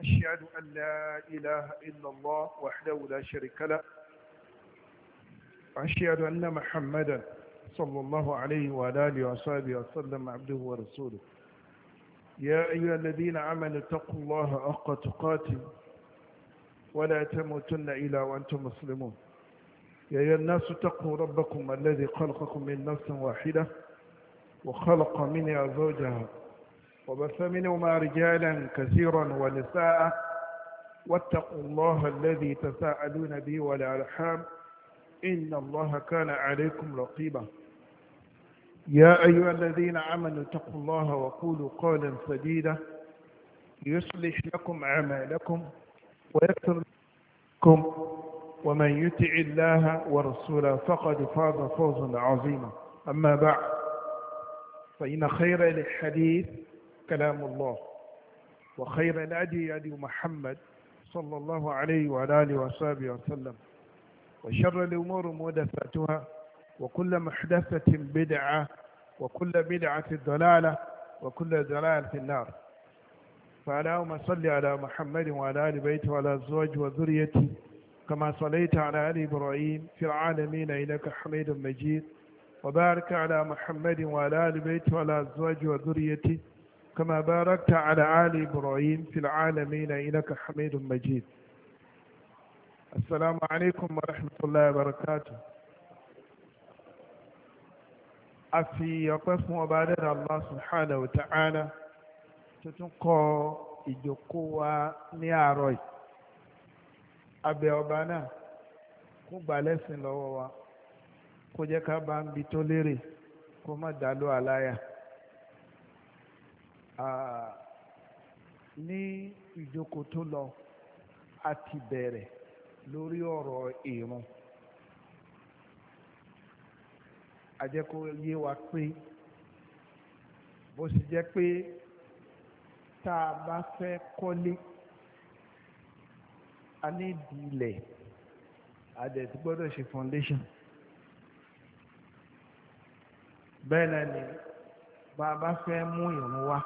وأشهد أن لا إله إلا الله وحده لا شريك له وأشهد أن محمدا صلى الله عليه وعلى آله وصحبه وسلم عبده ورسوله يا أيها الذين آمنوا اتقوا الله حق تقاته ولا تموتن إلا وأنتم مسلمون يا أيها الناس اتقوا ربكم الذي خلقكم من نفس واحدة وخلق منها زوجها وبث منهما رجالا كثيرا ونساء واتقوا الله الذي تساءلون به والأرحام إن الله كان عليكم رقيبا يا أيها الذين آمنوا اتقوا الله وقولوا قولا سديدا يصلح لكم أعمالكم ويغفر لكم ومن يطع الله ورسوله فقد فاز فوزا عظيما أما بعد فإن خير الحديث كلام الله وخير الهدي هدي محمد صلى الله عليه وعلى آله وصحبه وسلم وشر الأمور محدثاتها وكل محدثة بدعة وكل بدعة ضلالة وكل ضلالة في النار فاللهم صل على محمد وعلى آل بيته وعلى أزواجه وذريته كما صليت على آل إبراهيم في العالمين إنك حميد مجيد وبارك على محمد وعلى آل بيته وعلى أزواجه وذريته كما باركت على آل إبراهيم في العالمين إنك حميد مجيد السلام عليكم ورحمة الله وبركاته أفي يقف مبادر الله سبحانه وتعالى تتنقى ìjókòó ní àárọ̀ yìí abẹ́ ọba náà kó gbà lẹ́sìn lọ́wọ́ wa kó jẹ́ ká bá ń bi tó lérè kó má dàlú àláyà ní ìjókòó tó lọ a ti bẹ̀rẹ̀ lórí ọ̀rọ̀ ìrun a jẹ́ kó yé wa pé bó sì jẹ́ pé tá a bá fẹ́ kọ́lé a ní ìdílẹ̀ àdẹ̀tí gbọ́dọ̀ ṣe foundation bẹ́ẹ̀ náà ni bá a bá fẹ́ mú ìrun wá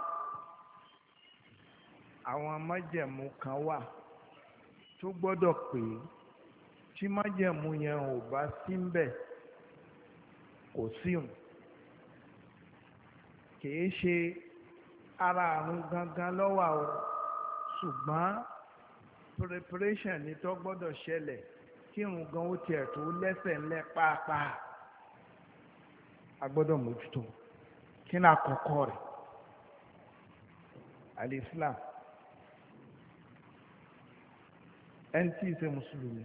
àwọn májẹ̀mú kan wà tó gbọ́dọ̀ pé tí májẹ̀mú yẹn ò bá sí ń bẹ̀ kò síhùn kìí ṣe ara àrùn gangan lọ́wọ́ o ṣùgbọ́n preparation ni tó gbọ́dọ̀ ṣẹlẹ̀ kí irun gan ó tiẹ̀ tó lẹ́sẹ̀ ńlẹ̀ pàápàá a gbọ́dọ̀ mójútó kí ní àkọ́kọ́ rẹ̀ al-Islam ẹni tí ì ṣe mùsùlùmí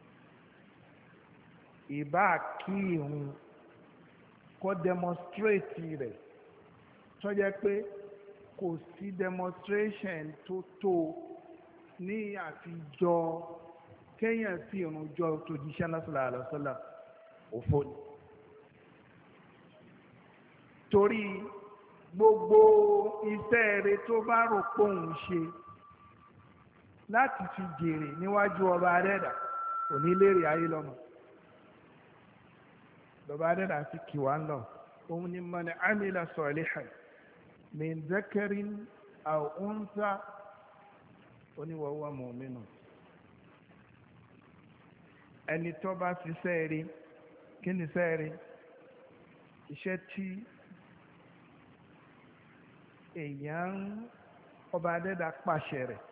ìbá kí irun kó demonstrate rẹ̀ tó jẹ́ pé kò sí demonstration tó tó ní àfijọ́ kéèyàn sí irun jọ tó jíṣẹ́ náà sallallahu alaihi wasallam òfò ni torí gbogbo iṣẹ́ rẹ̀ tó bá rò pé òun ṣe láti fi jèrè níwájú ọba adẹ́dà kò ní lérè ayé lọ́mọ ọba adẹ́dà fi kì wá ń lọ òun ni man amila salihan min dhakarin aw untha wa huwa mu'minun ẹni tó bá fi sẹ́ẹ̀rí kí ni sẹ́ẹ̀rí iṣẹ́ tí èèyàn ọba adẹ́dà pàṣẹ rẹ̀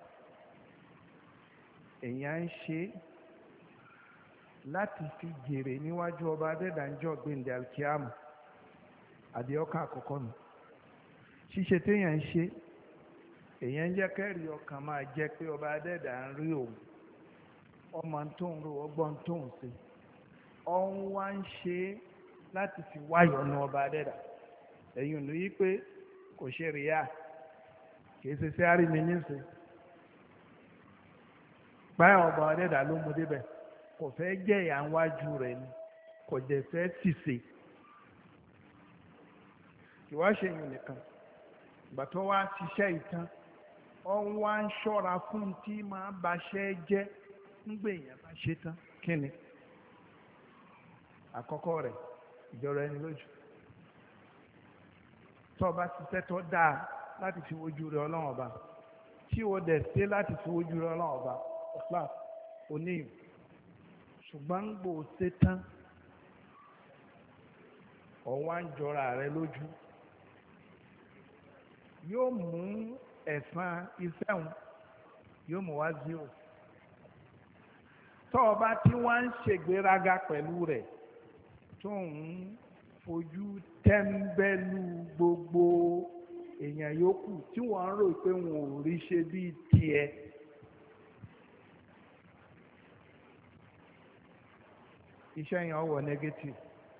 èèyàn ń ṣe láti fi jèrè níwájú ọba adẹ́dà ń jọ gbẹ̀ndẹ̀ alkiamu àdéhọ́kà àkọ́kọ́ nù ṣíṣe téèyàn ń ṣe èèyàn ń jẹ́ kẹ́rì ọkàn máa jẹ́ pé ọba adẹ́dà ń rí òun ọmọ tó ń ro ọgbọ́n tó ń ṣe ọ̀hún wá ń ṣe láti fi wáyọ̀ ní ọba adẹ́dà ẹ̀yìn ló yí pé kò ṣe rìíyà kì í ṣe sí àrími níṣe báyọ̀ ọba adẹ́dà ló mú débẹ̀ kò fẹ́ jẹ́ ìyà wájú rẹ̀ ni kò jẹ́ fẹ́ ṣìṣe ìwáṣẹ̀yìn nìkan ìgbà tó wá ṣiṣẹ́ ìtàn ọ̀hún wá ń ṣọ́ra fún tí máa baṣẹ́ jẹ́ ń gbé èèyàn bá ṣe tán kí ni àkọ́kọ́ rẹ̀ ìjọra ẹni lójú tó bá ti tẹ́tọ́ dáa láti fi wojú rẹ̀ ọlọ́run ọba tí tí o dẹ̀ ṣe láti fi ojú rẹ ọlọ́run ọba class oníyìn ṣùgbọ́n gbò ṣe tán ọ̀wá ń jọra rẹ lójú yóò mú ẹ̀san iṣẹ́ wọn yóò mú wá zero tọ́ ọba tí wọ́n ń ṣègbéraga pẹ̀lú rẹ̀ tó ń fojú tẹ́ńbẹ́lú gbogbo èèyàn yòókù tí wọ́n ń rò pé wọn ò rí ṣe bíi tiẹ̀. Iṣẹ́ yẹn wọ̀ negative.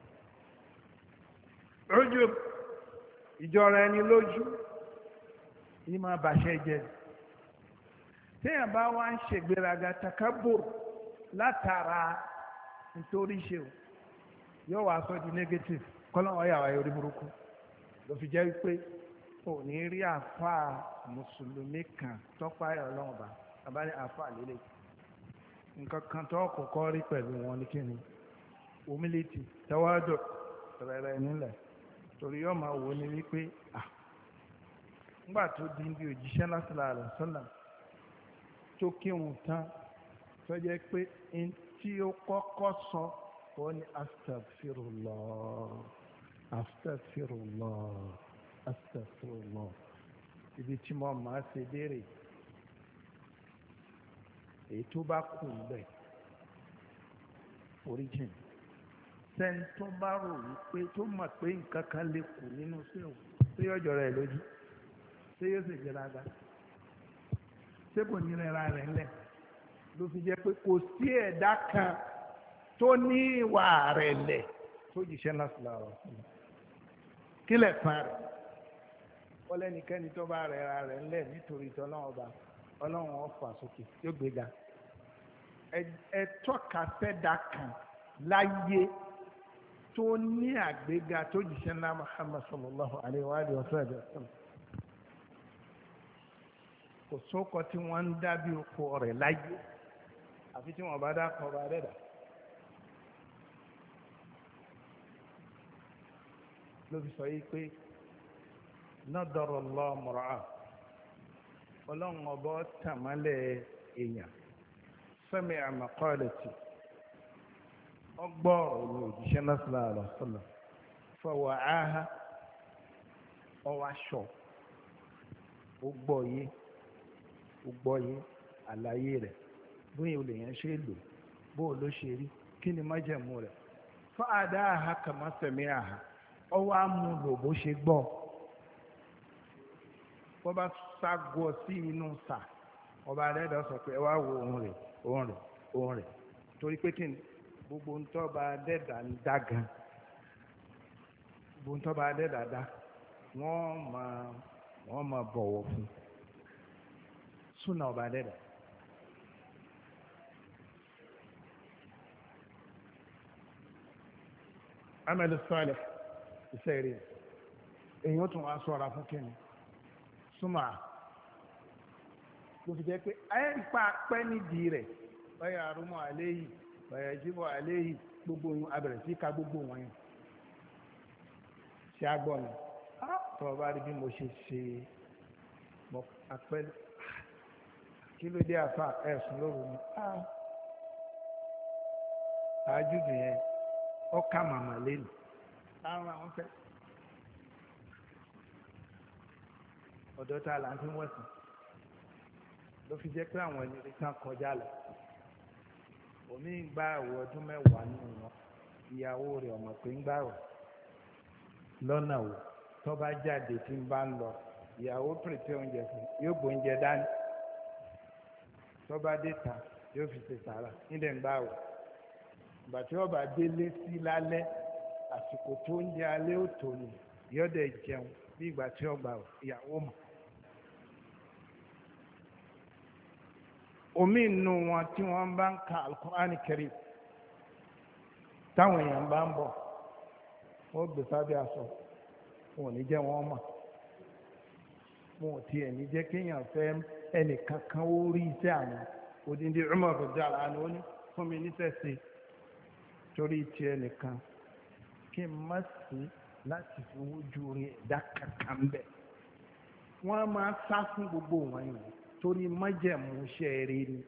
Lójú ìjọra ẹni lójú ní máa bàṣẹ jẹ́. Téèyàn bá wá ń ṣègbéraga takabur látara nítorí ṣe o yóò wá sọ di negative kọ́lọ́wọ́ yà wáyé orí burúkú ló fi jẹ́ pé ò ní rí àáfàá mùsùlùmí kan tọ́pá ẹ̀ ọlọ́run bá abáyé àáfàá lélẹ̀ nǹkan kan tó kọ́kọ́ rí pẹ̀lú wọn ní kíni humility tawadu rẹ̀rẹ̀ nílẹ̀ torí yóò máa wò ní wípé nígbà tó di bí òjíṣẹ́ lásìlá rẹ̀ sọ́nà tó kírun tán tó jẹ́ pé tí ó kọ́kọ́ sọ ó ní astagfirullah astagfirullah astagfirullah ibi tí mo máa ṣe béèrè èyí tó bá kù bẹ́ẹ̀ origin sẹ́ni tó bá rò wípé tó mọ̀ pé nǹkan kan lè kù nínú sí òun ṣé yóò jọra ẹ̀ lójú ṣé yóò sì gbéraga ṣé kò ní rẹra rẹ̀ ńlẹ̀ ló fi jẹ́ pé kò sí ẹ̀dá kan tó ní ìwà rẹ̀ lẹ̀ tó jìṣẹ́ lásìlá rẹ̀ kílẹ̀ tán rẹ̀ wọ́n lẹ́nikẹ́ni tó bá rẹra rẹ̀ ńlẹ̀ nítorí tọ́lọ́run ọba ọlọ́run ọ̀fà sókè yóò gbéga ẹ tọ́ka fẹ́dà kan láyé tó ní àgbéga tó jìṣẹ́ ńlá Muhammad sallallahu alayhi wa sallam kò sókọ tí wọ́n ń dábí oko rẹ̀ láyé àfi tí wọ́n bá dákọ̀ ọba rẹ̀dà ló fi sọ yìí pé nadarallahu mura'ah ọlọ́run ọba tàmálẹ̀ èèyàn sami'a maqalati ọgbọ́ òní òjíṣẹ́ náà sallallahu alaihi wasallam fawa'aha ọwáṣọ ó gbọ́ yé àlàyé rẹ̀ bóyá olè yẹn ṣe lò bóò ló ṣe rí kí ni májẹ̀mú rẹ̀ fa'adaha kama sami'aha ọwọ́ amúlò bó ṣe gbọ́ wọ́n bá ságọ́ sí inú sà ọba adẹ́dọ̀ sọ pé ẹ wá wo ohun rẹ̀ torí pé kí ni gbogbo ń tọ́ba adẹ́dà ń dá gan gbogbo ń tọ́ba adẹ́dà dá wọ́n máa bọ̀wọ̀ fún súnà ọba adẹ́dà. amẹ́lú sọ́ọ̀lẹ̀ iṣẹ́ rẹ̀ èyí ó tún wá sọ́ra fún kíni súnmọ́ ló fi jẹ́ pé ayẹ́rípa pẹ́ nídìí rẹ̀ báyà arúmọ̀ àlẹ́ yìí báyà jíbọ̀ àlẹ́ yìí gbogbo abẹ̀rẹ̀ sí ká gbogbo wọn yẹn ṣe àgbọ̀ ni tọ́ bá rí bí mo ṣe ṣe mọ apẹ́ kí ló dé àfa ẹ̀sùn lóru ni àájúdù yẹn ọkà màmá lẹ́nu láwọn àwọn fẹ́ ọ̀dọ́ tá a là ń fi wọ̀sùn ló fi jẹ́ pé àwọn ènìyàn kan kọjá lọ omi ń gbá àwọ̀ ọdún mẹ́wàá nínú wọn ìyàwó rẹ̀ ọmọ pé ń gbàwọ̀ lọ́nà wò tó bá jáde tí ń bá ń lọ ìyàwó pèsè oúnjẹ fún yóò gbóúnjẹ dání tó bá dé ta yóò fi ṣe sàrà nílẹ̀ ń gbàwọ̀ ìgbà tí wọ́n bá délé sí lálẹ́ àsìkò tó ń jẹ alẹ́ òtò ni yọ́dẹ̀ jẹun bí ìgbà tí wọ́n gbà ìyàwó mọ̀. omi inú wọn tí wọ́n bá ń ka Al-Qur'ani Karim táwọn èèyàn bá ń bọ̀ wọ́n gbé sábẹ́ aṣọ wọn ò ní jẹ́ wọ́n mọ̀ wọn ò tiẹ̀ ní jẹ́ kéèyàn fẹ́ ẹnìkankan ó rí iṣẹ́ àwọn odindi Umar radiyallahu anhu ó ní fún mi níṣẹ́ sí torí tiẹ̀ nìkan kí n má sí láti fi wójú rí ẹ̀dá kankan bẹ́ẹ̀ wọ́n máa sá fún gbogbo wọn yìí torí májẹ̀mú ṣẹ́ẹ̀rẹ́ ni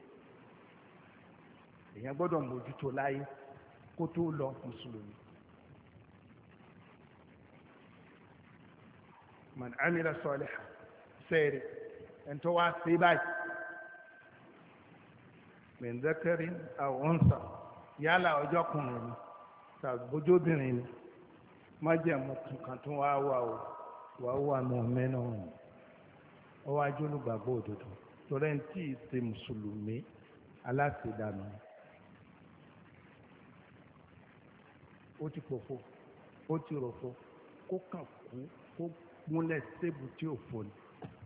èèyàn gbọ́dọ̀ mójútó láyé kó tó lọ mùsùlùmí. man amila salihan sẹ́ẹ̀rẹ́ ẹ̀ńtọ́ wá sí báyìí min dhakarin aw unsa yálà ọjọ́ kùnrin ni tàbí bójóbìnrin ni májẹ̀mú kankan tó wá wà ó wà ó wà mu'mina ó wá jẹ́ olùgbàgbọ́ òdodo torí ẹni tí ì ṣe mùsùlùmí aláṣẹdànù ó ti pòfo ó ti rọ̀fo kó kàn kú kó múlẹ̀ sébù tí ò fò ní.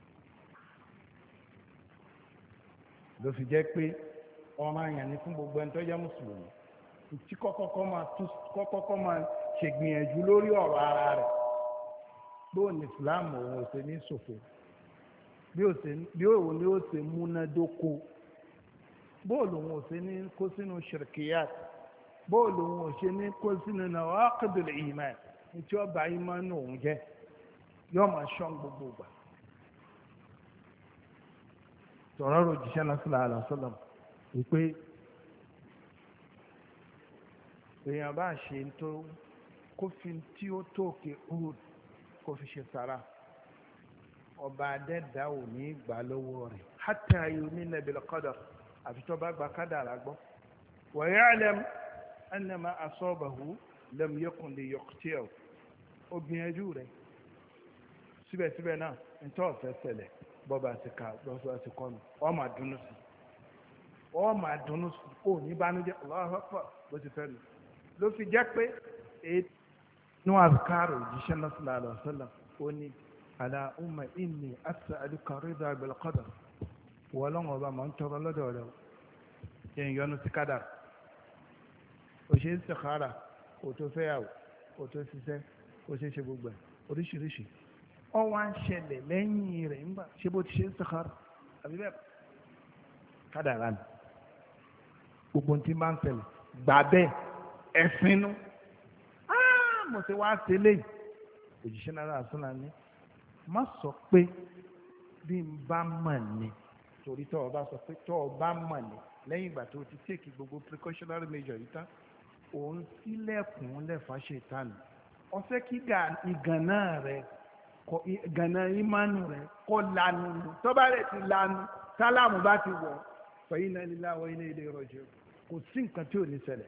ló fi jẹ́ pé ọ̀ràn àyàn ni fún gbogbo ẹni tó jẹ́ mùsùlùmí tí kọ́kọ́ máa ṣègbìyànjú lórí ọ̀rọ̀ ara rẹ̀ bóò ní Islam òun ò ṣe ní ṣòfò bí òun ni ó ṣe múnádóko bóò lòun ò ṣe ní kó sínú shirkiyat bóò lòun ò ṣe ní kó sínú nawaqidul iman ní tí ó bá iman òun jẹ́ yóò máa ṣọ́n gbogbo gbà. tọ̀rọ̀ rò jíṣẹ́ náà sallallahu alaihi wasallam wípé èèyàn bá ṣe tó kó fi tí ó tóòkè Uhud kó fi ṣe sára ọba adẹ́dá ò ní gbà lọ́wọ́ rẹ̀ hatta yu'mina bil qadar àfi tó bá gba kádàrá gbọ́ wa ya'lam anna ma asabahu lam yakun li yuqti'ahu ó gbìyànjú rẹ̀ síbẹ̀síbẹ̀ náà nítorí ọ̀fẹ́ ṣẹlẹ̀ bọ́ba ti ka lọ́sọ̀ ti kọ́nu ọ máa dùnnú sí ọ máa dùnnú sí ó ní bánújẹ́ Allahu Akbar bó ti fẹ́ nu ló fi jẹ́ pé inú àzùkárò òjíṣẹ́ náà sallallahu alaihi wasallam ó ní Allahumma inni as'aluka ridha bil qadar wọ́n lọ́wọ́ ọba máa ń tọrọ lọ́dọ̀ rẹ̀ yẹn yọnu sí kádà ó ṣe istikhara kò tó fẹ́yàwó kò tó ṣiṣẹ́ kò ṣe ṣe gbogbo ẹ̀ oríṣiríṣi ọ wá ń ṣẹlẹ̀ lẹ́yìn rẹ̀ nígbà ṣé bó ti ṣe istikhara àbí bẹ́ẹ̀ kádàrá ni gbogbo tí máa ń ṣẹlẹ̀ gbà bẹ́ẹ̀ ẹ̀sìnú mo ti wá tẹ́lẹ̀ òjíṣẹ́ náírà sọ́nà ni má sọ pé bí n bá mọ̀ ni torí tọ́ ọ bá sọ pé tọ́ ọ bá mọ̀ ni lẹ́yìn ìgbà tó ti tèkì gbogbo precautionary measure yìí tán òun sílẹ̀kùn lẹ́fà ṣètánì ọ̀fẹ́ kí ìgànnà rẹ̀ ìgànnà ìmánu rẹ̀ kọ́ lanu tọ́ba rẹ̀ ti lanu sálámù bá ti wọ̀ fa inna lillahi wa inna ilayhi raji'un kò sí nǹkan tí ò ní ṣẹlẹ̀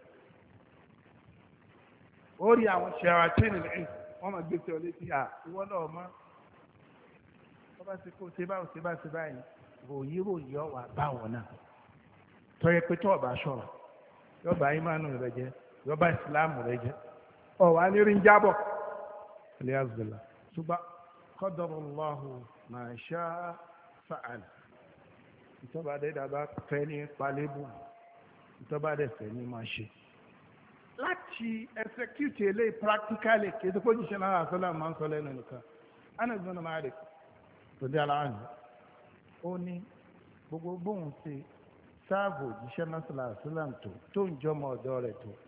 ó rí àwọn ṣẹ̀wàtínì lẹ́yìn wọ́n máa gbé sí ọ létí ìwọ náà mọ́ tọ́ba ti kó ṣe báyìí ròyìn ọ̀wà báwọn náà tọ́yẹ pé tó ọba ṣọ́ra yọba ìmánu rẹ jẹ yọba ìsìláàmù rẹ jẹ ọ̀wà nírí ń jábọ̀ aliazula ṣùgbọ́n qadarallahu ma sha'a fa'al ìtọ́ba dẹ́dàbá fẹ́ ní palébù ìtọ́ba dẹ́ fẹ́ ní máa ṣe láti execute eléyìí practically kì í ṣe kójú ṣe náà àṣọlá máa ń sọ lẹ́nu nìkan Anas bin Malik tòdí aláàánú ó ní gbogbo bóun ṣe sáàbù òjíṣẹ́ násìlá àṣìlám tó ń jọmọ ọ̀dọ́ rẹ̀ tó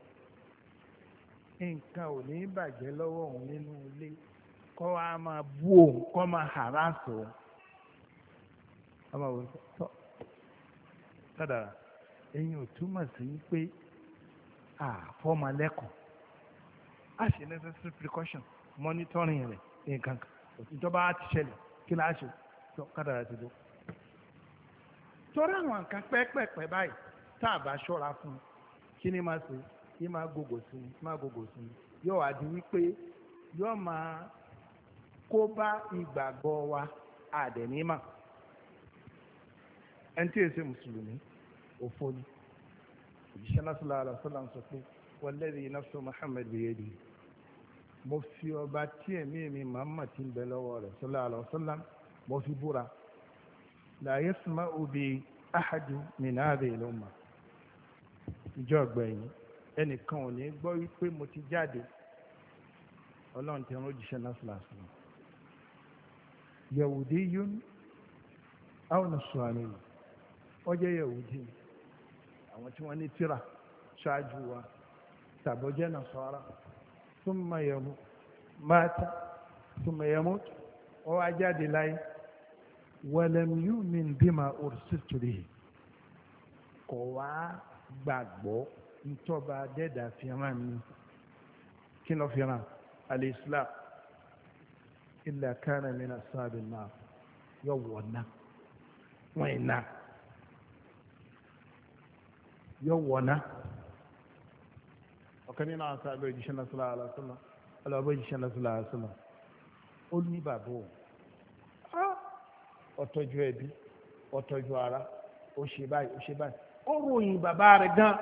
nǹkan ò ní bàjẹ́ lọ́wọ́ òun nínú ilé kọ́ wa máa bú òun kọ́ máa harass òun ọmọ òun tọ́ tọ́dàrà ẹ̀yin ò túmọ̀ sí pé àfọ́mọlẹ́kọ̀ọ́ a ṣe necessary precaution monitoring rẹ̀ nǹkan kan ìjọba á ti ṣẹlẹ̀ kí láá ṣe tó kádàrà ti dó. torí àwọn nǹkan pẹ́ẹ́pẹ́ẹ́pẹ́ báyìí tá a bá ṣọ́ra fún un kí ni máa ṣe kí máa gògò sí i yóò wá di wípé yóò máa kó bá ìgbàgbọ́ wa àdẹ̀nímà ẹni tí èsè mùsùlùmí òfò ni òjíṣẹ́ náà sallallahu alaihi wasallam sọ pé walladhi nafsu Muhammad biyadihi mo fi ọba tí ẹ̀mí mi Muhammad ti ń bẹ lọ́wọ́ rẹ̀ sallallahu alaihi wasallam mo fi búra la yasma'u bi ahadu min hadhihi al-umma ìjọ ọgbẹ̀yìn ẹnìkan ò ní gbọ́ wípé mo ti jáde ọlọ́run ti rán òjíṣẹ́ náà sallallahu alaihi wasallam yahudiyun aw nasrani ó jẹ́ yahudi àwọn tí wọ́n ní tírà ṣáájú wa tàbọ̀jẹ́ nasara thumma mata thumma yamut ó wá jáde láyé walam yu'min bima ursiltu bihi kò wá gbàgbọ́ ntọ́ba dẹ́dà fìràn mi kí ló fìràn al-islam illa kana min ashabin nar yọ wọ̀nà wọ́n iná yọ wọ̀nà ọ̀kan nínú àwọn sábẹ́ òjíṣẹ́ náà sallallahu alaihi wasallam ọlọ́bọ̀ òjíṣẹ́ náà sallallahu alaihi wasallam ó ní bàbá òun ọ̀tọ́jú ẹbí ọ̀tọ́jú ara ó ṣe báyìí ó ṣe báyìí ó ròyìn bàbá rẹ̀ gan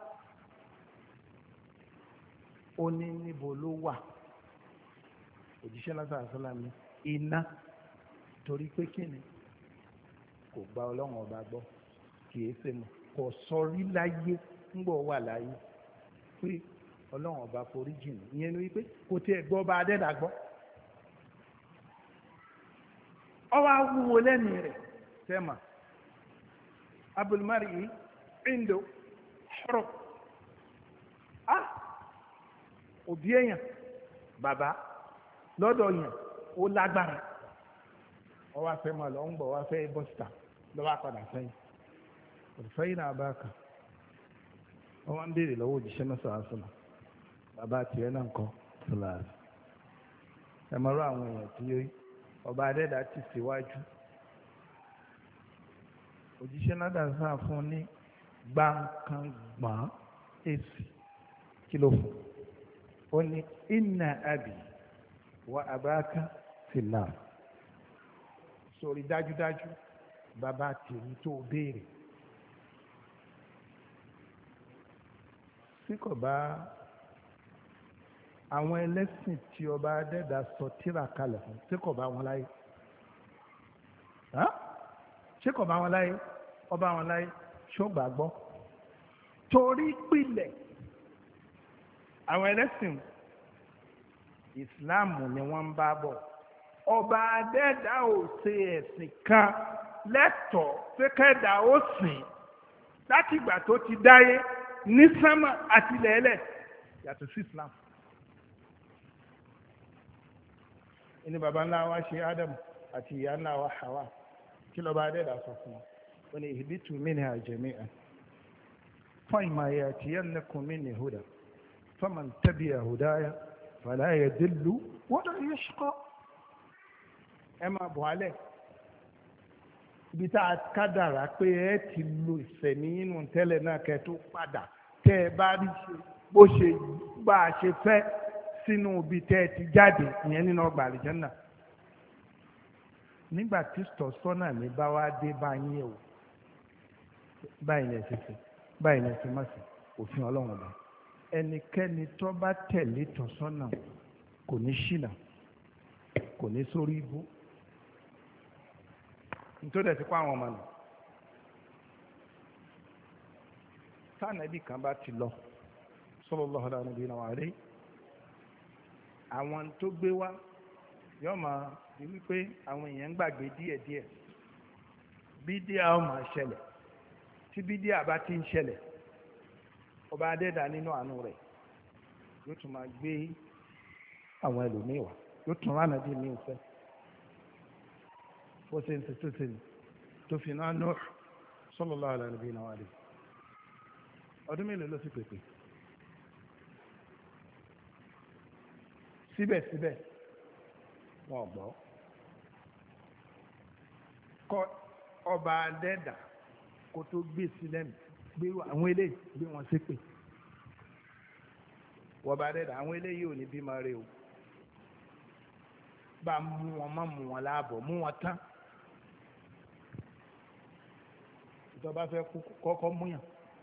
ó ní níbo ló wà òjíṣẹ́ náà sallallahu alaihi wasallam ní iná torí pé kíni kò gba ọlọ́run ọba gbọ́ kìí ṣe mọ̀ kò sọ rí láyé ńgbọ́ wà láyé pé ọlọ́run ọba forí jìn ìyẹn ni wípé kò tiẹ̀ gbọ́ ọba adẹ́dà gbọ́ ọwọ́ awúwo lẹ́nu rẹ̀ sẹ́mà abulmari indo ṣọ́rọ̀ òbí èèyàn bàbá lọ́dọ̀ yẹn ó lágbára wọ́n wá fẹ́ máa lọ ń bọ̀ wá fẹ́ bọ́sítà lọ́wọ́ padà sẹ́yìn òfẹ́yìn náà bá kà wọ́n wá ń béèrè lọ́wọ́ òjíṣẹ́ náà sọ̀rọ̀ sọ̀rọ̀ bàbá tiẹ̀ náà kọ́ sọ̀rọ̀ ẹ mọ̀rọ̀ àwọn èèyàn tí ọba adẹ́dà ti síwájú òjíṣẹ́ náà dàgbà fún ní gbàǹkangbọ̀n èsì kí ló fún ó ní inna abi wa abaka fillah sórí dájúdájú bàbá tèmi tó béèrè tí kò bá àwọn ẹlẹ́sìn tí ọba adẹ́dà sọ tírà kalẹ̀ fún tí kò bá wọn láyé ṣé kò bá wọn láyé ọba wọn láyé ṣó gbàgbọ́ torí pìlẹ̀ àwọn ẹlẹ́sìn ìsìláàmù ni wọ́n ń bá bọ̀ ọba adẹ́dà ò ṣe ẹ̀sìn kan lẹ́tọ̀ọ́ pé kẹ́dà ó sìn láti ìgbà tó ti dáyé ní sánmà àti lẹ́lẹ̀ yàtọ̀ sí islam. ẹni baba ńlá wa ṣe Adam àti ìyá ńlá wa Hawa kí lọ́ba adẹ́dà sọ fún wọn ó ní ihbitu minha jami'an fa imma ya'tiyannakum minni huda faman tabi'a hudaya fala yadillu wala yashqa ẹ máa bọ̀ alẹ́ ibi tá a kádàrá pé ẹ ti lo ìsẹ̀mí nínú tẹ́lẹ̀ náà kẹ́ tó padà tẹ́ ẹ bá rí ṣe bó ṣe bá a ṣe fẹ́ sínú ibi tẹ́ ẹ ti jáde ìyẹn nínú ọgbà àlìjẹ́nà nígbà tí tọ̀sọ́nà ní bá wá dé bá yín o báyìí ní ẹsẹ̀ fẹ́ báyìí ní ẹsẹ̀ má sí òfin ọlọ́run ọba ẹnikẹ́ni tó bá tẹ̀lé tọ̀sọ́nà kò ní ṣìnà kò ní sórí ibú nítorí ẹ̀ ti kó àwọn ọmọ nù tánàbí kan bá ti lọ sallallahu alaihi wa sallam àwọn tó gbé wá yóò máa di wípé àwọn èèyàn ń gbàgbé díẹ̀díẹ̀ bídíà ó máa ṣẹlẹ̀ tí bídíà bá ti ń ṣẹlẹ̀ ọba adẹ́dà nínú àánú rẹ̀ yóò tún máa gbé àwọn ẹlòmíì wá yóò tún ránà bí mi ò fẹ́ bó ṣe ń ṣe tó ṣe tó fi náà Nuh sallallahu alaihi wa sallam ọdún mélòó ló sì pèpè síbẹ̀síbẹ̀ wọn ò gbọ́ kọ́ ọba adẹ́dà kó tó gbé sílẹ̀ gbé àwọn eléyìí gbé wọn ṣépè ọba adẹ́dà àwọn eléyìí ò ní bímọ rẹ o bá mú wọn má mú wọn láàbọ̀ mú wọn tán ìjọba fẹ́ kọ́kọ́ múyàn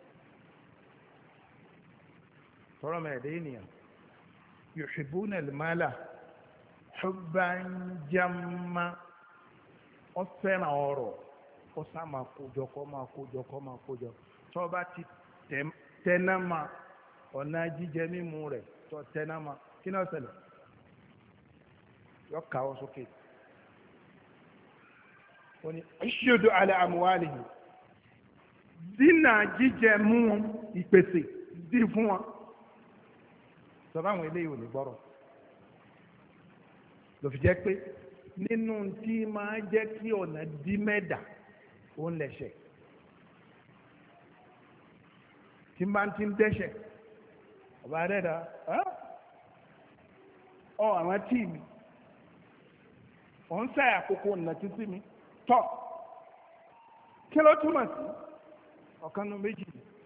tọrọ mẹ́ẹ̀ẹ́dẹ́ ènìyàn yuhibbuna al-mala hubban jamma wọ́n fẹ́ràn ọrọ̀ kó sá máa kójọ kó máa kójọ kó máa kójọ tó bá ti tẹ́ná ma ọ̀nà jíjẹ mímu rẹ̀ tó tẹ́ná ma kí náà ṣẹlẹ̀ yọ káwọ́ sókè wọ́n ní ashhadu ala amwalihi dínà jíjẹ mú ìpèsè dí fún wọn sọ fáwọn eléyìí ò ní gbọ́rọ̀ ló fi jẹ́ pé nínú tí máa jẹ́ kí ọ̀nà dí mẹ́dà ó ń lẹ̀ṣẹ̀ tí bá ti ń dẹ́ṣẹ̀ ọba adẹ́dà àwọn tíì mi ò ń sáyà àkókò ọ̀nà títí mi tọ́ kí ló túmọ̀ sí ọ̀kan nu méjì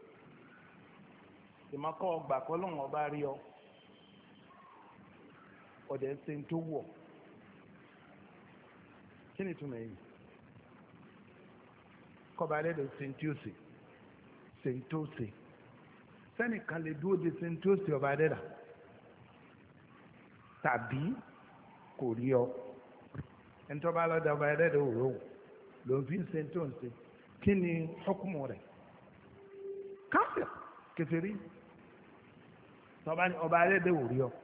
ìmọ̀kọ́ ọgbà kọ́ lóun ọba rí ọ ọ̀dẹ̀ ṣe ń tó wọ̀ kí ni túmọ̀ yìí kọba alẹ́dẹ̀ ṣe ń tí ó ṣe ń tó ṣe sẹ́nìkan lè dúró de ṣe ń tó ṣe ọba adẹ́dà tàbí kò rí ọ ẹni tó bá lọ́dọ̀ ọba adẹ́dẹ̀ òró ló ń fi ṣe ń tó ń ṣe kí ni hukumu rẹ̀ káfíà kèfèrí tọ́ba ní ọba adẹ́dẹ̀ òrí ọ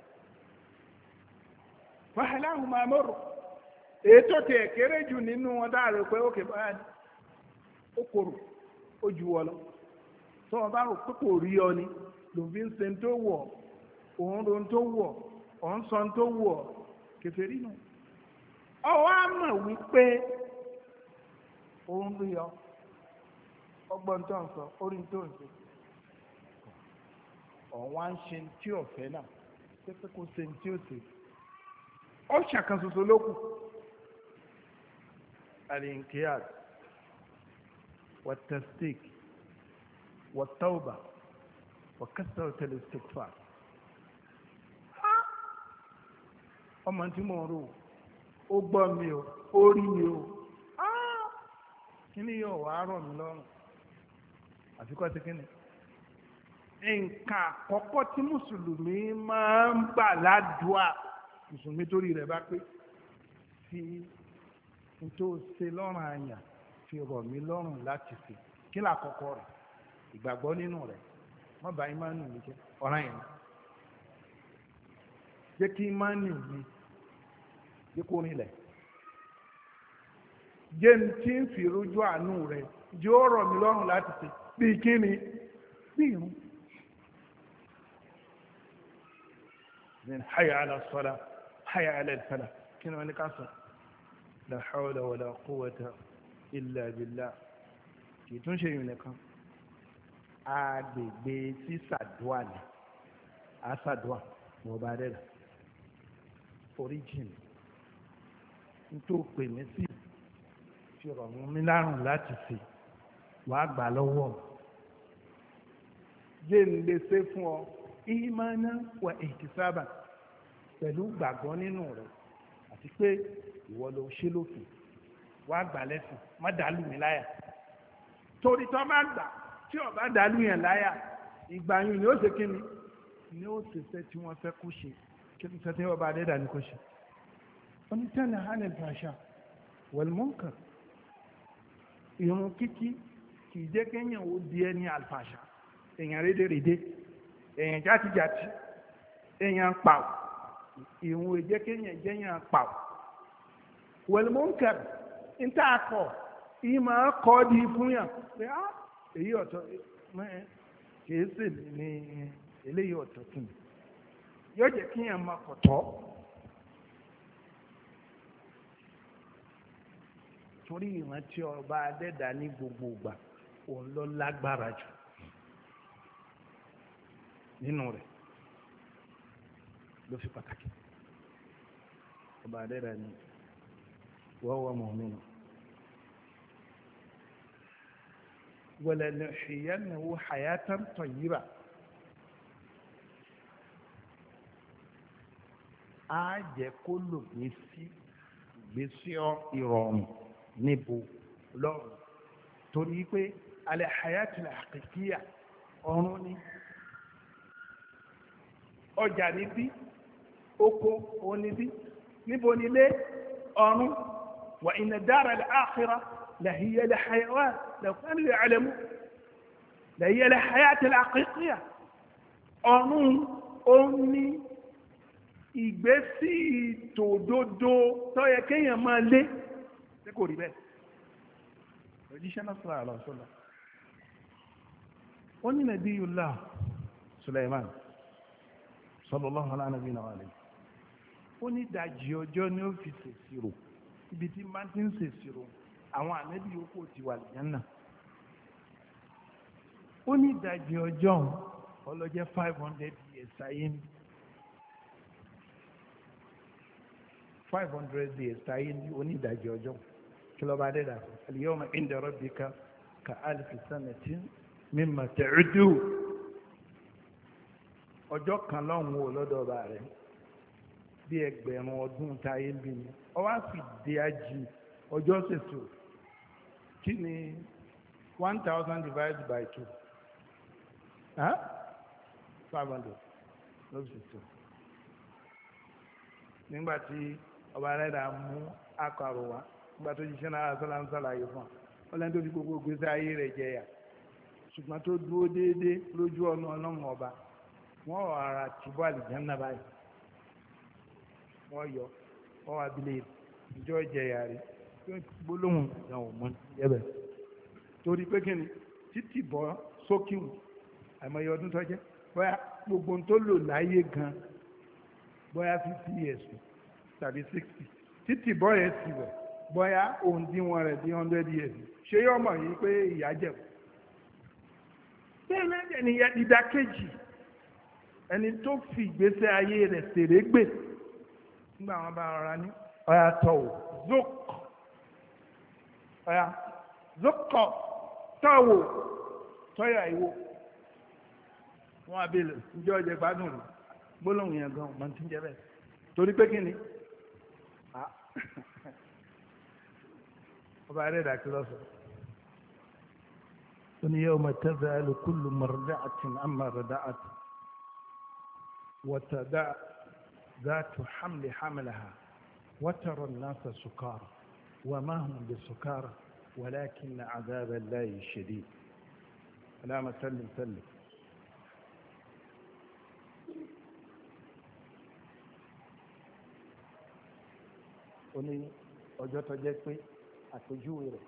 wàhálà ahùn máa mọ̀rọ̀ ètò tẹ̀ kéré jù nínú wọn dáàrẹ pé ókè báyà ní ó korò ó ju wọ lọ tó wọn bá rò pé kò rí ọ ni ló fi ń ṣe tó wọ̀ òun ro tó wọ̀ òun sọ tó wọ̀ kèfèrí nù ọwọ́ á mọ̀ wípé òun rí ọ ọgbọ́n tó ń sọ orí tó ń sọ ọ̀wọ́n á ń ṣe tí ọ̀fẹ́ náà pé kó ṣe tí ó ṣe ó ṣàkan ṣoṣo lókù al-inqiyad wat-tasdiq wat-tawbah wa kasrat al-istighfar ọmọ tí mo rò ó gbọ́ mi o ó rí mi o kí ni yóò wá rọ̀ mí lọ́rùn àfikọ́ ti kí ni nǹkan àkọ́kọ́ tí mùsùlùmí máa ń gbà ládùúà mùsùlùmí torí rẹ̀ bá pé fi tó ṣe lọ́rùn àyàn fi rọ̀ mí lọ́rùn láti fi kí ni àkọ́kọ́ rẹ̀ ìgbàgbọ́ nínú rẹ̀ wọ́n bá ìmánì mi jẹ́ ọ̀ràn yẹn jẹ́ kí ìmánì mi jẹ́ kó rinlẹ̀ jẹ́ ní tí ń fi rojú àánú rẹ̀ jẹ́ ó rọ̀ mí lọ́rùn láti fi bí kí ni bí irun. حي على الصلاة حي على الفلاح كنا من كاسر لا حول ولا قوة إلا بالله kì í tún ṣe yìí nìkan agbègbè tí sàdúà ní àsàdúà mo bá dẹ̀ origin nítorí pè mí sí fi rọ̀mù mi lárùn láti fi wàá gbà lọ́wọ́ jẹ́ ń lè ṣe fún ọ ìmánà wà ihtisaba pẹ̀lú gbàgbọ́ nínú rẹ̀ àti pé ìwọ ló ṣe lófin wá gbà lẹ́sìn má dàlú mi láyà torí tó bá gbà tí ó bá dàlú yẹn láyà ìgbà yìí ni ó ṣe kí ni ó ṣe fẹ́ tí wọ́n fẹ́ kó ṣe kí ni sẹ́tẹ́ ọba adẹ́dà ní kó ṣe. onítẹ̀nà hanel fasha wal munkar ìrun kíkí kì í jẹ́ kéèyàn ó di ẹni alfàṣà èèyàn rédèrèdè èèyàn játijàti èèyàn pàw ìwọ̀n èjẹ́ kéèyàn jẹ́yàn pàw wẹ̀lmọ́nkẹ̀r níta akọ̀ yìí máa kọ́ di fún yàn pé á èyí ọ̀tọ̀ kìí sì ní eléyìí ọ̀tọ̀ tún yóò jẹ́ kéèyàn máa kọ̀tọ́ torí ìrántí ọba adẹ́dà ní gbogbo ìgbà òun ló lágbára jù nínú rẹ̀ ló fi pàtàkì ọba adẹ́rẹ́ ni wọ́n wọ́n mọ̀ mí nù walanuhyiyannahu hayatan tayyiba á jẹ́ kó lò gbèsè ìrọ̀rùn níbo lọ́rùn torí pé al-hayatul haqiqiyya ọ̀run ni ọjà níbí oko oníbí níbo nílé ọ̀run wà inna dara al-akhirah lahiya al-hayawan law kanu ya'lamun lahiya al-hayat al-haqiqiyya ọ̀run ó ní ìgbésí tòdodo tó yẹ kéèyàn máa lé tí kò rí bẹ́ẹ̀ òjíṣẹ́ náà sọ̀rọ̀ àlọ́ sọ́lá ó ní nabiyullah Sulaiman sallallahu ala nabiyina wa alayhi ó ní ìdajì ọjọ́ ní ó fi ṣèṣirò ibi tí máa ti ń ṣèṣirò àwọn ànábì yòókù ti wà lẹ́yìn náà ó ní ìdajì ọjọ́ ọlọ́jẹ́ 500 years ayé ní 500 years ayé ní onídàájì ọjọ́ kí ló bá dẹ́dà al-yawma inda rabbika ka alfi sanatin mimma ta'uddu ọjọ́ kan lọ́hùn ó lọ́dọ̀ ọba rẹ̀ bí ẹgbẹ̀rún ọdún táyé ń bí ni ọ wá sì dé ajì ọjọ́ ṣèṣò kí ni 1000 divided by 2 500 ló ṣèṣò nígbà tí ọba rẹ̀ dà mú akọrò wá nígbà tó jíṣẹ́ náà sọ́lá ń sàlàyé fún ọ lẹ́ni tó fi gbogbo gbèsè ayé rẹ̀ jẹyà ṣùgbọ́n tó dúró déédéé lójú ọ̀nà ọlọ́run ọba wọ́n wọ ara tìbọ̀ àlìjánnà báyìí wọ́n yọ wọ́n wá abilé ìjọ ìjẹyà rẹ̀ tó gbólóhùn ìgbà òmù yẹbẹ̀ torí pé kí ni títì bọ́ sókìwù àìmọye ọdún tó jẹ́ bóyá gbogbo tó lò láyé gan bóyá 50 years tàbí 60 títì bọ́ yẹn ti wẹ̀ bóyá òun díwọ̀n rẹ̀ bí 100 years ṣé yóò mọ̀ yìí pé ìyá jẹ̀ bẹ́ẹ̀ lẹ́jẹ̀ ni ìdákejì ẹni tó fi ìgbésẹ̀ ayé rẹ̀ ṣèrè gbè nígbà wọn bá rọra ní ọ̀yà tọ̀wò zok ọ̀yà zokọ̀ tọ̀wò tọ́yà ìwò wọn abẹ́lẹ̀ ìjọ ọjẹ́ gbádùn rẹ̀ gbólóhùn yẹn gan ọmọ tí ń jẹ bẹ́ẹ̀ torí pé kí ni ọba rẹ̀ dàkí lọ́sọ̀ ó ní yawma tazalu kullu mardi'atin amma rada'at wa tada'u ذات حمل حملها وترى الناس سكارى وما هم بسكارى ولكن عذاب الله شديد اللهم سلم سلم ó ní ọjọ́ tó jẹ́ pé àpèjúwe rẹ̀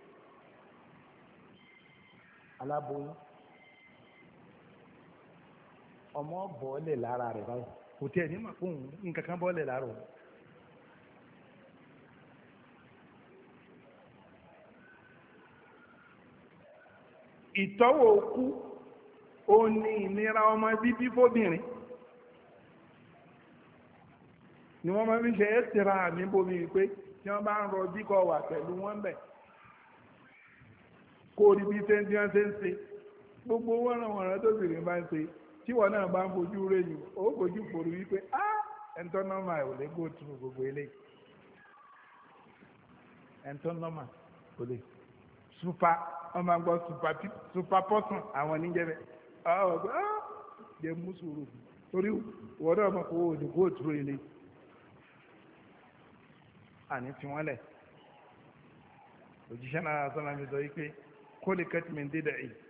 aláboyún ọmọ bọ́ọ̀lẹ̀ lára rẹ̀ báyìí kò tí ẹ̀ ní màá fóun nǹkan kan bọ́ọ̀lẹ̀ lára òun ìtọ́wò òkú ó ní ìnira ọmọ bíbí fóbìnrin ni wọ́n máa fi ṣe é tira àmì bomi wípé tí wọ́n bá ń rọ bíkọ́ wà pẹ̀lú wọn bẹ̀ kó rí bí tẹ́ntí wọ́n ṣe ń ṣe gbogbo wọ́nrànwọ̀nrán tó sì rí bá ń ṣe tí wọ́n náà bá ń fojú rẹ̀yìn ó fojú fòrò wípé ẹ̀ńtọ́ nọ́mà ò lè go through gbogbo eléyìí ẹ̀ńtọ́ nọ́mà kò lè super wọ́n máa ń gbọ́ super person àwọn oníjẹ́bẹ̀ jẹ́ mú sùúrù torí wọ́n náà mọ̀ kó o lè go through eléyìí àní tí wọ́n lẹ̀ òjíṣẹ́ náà sọ́nà mi sọ wípé kó lè kẹ́tì mi dé dẹ̀ yìí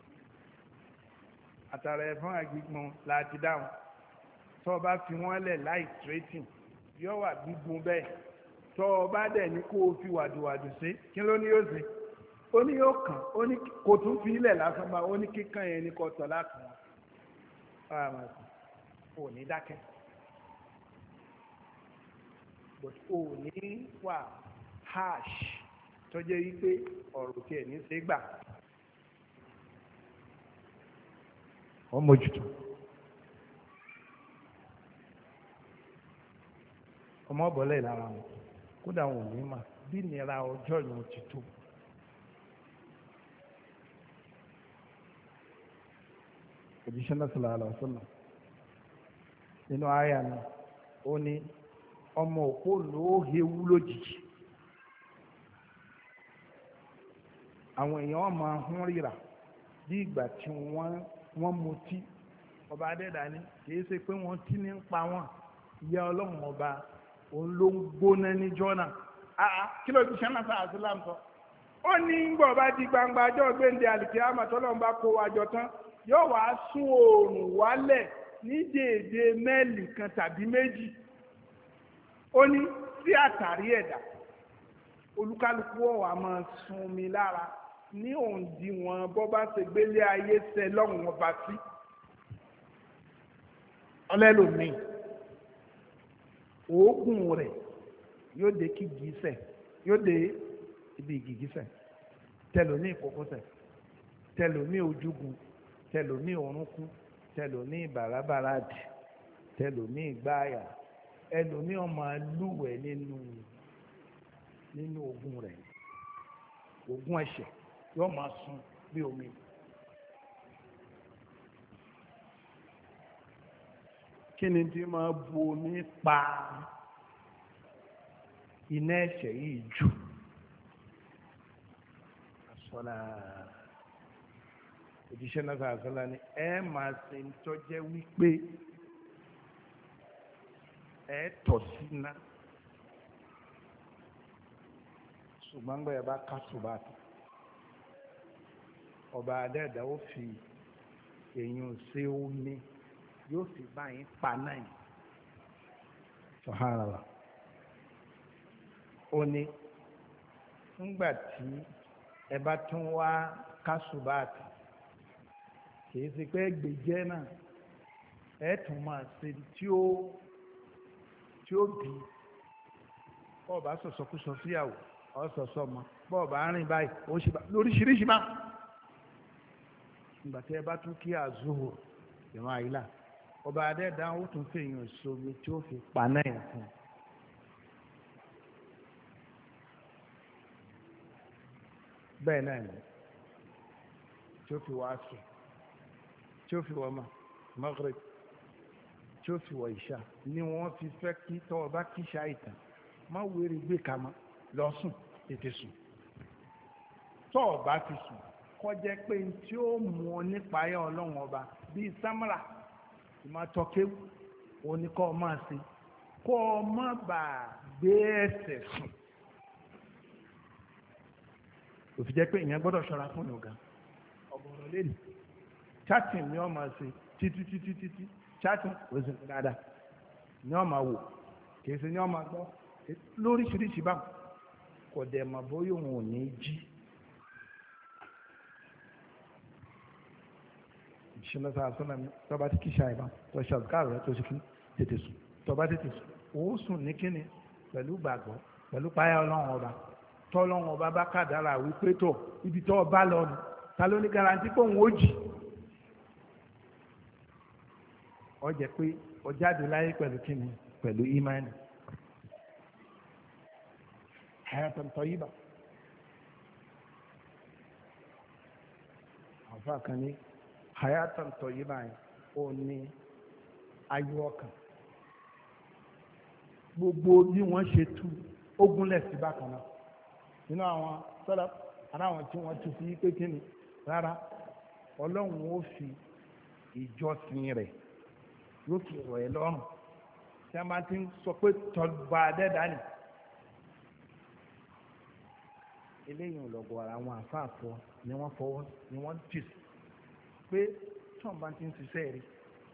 àtàrà ẹ̀fọn àgbègbọn láti dáhùn tó o bá fi wọ́n lẹ̀ láì straighten yóò wà gbígbón bẹ́ẹ̀ tó o bá dẹ̀ ní kó o fi wàdùwàdù sí kí ló ní yóò ṣe ó ní yóò kàn ó ní kò tún fi ilẹ̀ lásán bá ó ní kíkàn yẹn ní kò tọ̀ láti wọn ò ní dákẹ́ but ò ní wà harsh tó jẹ́ wípé ọ̀rọ̀ tí ẹ̀ ní ṣe gbà wọ́n mójútó ọmọ ọ̀bọ̀lẹ̀ lára wọn kódà wọn ò ní mà bí nira ọjọ́ yẹn ti tó òjíṣẹ́ náà sallallahu alaihi wasallam nínú àyà náà ó ní ọmọ òkú ló hewu lójijì àwọn èèyàn máa ń ríra bí ìgbà tí wọ́n mutí ọba adẹ́dà ní kìí ṣe pé wọ́n tí ní ń pa wọ́n ìyá ọlọ́run ọba òun ló ń gbóná níjọ́ náà kí ló ti ṣe náà sáà sí láǹtọ́ ó ní gbọ́ bá di gbangba ọjọ́ gbéǹde àlìkí àmàtọ́lọ́run bá kó wa jọ tán yóò wá sún oòrùn wálẹ̀ ní déédé mẹ́ẹ̀lì kan tàbí méjì ó ní sí àtàrí ẹ̀dá olúkálùkù ọ̀wà máa sun mi lára ní òǹdíwọ̀n bọ́ bá ṣe gbélé ayé ṣe lọ́rùn ọba sí ọlẹ́lòmíì òógùn rẹ̀ yóò dé kí gìíṣẹ̀ yóò dé ibi ìgìgísẹ̀ tẹlòmíì kókósẹ̀ tẹlòmíì ojúgun tẹlòmíì orúnkún tẹlòmíì bàràbàràdì tẹlòmíì gbáàyà ẹlòmíì ọmọ lúwẹ̀ẹ́ nínú ogun rẹ̀ ogun ẹ̀ṣẹ̀ yóò máa sun bí omi. kí ni tí máa bu omi pa iná ẹ̀ṣẹ̀ yìí jù? àsọlá òjíṣẹ́ náà sàásọ́lá ni ẹ máa ṣe ń tọ́jẹ́ wípé ẹ tọ̀ sí iná ṣùgbọ́n gbọ́dọ̀ bá kásùbàtà ọba adẹ́ẹ̀dá ó fi èèyàn ṣe omi yóò fi báyìí pa náà yìí sọ̀hánàlá ó ní ńgbà tí ẹ bá tún wá kásùbàtà kìí ṣe pé gbèjẹ́ náà ẹ tún máa ṣe tí ó bí bọ́ọ̀bá sọ̀sọ́kúsọ síyàwó ọ̀sọ̀sọ̀ mọ́ bọ́ọ̀bá rìn báyìí ó ṣe bá lóríṣiríṣi bá ìgbà tí ẹ bá tún kí àzúhù ìran àyílà ọba adẹ́ẹ̀dá ó tún fèèyàn sómi tí ó fi pa náà yẹn fún un. bẹ́ẹ̀ náà ni tí ó fi wá sùn tí ó fi wọ Maghrib tí ó fi wọ ìṣá ni wọ́n fi fẹ́ kí tọ́ ọba kíṣà ìtàn má wérí gbé kama lọ sùn tètè sùn tọ́ ọba ti sùn kọjá pé tí ó mú ọ nípa ayé ọlọ́run ọba bíi sámúrà ìmọ̀tọ́kéwù oníkọ́ máa ṣe kó o má bàa gbé ẹsẹ̀ sùn òfin jẹ́ pé ìyẹn gbọ́dọ̀ ṣọ́ra fún ọ̀gá ọ̀gọ̀rọ̀ lẹ́nu chatting ni wọ́n máa ṣe títí chatting kò sí dáadáa ni wọ́n máa wò kìí ṣe ni wọ́n máa gbọ́ lóríṣiríṣi bá kò dẹ̀ mọ̀ bóyá òun ò ní jí. ìṣúná sáà sọ́nà tọ́ba tí kì í ṣe àìbá tó ṣe àbùkárò rẹ tó ṣe kí tètè sùn tọ́ba tètè sùn òun sùn ní kíni pẹ̀lú gbàgbọ́ pẹ̀lú páyà ọlọ́run ọba tọ́lọ́run ọba bá kádàrá wípé tó ibi tó ọba lọ nù ta ló ní garanti pé òun ó jì ọ jẹ́ pé ọ jáde láyé pẹ̀lú kíni pẹ̀lú ìmánì hayatan tayyiba àfa kan ní hayatan tayyiba yẹn ó ní ayọ̀ ọkàn gbogbo bí wọ́n ṣe tú ogunlẹ̀ sí bákan náà nínú àwọn sọ́dọ̀ aláwọn tí wọ́n tú sí pé kíni rárá ọlọ́run ó fi ìjọsìn rẹ̀ yóò fi rọ̀ ẹ́ lọ́rùn tí a bá ti ń sọ pé tọba adẹ́dá ni eléyìí ò lọ́gbọ̀ ara àwọn àfáàfọ́ ni wọ́n fọwọ́ ni wọ́n tì sí pé tọ́n bá ti ń ṣiṣẹ́ rí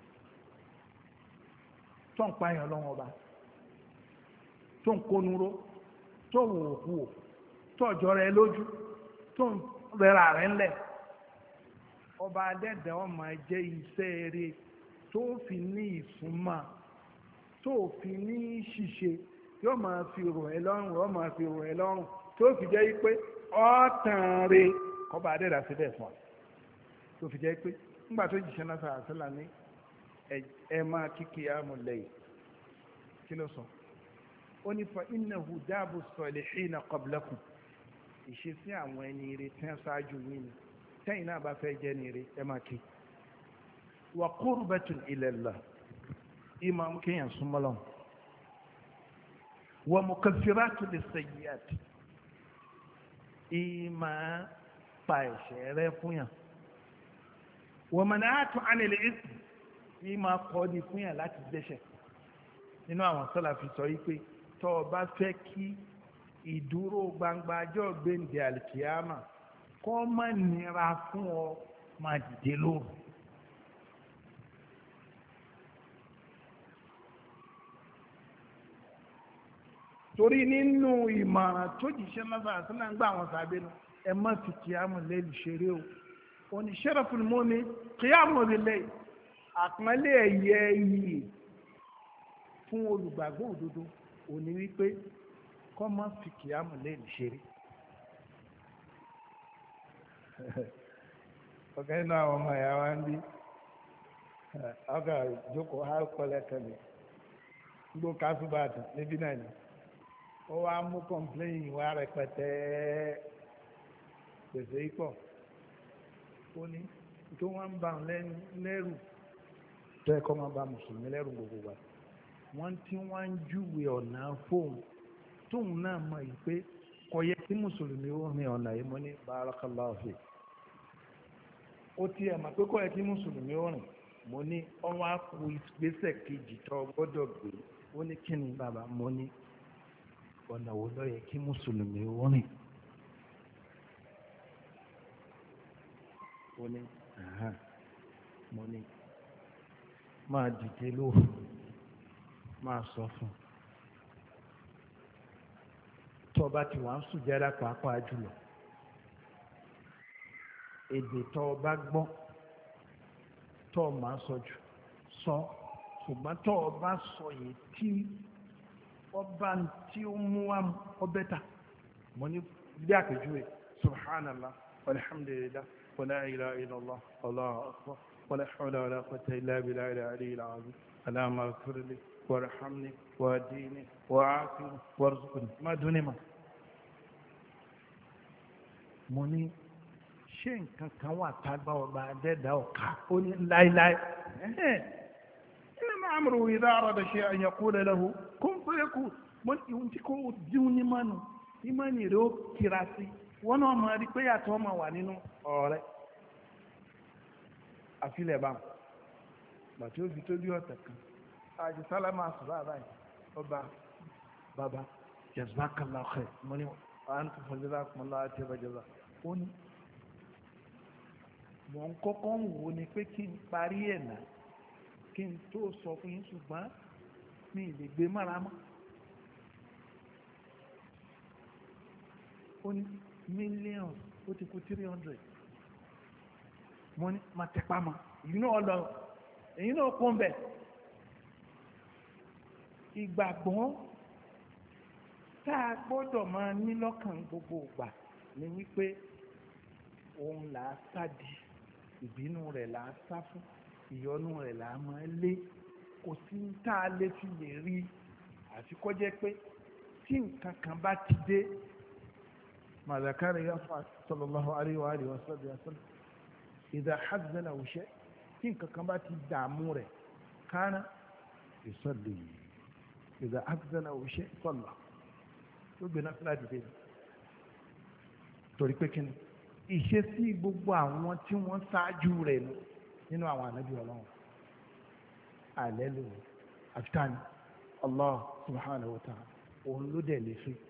tọ́n pààyàn lọ́wọ́ ọba tó ń kónúró tó ń wò kú wò tó ọjọ́ rẹ lójú tó ń rẹra rẹ ńlẹ̀ ọba adẹ́dẹ́ wọn máa jẹ́ iṣẹ́ eré tó fi ní ìfúnmá tó fi ní ṣíṣe yóò máa fi rọ̀ ẹ́ lọ́rùn yóò máa fi rọ̀ ẹ́ lọ́rùn tó fi jẹ́ pé ọ̀tàn rẹ kọba adẹ́dẹ́ síbẹ̀ fún ọ tó fi jẹ́ pé nígbà tó jìṣẹ́ náà sọ̀rọ̀ àṣẹlá ní ẹ máa kíkì àmúlẹ̀yìn kí ló sọ ó ní fa innahu dáàbò salihina qablakum ìṣesí àwọn ẹni ire tí wọ́n ṣáájú yín ni tẹ́yìn náà bá fẹ́ jẹ́ ní ire ẹ máa kí wa qurbatun ila Allah ìmọ̀ kéèyàn súnmọ́ lọ́wọ́ wa mukaffiratun lis-sayyi'at ìmọ̀ pa ẹ̀ṣẹ̀ rẹ fún yàn wa man'atu 'anil ithm ìmọ̀ kọ́ di fún yàn láti dẹ́ṣẹ̀ nínú àwọn sọ́là fi sọ yí pé tọ́ ọ bá fẹ́ kí ìdúró gbangba ọjọ́ gbẹ̀ǹdẹ̀ àlìkìyàmà kọ́ má nira fún ọ máa dìde lóru. torí nínú ìmọ̀ràn tó jìṣẹ́ lọ́sàn àti náà ń gbà àwọn sábẹ́ nu ẹ má fi kìyàmù lẹ́lu ṣeré o òní sharaful mu'min kìyàmù lẹ́lẹ́ àpọ́nlé ẹ̀yẹ iyì fún olùgbàgbọ́ òdodo òní wípé kọ́ mọ́ fi kìámù lẹ́nu ṣeré. ọ̀gá inú àwọn ọmọ ìyá wa ń bí ọgá ìjókòó hálùkọ́lẹ̀ tẹ̀lé gbó kásùbàtà níbí náà ni ó wá mú kọ́ńpléyìn wá rẹpẹtẹ pèsè ipò ó ní tó wọ́n ń bá wọn lẹ́rù tó ẹ̀kọ́ máa bá mùsùlùmí lẹ́rù gbogbo wa wọ́n tí wọ́n ń júwe ọ̀nà fóun tóun náà mọ̀ yìí pé kò yẹ kí mùsùlùmí ó rìn ọ̀nà yìí mọ́ ní barakallahu fi ó ti ẹ̀ mọ̀ pé kò yẹ kí mùsùlùmí ó rìn mo ní ọwọ́ àpò ìgbésẹ̀ kejì tó gbọ́dọ̀ gbé ó ní kí ni bàbá mo ní ọ̀nà wo ló yẹ kí mùsùlùmí ó rìn ó ní mo ní máa dìde lóru máa sọ fún tó bá ti wà ń sùjádà pàápàá jùlọ èdè tó bá gbọ́ tó máa sọ jù sọ ṣùgbọ́n tó bá sọ yìí tí ọba tí ó mú wá ọbẹ̀ ta mo ní bí àpèjúwe subhanallah walhamdulillah wala ilaha illallah allahu akbar wala hawla wala quwwata illa billahi al-aliyyil azim allahumma ighfir li warhamni wahdini wa'afini warzuqni má dún ní ma mo ní ṣé nǹkan kan wà tágbà ọba adẹ́dà ọ̀ka ó ní láíláí innama amruhu idha arada shay'an yaqulu lahu kun fayakun mo ní ìhun tí kò dín ní mánu ìmánì rẹ̀ ó kíra sí wọn náà máa rí pé yàtọ̀ máa wà nínú ọ̀rẹ́ àfilẹ̀ bá bàtí ó fi tó bí ọ̀tẹ̀ kan àjẹ sálámà àṣùbà báyìí ọba bàbá jazakallahu khair mo ní àwọn tó fọjọ́ lápọn láti àti ìbàjọba ó ní mọ̀ ń kọ́kọ́ ń wò ni pé kí n parí ẹ̀ náà kí n tó sọ fún yín ṣùgbọ́n mi ì lè gbé mára mọ́ ó ní mílíọ̀nù ó ti kú 300 mo ní ma tẹpá mọ́ èyí náà lọ èyí náà kún bẹ̀ ìgbàgbọ́ tá a gbọ́dọ̀ máa ní lọ́kàn gbogbo ìgbà ni wípé òun là á sádi ìbínú rẹ̀ là á sá fún ìyọnú rẹ̀ là á máa lé kò sí tá a lè fi lè rí àfi kó jẹ́ pé tí nǹkan kan bá ti dé màdàkárì yàfa sallallahu alaihi wa alihi wa sallam idha hazzanahu shay tí nǹkan kan bá ti dààmú rẹ̀ kánà yusalli idha hazzanahu shay salla ó gbé náà fúlá dìde torí pé kí ni ìṣesí gbogbo àwọn tí wọ́n ṣáájú rẹ̀ nínú àwọn ànábì ọlọ́run alẹ́ lò àfitáni Allah subhanahu wa ta'ala òun ló dẹ̀ lè fi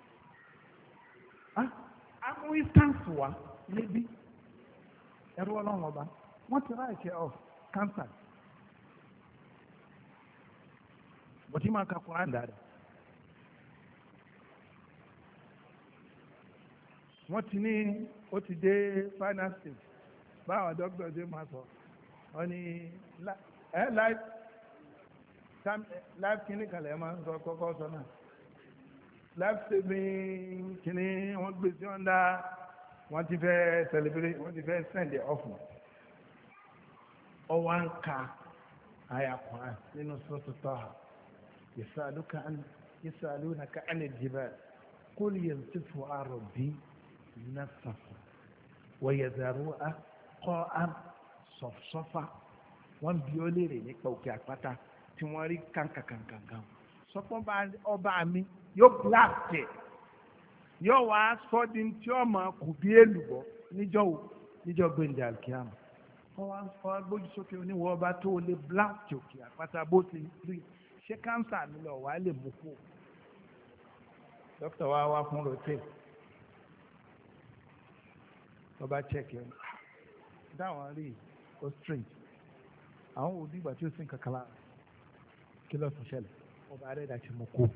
amú instance wa níbi ẹ̀rọ ọlọ́run ọba wọ́n ti ráìkẹ́ of cancer bọ̀tí máa ka Quran dáadáa wọ́n ti ní ó ti dé final stage báwọn dókítà ṣe máa sọ wọ́n ní life kìíní kalẹ̀ máa ń sọ kọ́kọ́ sọ náà life saving kìíní wọ́n gbé sí ọ̀ndà wọ́n ti fẹ́ celebrate wọ́n ti fẹ́ send it off ọwọ́ ń ka àyà Quran nínú sọ́tò tọ́ha yasalunaka anil jibal qul yansifuha rabbi nasfa wayadharuha qa'an safsafa wọ́n bí ó léèrè nípa òkè àpáta tí wọ́n rí kankankankan sọpọ́ ọba mi yóò blast yóò wá sọ́dí tí ó máa kù bí èlùbọ́ níjọ́ gbẹ̀ndẹ̀ alkiyama wọ́n wá fọ́ gbójú sókè oníwọ̀ ọba tó lè blast òkè àpáta bó ti rí ṣé kánsà mi lọ wà lè mú kú dókítà wa wá fún rotate ọba check ẹ dáwọn rí ó straight àwọn òbí ìgbà tí ó sì ń kankala kí ló tún ṣẹlẹ̀ ọba arẹ́dà ti mú kú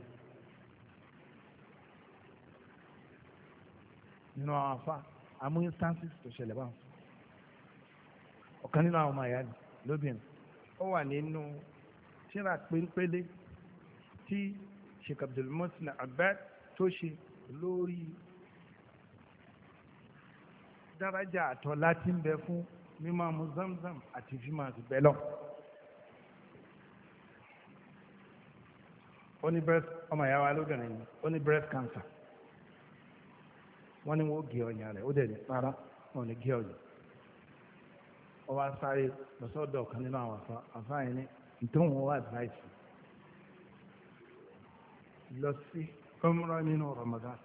nínú àwọn afá àmú instances tó ṣẹlẹ̀ báwọn ọ̀kan nínú àwọn ọmọ àyà ni lóbìnrin ó wà nínú tíra pínpélé tí Sheikh Abdul Muhsin Abbad tó ṣe lórí dáràjà àtọ̀ láti ń bẹ fún mímọ́ mu zamzam àti fímọ́ àti bẹ́ẹ̀ lọ. ó ní breast ọmọ ìyá wa lóbìnrin ni ó ní breast cancer wọ́n ní wọ́n gé ọyàn rẹ̀ ó dẹ̀ ní rárá wọ́n ní gé ọyàn ó wá sáré lọ́sọ̀dọ̀ kan nínú àwọn àfáàyàn ní nítorí wọn wá advice lọ sí umrah nínú Ramadan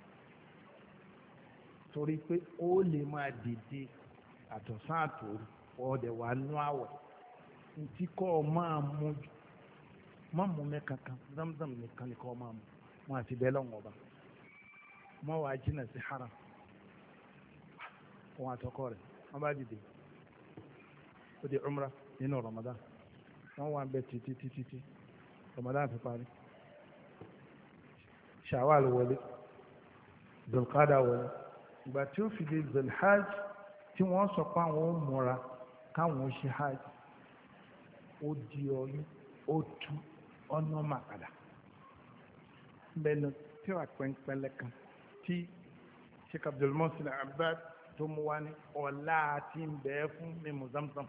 torí pé ó lè máa dìde àtọ̀sán àtòru ọ̀dẹ̀ wà nú àwọ̀ ntí kọ́ ọ máa mú má mú mẹ́kankan zamzam nìkan ni kọ́ ọ máa mú wọn àti bẹ́ẹ̀ lọ́wọ́ ọba mọ́ wàá jìnnà sí haram wọn àtọkọ rẹ̀ wọ́n bá dìde ó di umrah nínú Ramadan wọ́n wà ń bẹ títí Ramadan fi parí Shawwal wọlé Zulqada wọlé ìgbà tí ó fi di Zulhajj tí wọ́n sọ pé àwọn ò múra káwọn ó ṣe hajj ó di ọyún ó tú ọ̀nà màkàdà bẹ́ẹ̀ni tí wàá pẹ́ńpẹ́lẹ́ kan tí Sheikh Abdul Mohsin Abbad tó mú wá ní ọ̀la àti ń bẹ́ẹ̀ fún mímu zamzam.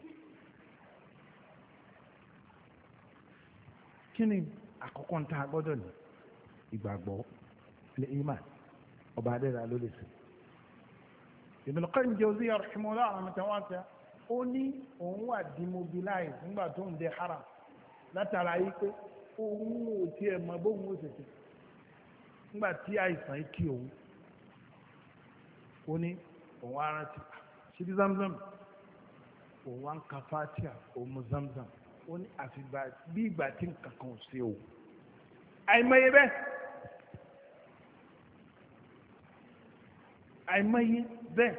kí ni àkọ́kọ́ ń ta gbọ́dọ̀ ní ìgbàgbọ́ ní iman ọba adẹ́rẹ́ ló lè sè. Ibn Qayyim Jawziyya rahimahullah rahmatan wasi'a ó ní òun wà demobilize nígbà tó ń dé haram látara yìí pé òun ò tiẹ̀ mọ bóun ó tètè nígbà tí àìsàn yìí kí òun ó ní òun á rántí ṣíbí zamzam òun wá ń ka fatia òun mu zamzam ó ní àfìgbà bí ìgbà tí nǹkan kan ò sí òun àìmọye bẹ́ẹ̀ àìmọye bẹ́ẹ̀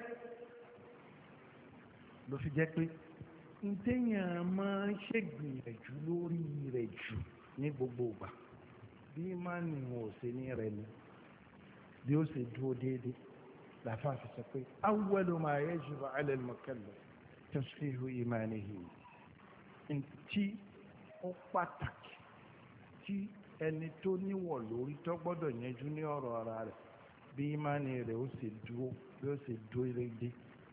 ló fi jẹ́ pé ntẹ́yàn máa ń ṣègbìyànjú lórí rẹ̀ jù ní gbogbo ìgbà bí ìmánì wọn ò ṣe ní rẹ̀ ni bí ó ṣe dúró déédéé làfáà fi sọ pé awwalu ma yajibu ala al-mukallaf tasfihu imanihi ntí ó pàtàkì tí ẹni tó níwọ̀ lórí tó gbọ́dọ̀ yanjú ní ọ̀rọ̀ ara rẹ̀ bí ìmánì rẹ̀ ó ṣe dúró bí ó ṣe dúró déédéé.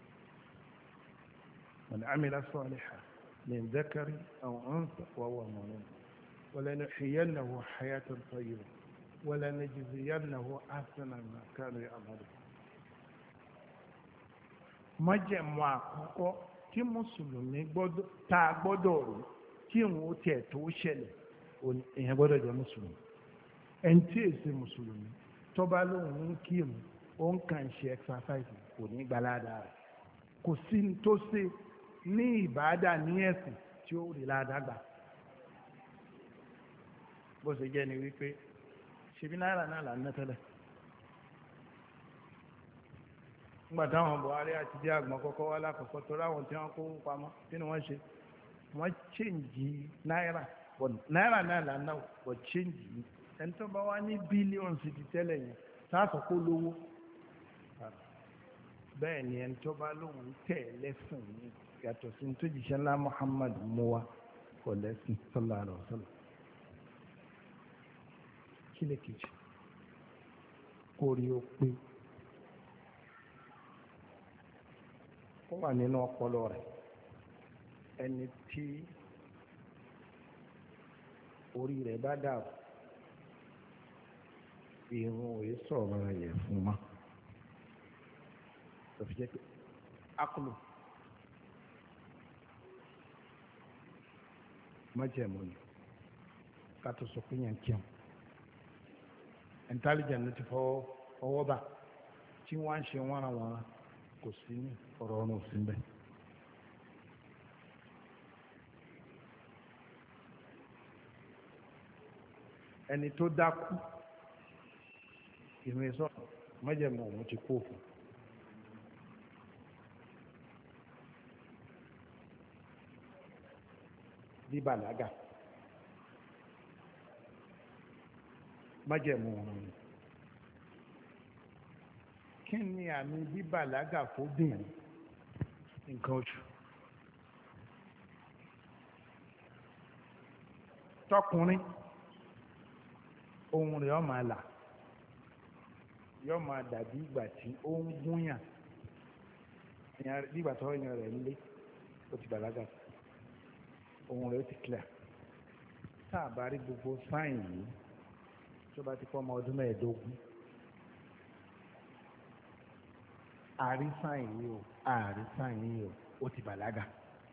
من عمل صالحا من ذكر أو أنثى وهو مؤمن ولنحيينه حياة طيبة ولنجزينه أحسن ما كانوا يعملون májẹ̀mú àkọ́kọ́ tí mùsùlùmí tá a gbọ́dọ̀ rò tí ìwọ̀n ó tiẹ̀ tó ṣẹlẹ̀ èèyàn gbọ́dọ̀ jẹ́ mùsùlùmí ẹni tí èsì mùsùlùmí tó bá lóun ń kírun ó ń kàn ṣe exercise kò ní gbalada rẹ̀ kò sí ní tó ṣe ní ìbáadà ní ẹ̀sìn tí ó rí ládàgbà bó ṣe jẹ́ ni wípé ṣebí náírà náà là ń ná tẹ́lẹ̀ nígbà táwọn Buhari àti dí àgbọn kọ́kọ́ wá lákọ̀ọ́kọ́ tó ráwọn tí wọ́n kó pamọ́ kí ni wọ́n ṣe wọ́n ṣéǹjì náírà náírà náà là ń ná bọ̀ ṣéǹjì ní ẹni tó bá wá ní bílíọ̀nù sí ti tẹ́lẹ̀ yẹn sáàsọ̀ kó lówó bẹ́ẹ̀ ni ẹni tó bá lóun tẹ̀ lẹ́sìn ní yàtọ̀ sí tó jíṣẹ́ ńlá Muhammad mú wa kò lẹ́sìn sallallahu alaihi wasallam kí lè kejì kó rí o pé ó wà nínú ọpọlọ rẹ̀ ẹni tí orí rẹ̀ bá dàrú ìrun òye sọ̀rọ̀ yẹ̀ fún ma tó fi jẹ́ pé akulu májẹ̀mú ni ká tó sọ pé yẹn kíọ̀n intelligent ló ti fọwọ́ bá tí wọ́n ń ṣe wọ́n àwọn kò sí ní ọ̀rọ̀ ọ̀run òsì ń bẹ̀. ẹni tó dákú ìrìn sọ májẹ̀mú òun ti kó fún bíbàlágà májẹ̀mú ọ̀run ni kí ni àmì bíbàlágà fóbìnrin nǹkan oṣù tọkùnrin ohun rẹ̀ ó máa là yóò máa dàbí ìgbà tí ó ń gúnyàn nígbà tó yàn rẹ̀ nílé ó ti bàlágà ohun rẹ̀ ó ti clear tá a bá rí gbogbo sáìn yìí tó bá ti pọ́ ọmọ ọdún mẹ́ẹ̀ẹ́dógún àrí sáìn yìí o àrí sáìn yìí o ó ti bàlágà.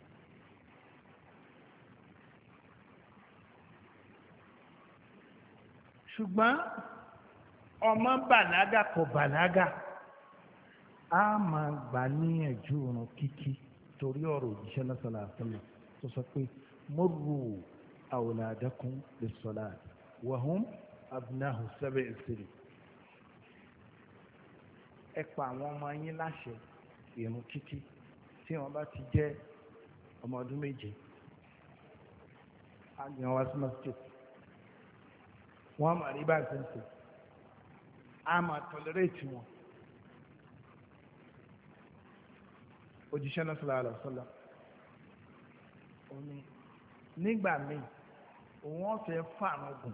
ṣùgbọ́n ọmọ bàlágà kò bàlágà a máa gbà níyànjú ọ̀run kíkí torí ọ̀rọ̀ òjíṣẹ́ náà sallallahu alaihi wasallam tó sọ pé murru awladakum bis-salat wa hum abnahu sab'i sin. ẹ pa àwọn ọmọ yín láṣẹ ìrun kíkí tí wọ́n bá ti jẹ́ ọmọ ọdún méje á gbé wọn wá sí masjid wọ́n máa rí bá a ṣe ń ṣe a máa tolerate wọn. òjíṣẹ́ náà sallallahu alaihi wasallam òní nígbà míì òun ọ̀fẹ́ fàánù gùn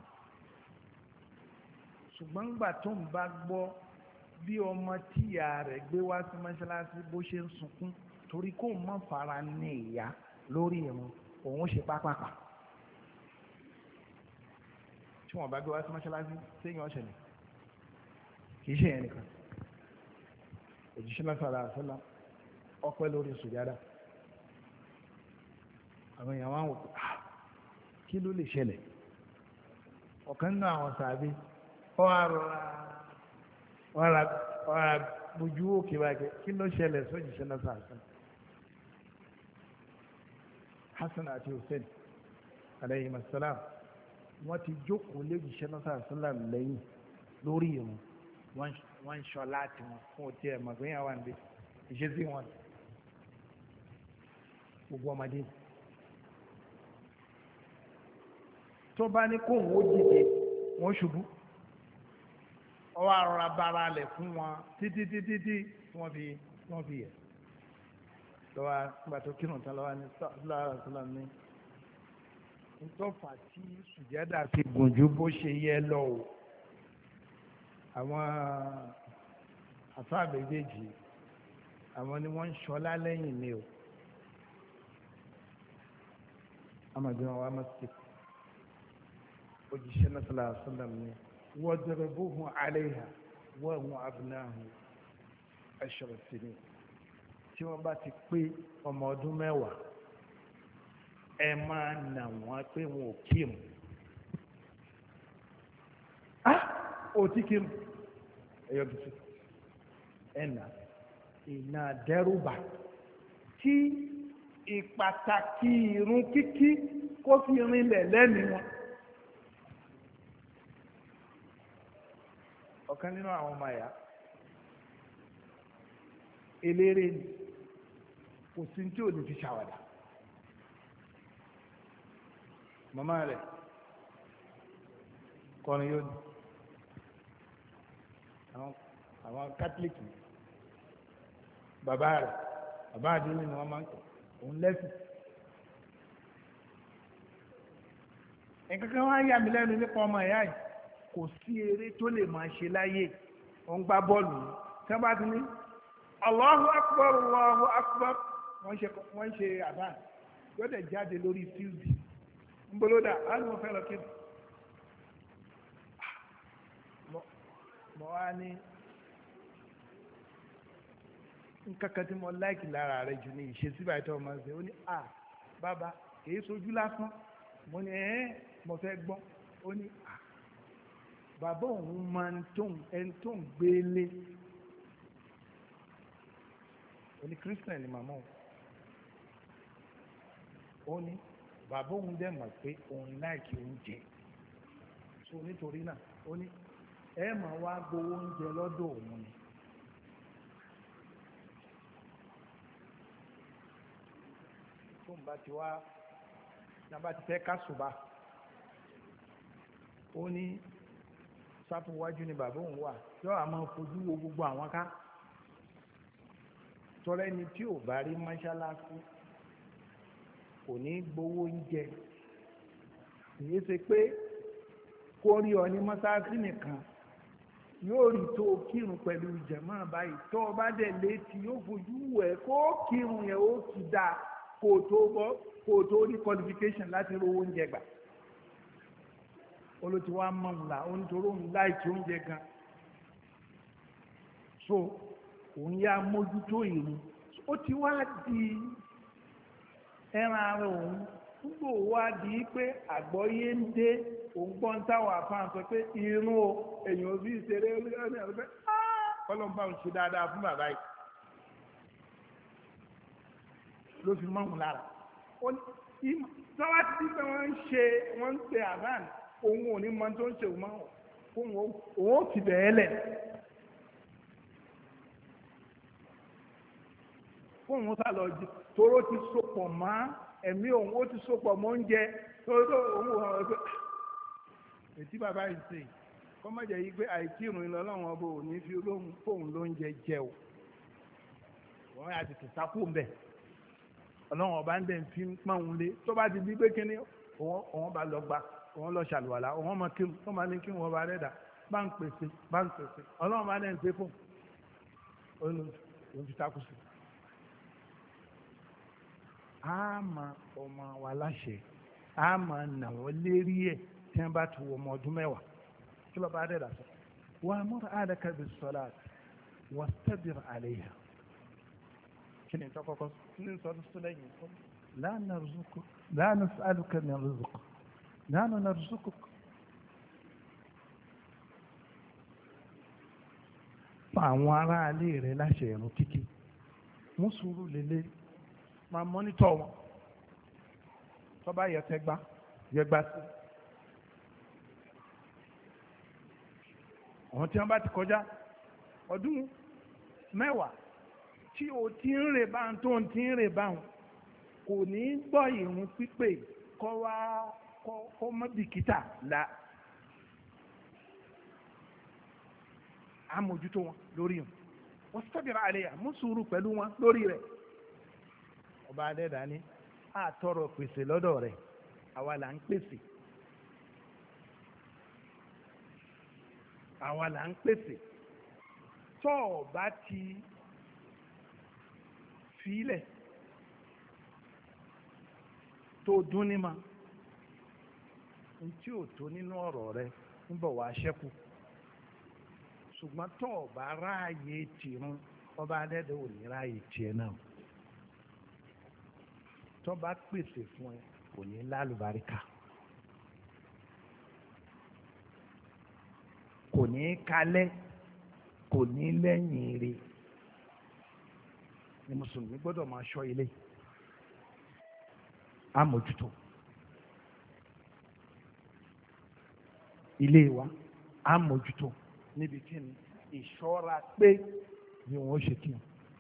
ṣùgbọ́n nígbà tó ń bá gbọ́ bí ọmọ tíya rẹ̀ gbé wá sí mọ́ṣáláṣí bó ṣe ń sunkún torí kó mọ́ fara ní ìyá lórí ìrun òun ṣe pápápá tí wọ́n bá gbé wá sí mọ́ṣáláṣí séyìn ọ̀ṣẹ̀lẹ̀ kì í ṣe yẹn nìkan òjíṣẹ́ náà sallallahu alaihi wasallam ọpẹ́ lórí sùjádà àwọn èèyàn wá ń wò kí ló lè ṣẹlẹ̀ ọ̀kan nínú àwọn sàbí ọ̀rà bójú òkè báyìí kí ló ṣẹlẹ̀ sójíṣẹ́ náà sàásán Hasan àti Hussein alayhi masalam wọ́n ti jókòó lójíṣẹ́ náà sàásán lẹ́yìn lórí ìrun wọ́n ń ṣọ́ láti wọn fún òtí ẹ̀ màgbéyàwó àǹdé ìṣesí wọn gbogbo ọmọdé tó bá ní kóhùn ó dìde wọ́n ṣubú ọwọ́ àrọ̀rà bára lẹ̀ fún wọn títí tí wọ́n fi yẹ lọ́wọ́ nígbà tó kírun tán lọ́wọ́ ní sọ́lá ní ntọ́fà tí sùjádà fi gùn ju bó ṣe yẹ lọ o àwọn àfáà méjèèjì àwọn ni wọ́n ń ṣọlá lẹ́yìn mi o amadu wa masjid òjíṣẹ́ náà sallallahu alaihi wasallam ni wadribuhum alayha wa hum abnahu 10 sinin tí wọ́n bá ti pé ọmọ ọdún 10 ẹ máa nà wọ́n pé wọn ò kírun ó ti kírun ẹ̀yọ́ bìtú ẹ̀nà ìnà dẹ́rùbà tí ìpàtàkì ìrun kíkí kó fi rinlẹ̀ lẹ́nu wọn. ọ̀kan nínú àwọn ọmọ ẹ̀yà eléré ni kò sí tí ò ní fi ṣàwàdà màmá rẹ̀ kọrin yóò ní àwọn kátólíkì bàbá rẹ̀ bàbá àdínní ni wọ́n máa ń tọ̀ òun lẹ́sìn nǹkan kan wá yà mí lẹ́nu nípa ọmọ ìyá yìí kò sí eré tó lè máa ṣe láyé wọ́n gbá bọ́ọ̀lù yìí tí wọ́n bá ti ní Allahu Akbar Allahu Akbar wọ́n ṣe àbá yóò dẹ̀ jáde lórí fíldì ń bolódà á ní wọ́n fẹ́ lọ kí mo wá ní nǹkan kan tí mo láìkì lára rẹ̀ jù ní ìṣesí báyìí tó máa ń ṣe ó ní bàbá kìí sojú lásán mo ní mo fẹ́ gbọ́n ó ní bàbá òun máa ń ẹni tó ń gbélé ó ní Christian ni màmá òun ó ní bàbá òun dẹ̀ mọ̀ pé òun láìkì oúnjẹ so nítorí náà ó ní ẹ máa wá gbowó oúnjẹ lọ́dọ̀ òun ni. tó ń bá ti wá nàbá ti fẹ́ kásùbà ó ní sáfù wájú ni bàbá òun wà yóò àmọ́ fojú wo gbogbo àwọn ká tọ́lá ẹni tí ò bá rí mọ́ṣáláṣí kò ní gbowó oúnjẹ kìí ṣe pé kó rí ọ ní mọ́ṣáláṣí nìkan yóò rí tó kírun pẹ̀lú jàmáà báyìí tó o bá dẹ̀ létí yóò fojú wẹ̀ kó kírun yẹn ó ti dáa kó o tó rí qualification láti rówó oúnjẹ gbà olóòtú wa mọ̀ ńlá onítorí òun láìkí oúnjẹ gan so òun yá mójútó ìrun ó ti wá di ẹran ara òun gbogbo wa di pé àgbọ́yé ń dé òun gbọ́n táwọn àfáàn sọ pé irun o èèyàn ò bí ìṣeré olóòrùn ẹ̀rọ pé kọ́lọ́mbà ń ṣe dáadáa fún bàbá yìí ló fi mọ́hùn lára tọ́wá ti di pé wọ́n ń ṣe àbáàn òun ò ní mọ tó ń ṣe òun ó ti bẹ̀ẹ́ lẹ̀ fóun ó sá lọ jí toró ti sopọ̀ mọ́ ẹ̀mí òun ó ti sopọ̀ mọ́ oúnjẹ toró òun ò hàn pé ètí bàbá yìí ṣe kọ́mọ̀jẹ̀ yìí pé àìkírun ìlọ ọlọ́run ọba ò ní fi fóun lóúnjẹ jẹ o wọ́n yà tètè sápò ń bẹ̀ ọlọ́run ọba ń dẹ̀ fi pọ́n òun lé tó bá ti di pé kíní òun bá lọ gba òun lọ ṣàlùwàlà òun mọ kírun tó máa ní kí wọn bá rẹ́dà bá ń pèsè ọlọ́run bá dẹ̀ ń ṣe fún òun fi takú sí. a máa ọmọ wa láṣẹ a máa nà wọ́n lérí ẹ̀ tí wọ́n bá ti wọ ọmọ ọdún mẹ́wàá kí ló bá rẹ́dà sọ. wà á múra àdàkà bí sọlá wà tẹ́bìrì àlẹ́yà kí ni tọ́kọ́kọ́ ní sọ́dún sílẹ̀ yìí fún la nas'aluka min rizq nánú narzuquk fa àwọn aráalé rẹ láṣẹ ẹ̀rùn kíkí mú sùúrù lélẹ̀ máa mọ́nítọ̀ wọn tó bá yẹ tẹ́gbá yẹgbá sí àwọn tí wọ́n bá ti kọjá ọdún mẹ́wàá tí o ti ń rè bá ń tó ń ti ń rè bá ń kò ní gbọ́ ìrun pípé kọ́ wá kọ́ mọ́ bìkítà la àmójútó wọn lórí wọn wọ́n sọ́bìrì àlẹ́yà mú sùúrù pẹ̀lú wọn lórí rẹ̀ ọba adẹ́dà ní àtọrọ pèsè lọ́dọ̀ rẹ̀ àwa là ń pèsè àwa là ń pèsè tọ́ ọba ti filẹ̀ tó dún ní ma ntí ò tó nínú ọ̀rọ̀ rẹ ń bọ̀ wá ṣẹ́kù ṣùgbọ́n tó o bá ráàyè tìrún ọba adẹ́dẹ́ ò ní ráàyè tiẹ̀ náà tó bá pèsè fún ẹ kò ní lálùbáríkà kò ní kalẹ̀ kò ní lẹ́yìn ire ni mùsùlùmí gbọ́dọ̀ máa ṣọ́ ilé àmójútó. ilé wa á mójútó níbi kí ni ìṣọ́ra pé ni wọ́n ṣe kí ni.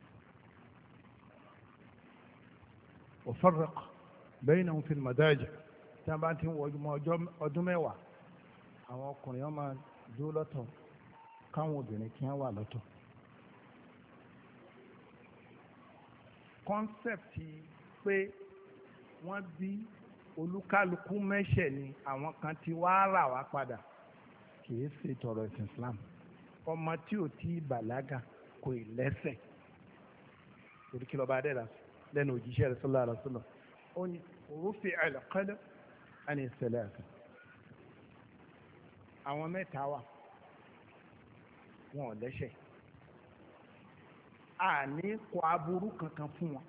وفرق بينهم في المضاجع tí wọ́n bá ti ń wọ ọdún mẹ́wàá àwọn ọkùnrin wọn máa dúró lọ́tọ̀ káwọn obìnrin kí wọ́n wà lọ́tọ̀. kọ́nsẹ̀pì pé wọ́n bí olúkálukú mẹ́ṣẹ̀ ni àwọn kan ti wá rà wá padà kìí ṣe tọrọ ẹ̀sìn Islam ọmọ tí ò tí bàlágà kò ì lẹ́ṣẹ̀ torí kí lọ́ba adẹ́rà lẹ́nu òjíṣẹ́ rẹ̀ sallallahu alaihi wasallam ó ní rufi al-qalam an salasa àwọn mẹ́ta wà wọn ò lẹ́ṣẹ̀ àní kọ aburú kankan fún wọn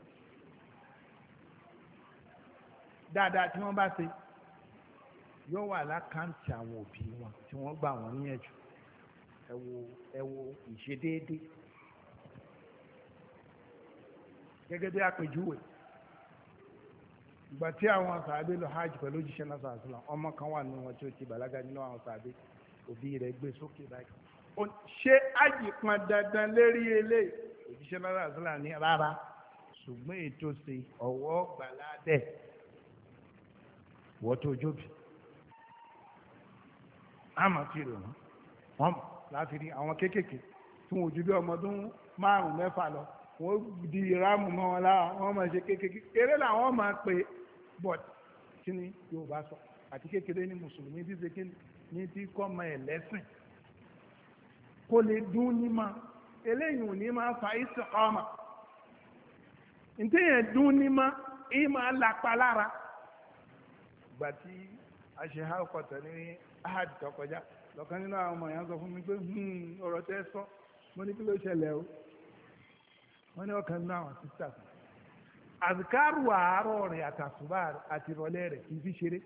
dáadáa tí wọ́n bá ṣe yóò wà lákàntì àwọn òbí wọn tí wọ́n gbà wọ́n níyànjú ẹ wo ìṣedéédé gẹ́gẹ́ bí àpèjúwe ìgbà tí àwọn sàábé lọ hajj pẹ̀lú òjíṣẹ́ náà sàásùlà ọmọ kan wà nínú wọn tí ó ti bàlágà nínú àwọn sàábé òbí rẹ̀ gbé sókè báyìí ṣé hajj pọn dandan lérí eléyìí òjíṣẹ́ náà sàásùlà ní rárá ṣùgbọ́n ètò ṣe ọ̀wọ́ gbàládẹ̀ wọ́n tó jóbi àmọ́ tí rò wọ́n láti rí àwọn kéékèèké tí wọ́n ojú bí ọmọ ọdún 5-6 lọ wọ́n di ráàmù mọ́ wọn lára wọ́n máa ṣe kéékèèké eré làwọn máa pè bọ́t kí ni Yorùbá sọ àti kékeré ní mùsùlùmí bí ṣe kí ní tí kọ́ ọmọ ẹ̀ lẹ́sìn kò lè dún ní ma eléyìí ò ní máa fa istiqama ntẹ́yẹ̀ dún ní ma èyí máa lápa lára gbà tí a ṣe ha ọkọ̀tọ̀ ní ahad tó kọjá lọ́kàn nínú àwọn ọmọ yẹn sọ fún mi pé ọ̀rọ̀ tẹ́ sọ mo ní kí ló ṣẹlẹ̀ o wọ́n ní ọkàn nínú àwọn sísà kan àzìkárù àárọ̀ rẹ̀ àtàsùbà àti ìrọ̀lẹ́ rẹ̀ kì í fi ṣeré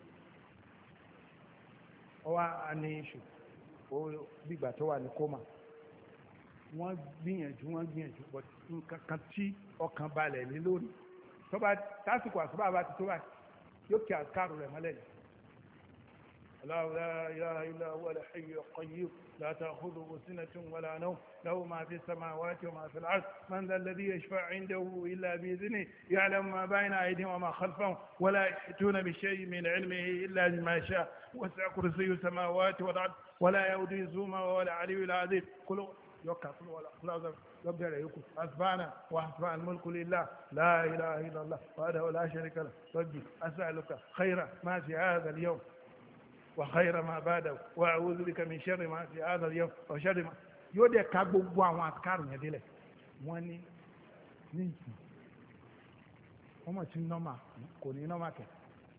ọwọ́ àní iṣu ó dìgbà tó wà ní kómà wọ́n gbìyànjú but nǹkan kan tí ọkàn balẹ̀ ní lórí tó bá tásìkò àsùbà bá ti tó báyìí yóò kí àzìkárù rẹ̀ mọ́lẹ̀ yìí. الله لا إله إلا هو الحي القيوم لا تأخذه سنة ولا نوم له ما في السماوات وما في الأرض من ذا الذي يشفع عنده إلا بإذنه يعلم ما بين أيديهم وما خلفهم ولا يحيطون بشيء من علمه إلا بما شاء وسع كرسي السماوات والأرض ولا يؤوده حفظهما وهو العلي العظيم كل يوكا كل ولا خلاص يبدأ يكون أسبحنا وأسبح الملك لله لا إله إلا الله وحده لا شريك له ربي أسألك خير ما في هذا اليوم وخير ما بعده واعوذ بك من شر ما في هذا اليوم وشر ما yóò dé ka gbogbo àwọn àtikárù yẹn délẹ̀ wọ́n ní ìsìn wọ́n mọ̀ sí nọ́mà kò ní nọ́mà kẹ̀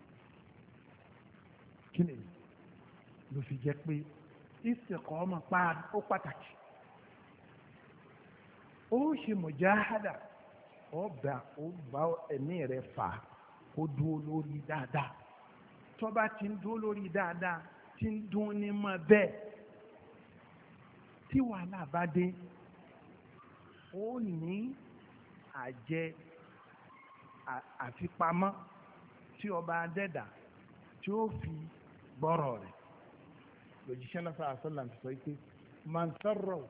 kí ni ló fi jẹ́ pé istiqama ó pàtàkì ó ṣe mujahada ó bá ẹ̀mí rẹ̀ fà ó dúró lórí dáadáa tọ́ba ti ń dúró lórí dáadáa ti ń dún ní mọ́ bẹ́ẹ̀ tí wàhálà bá dé ó ní àjẹ àfipamọ́ tí ọba adẹ́dà tí ó fi gbọ́rọ̀ rẹ̀ lójíṣẹ́ náà sọ́ra sọ́la ti sọ pé man sarrahu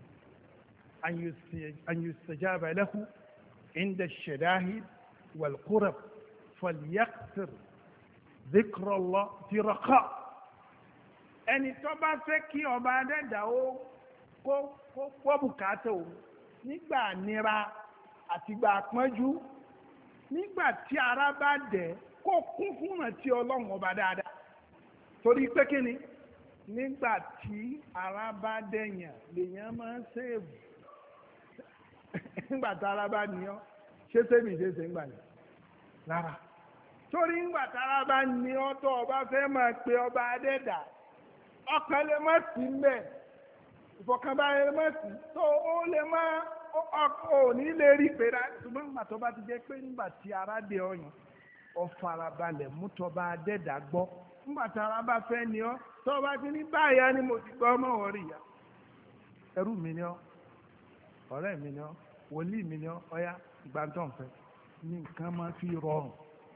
an yustajaba lahu inda ash-shada'id wal qurab falyaqsir zikrullah fi raqa ẹni tó bá fẹ́ kí ọba adẹ́dà ó kó bùkátà o nígbà nira àtìgbà pọ́njú nígbà tí ara bá dẹ̀ kó kún fún àti ọlọ́run ọba dáadáa torí pé kí ni nígbà tí ara bá dẹ̀yàn lèèyàn máa ń ṣèèbù nígbà tí ara bá níyàn ṣé sẹ́mi ṣe ṣe ń gbà yẹn rárá torí ńgbà tára bá ní ọtọ ọba fẹ́ máa pe ọba adẹ́dà ọkàn lè má sí mbẹ ìfọ̀kànbalẹ̀ lè má sí tó ó lè má ò ní lè rí pera ṣùgbọ́n ńgbà tó bá ti jẹ́ pé ńgbà tí ara dé ọyàn ọ̀farabalẹ̀ mú tọba adẹ́dà gbọ́ ńgbà tára bá fẹ́ ní ọ tọba ti ní báyà ni mo ti gbọ́ ọmọ wọn rí ya ẹrú mi ni ọ ọ̀rẹ́ mi ni ọ wòlíì mi ni ọ ọyá ìgbàntàn fẹ́ ní nǹkan máa fi rọrùn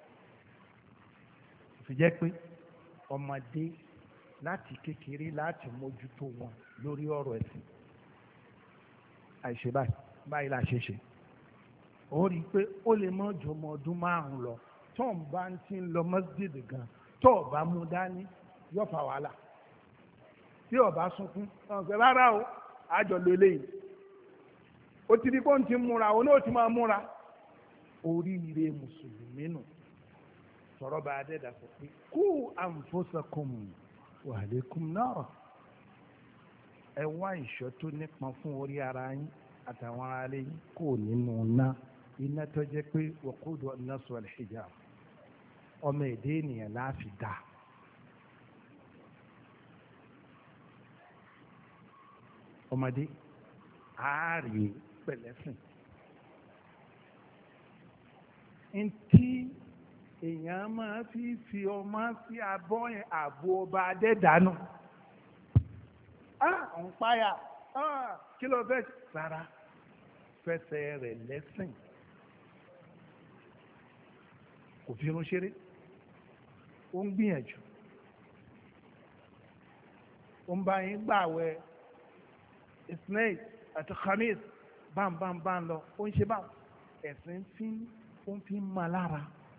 fi jẹ́ pé ọmọdé láti kékeré láti mójútó wọn lórí ọ̀rọ̀ ẹ̀sìn àìṣe báyìí la ṣe ṣe ó rí i pé ó lè mọ́ ju ọmọ ọdún márùn-ún lọ tó ń bá ń ti ń lọ mọ́sídìdì gan tó o bá mú dání yóò fa wàhálà tí o bá sunkún ọ̀sẹ̀ rárá o àjọ ló léyìí ó ti di kó ń ti múra òun náà ó ti máa múra oríire mùsùlùmí nù sọ̀rọ̀ bá a dẹ́dà sọ pé kú anfusakum wa alaykum nar ẹ wá ìṣọ́ tó nípọn fún orí ara yín àtàwọn ará yín kò nínú iná tó jẹ́ pé waqudu an-nas wal hijab ọmọ èdè ènìyàn láàfin dá. ọmọdé ààrẹ pẹ̀lẹ́sìn ntí èèyàn máa fi ọmọ sí abọ́ ààbò ọba adẹ́dánù ń páyà kí ló fẹ́ rárá fẹsẹ̀ rẹ̀ lẹ́sìn kò fi irun ṣeré ó ń gbìyànjú ó ń bá yín gbààwẹ̀ ismail àti khamis báńbáńbáń lọ ó ń ṣe báwọn ẹ̀sìn ó ń fi máa lára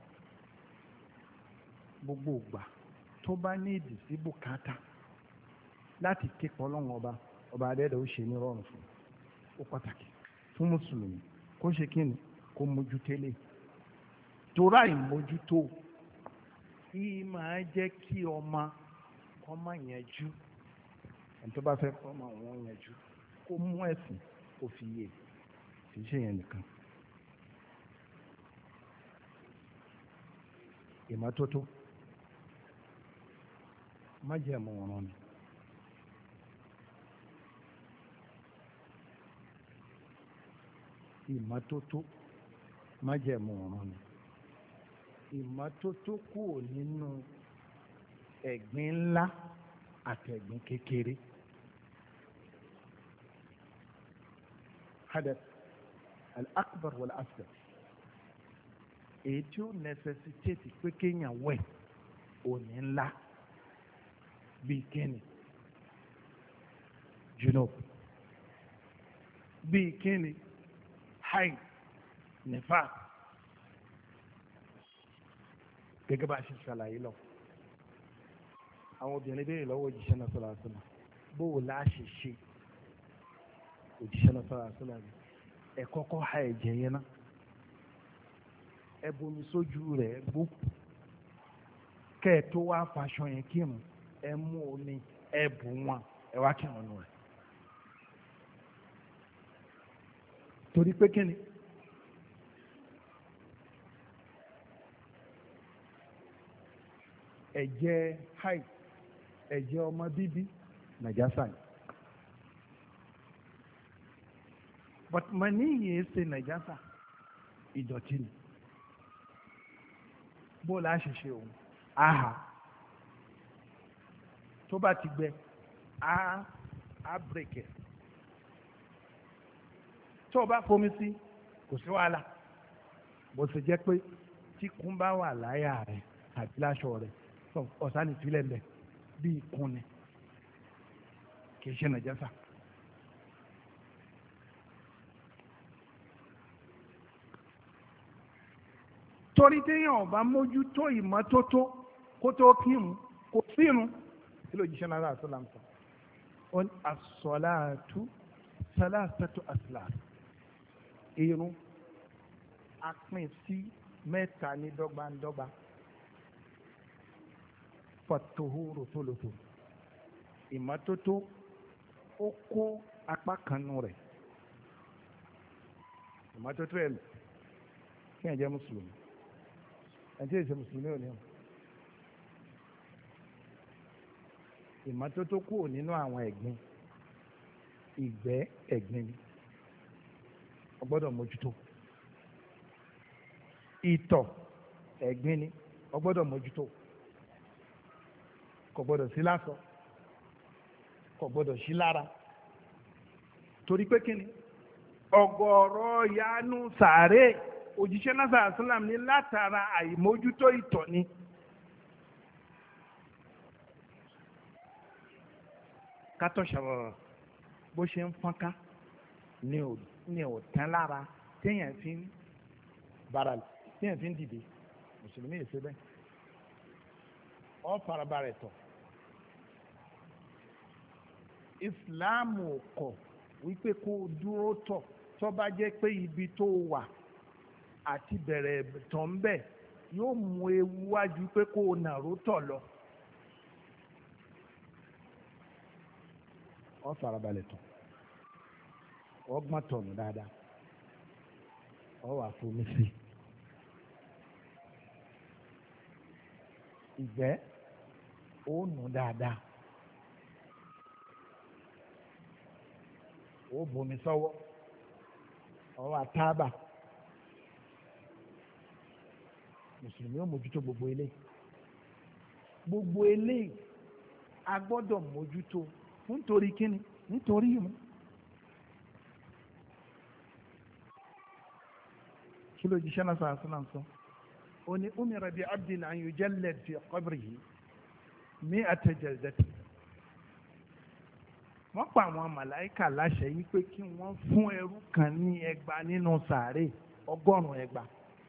gbogbo ìgbà tó bá ní ìdí sí bùkátà láti képe ọlọ́run ọba adẹ́dàá ó ṣe ní rọrùn fún ó pàtàkì fún mùsùlùmí kó ṣe kí ni kó mójútélé torá ìmójútó yìí máa jẹ́ kí ọmọ yanjú ẹni tó bá fẹ́ kọ́ ọmọ wọn yanjú kó mú ẹ̀sìn kó fi yé kì í ṣe yẹn nìkan. ìmọ́tótó májẹ̀mú ọ̀ràn ni. ìmọ́tótó májẹ̀mú ọ̀ràn ni. ìmọ́tótó kúrò nínú ẹ̀gbin ńlá àtẹ̀gbin kékeré. hadath al-akbar wal-asghar èyí tí ó necessitate pé kéèyàn wẹ̀ òní ńlá bíi kíni junub bíi kíni haid nifas gẹ́gẹ́ bá a ṣe ṣàlàyé lọ àwọn obìnrin béèrè lọ́wọ́ òjíṣẹ́ náà sọ̀rọ̀ àṣọlá bó o láà ṣe ṣe òjíṣẹ́ náà sọ̀rọ̀ àṣọlá rẹ̀ ẹ kọ́kọ́ ha ẹ̀jẹ̀ yẹn náà ẹ bomi sójú rẹ̀ gbó kẹ́ ẹ tó wá faṣọ yẹn kírun ẹ mú omi ẹ bù wọn ẹ wá kírun nù rẹ̀ torí pé kí ni ẹ̀jẹ̀ haid ẹ̀jẹ̀ ọmọ bíbí nàjásà ni but mani yìí ṣe nàjásà ìdọ̀tí ni bó la ṣe ṣe òun aha tó bá ti gbẹ á bírèkì tó o bá fomi sí kò sí wàhálà bó ṣe jẹ́ pé tí kún bá wà láyà rẹ̀ tàbí láṣọ rẹ̀ ọ̀sán ìfilẹ̀ ń bẹ̀ bí ikùn ni kì í ṣe nàjásà. torí téèyàn ọba mójútó ìmọ́tótó kó tó kírun kò sírun kí ló jíṣẹ́ náírà àtúnlá ń sọ. as-salatu salasatu aslas irun a pín sí mẹ́ta ní dọ́gbandọ́gba fọ̀tòhóró tólótó ìmọ́tótó ó kó apá kan nù rẹ̀ ìmọ́tótó ẹ̀ kí ẹ̀ jẹ́ mùsùlùmí ẹ̀ tí èsì mùsùlùmí ò ní ọ̀ ìmọ́tótó kúrò nínú àwọn ẹ̀gbin ìgbẹ́ ẹ̀gbin ni o gbọ́dọ̀ mójútó ìtọ̀ ẹ̀gbin ni o gbọ́dọ̀ mójútó kò gbọ́dọ̀ sí lásọ kò gbọ́dọ̀ sí lára torí pé kíni ọ̀gọ̀rọ̀ yanu sàárè òjíṣẹ́ náà sàásùlám ní látara àìmójútó ìtọ̀ ni. kátó ṣàwọ̀rọ̀ bó ṣe ń fọ́nká ní ò tán lára téèyàn fi ń bára téèyàn fi ń dìde mùsùlùmí yìí ṣe bẹ́ẹ̀ ọ farabalẹ̀ tọ̀ ìsìláàmù kọ̀ wípé kó o dúró tọ̀ tó bá jẹ́ pé ibi tó wà àti bẹ̀rẹ̀ tọ̀ ń bẹ̀ yóò mú ewu wájú pé kó o nàró tọ̀ lọ. ọ farabalẹ̀ tọ̀ ọ gbọ́n tọ̀nù dáadáa ọ wà fomi sí ìgbẹ́ ó nù dáadáa ó bomi sọ́wọ́ ọ wà tábà mùsùlùmí ó mójútó gbogbo eléyìí a gbọ́dọ̀ mójútó nítorí kíni nítorí ìmú kí ló jíṣẹ́ náà sàásùn náà sọ ó ní umira bi abdin an yujallad fi qabrihi mi'ata jaldati wọ́n pa àwọn màláìkà láṣẹ yìí pé kí wọ́n fún ẹrú kan ní ẹgbàá nínú sàárè 100 ẹgbàá.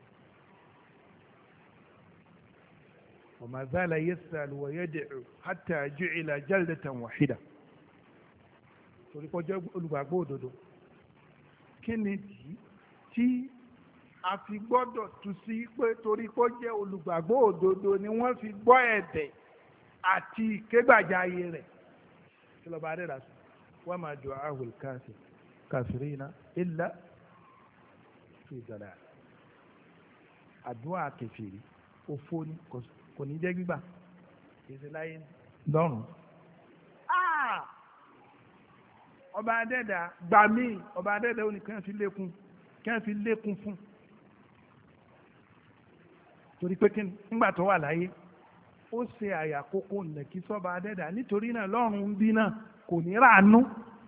وما زال يسأل ويدعو حتى جعل جلدة واحدة torí kó jẹ́ olùgbàgbọ́ òdodo kí ni tí a fi gbọ́dọ̀ tú sí pé torí kó jẹ́ olùgbàgbọ́ òdodo ni wọ́n fi gbọ́ ẹ̀bẹ̀ àti ìkégbàjáyé rẹ̀ kí lọ́ba adẹ́dà sọ wa ma du'a'ul kafirina illa fi dalal. àdúrà kẹfìrí òfò ni kò ní jẹ́ gbígbà èsì láyé lọ́rùn. ọba adẹ́dà gbà mí ọba adẹ́dà ó ní kí wọ́n fi lékun fún torí pé nígbà tó wà láyé ó ṣe àyà kókó nàkí sọ́ba adẹ́dà nítorí náà lọ́rùn bí náà kò ní ràánú.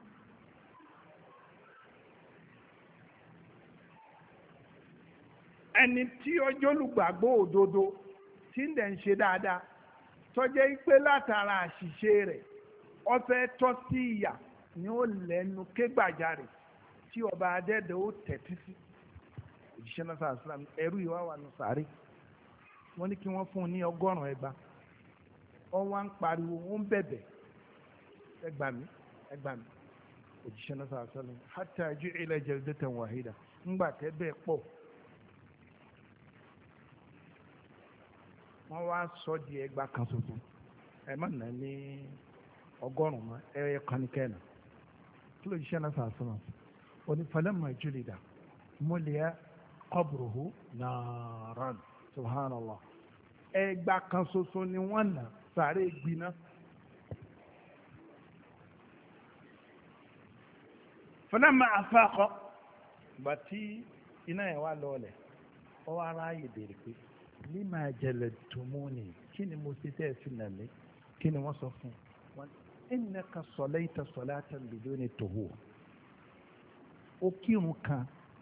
ẹni tí ọjọ́ olùgbàgbọ́ òdodo tí ń dẹ̀ ń ṣe dáadáa tọ́jẹ́ pé látara àṣìṣe rẹ̀ ó fẹ́ tọ́ sí ìyà ni ó lẹ́nu kégbàjarè tí ọba adẹ́dẹ́ ó tẹ̀tí sí. òjíṣẹ́ náà sàrà sílámù ẹrú ìwà wà nù sàárè wọ́n ní kí wọ́n fún un ní 100 ẹgbàá ó wá ń pariwo ó ń bẹ̀bẹ̀ ẹgbà mí òjíṣẹ́ náà sàrà sílámù hatta ju'ila jaldatan wahida ńgbà tẹ́ bẹ́ẹ̀ pọ̀ wọ́n wá sọ di ẹgbàá kan ṣoṣo ẹ má nà ní 100 mọ́ ẹ kan ní kẹ́ẹ̀nà kí ló jíṣẹ́ náà sàrà sílámù ó ní falamma julida muliya qabruhu naran subhanallah ẹgbàá kan ṣoṣo ni wọ́n nà sàárè gbiná. falamma afaqa bàtí iná yẹn wá lọ́ọ̀lẹ̀ ó wá ráàyè béèrè pé lima jaladtumuni kí ni mo ṣe tẹ́ ẹ fi nà mí kí ni wọ́n sọ fún wọn. innaka salayta salatan biduni tuhur ó kírun kan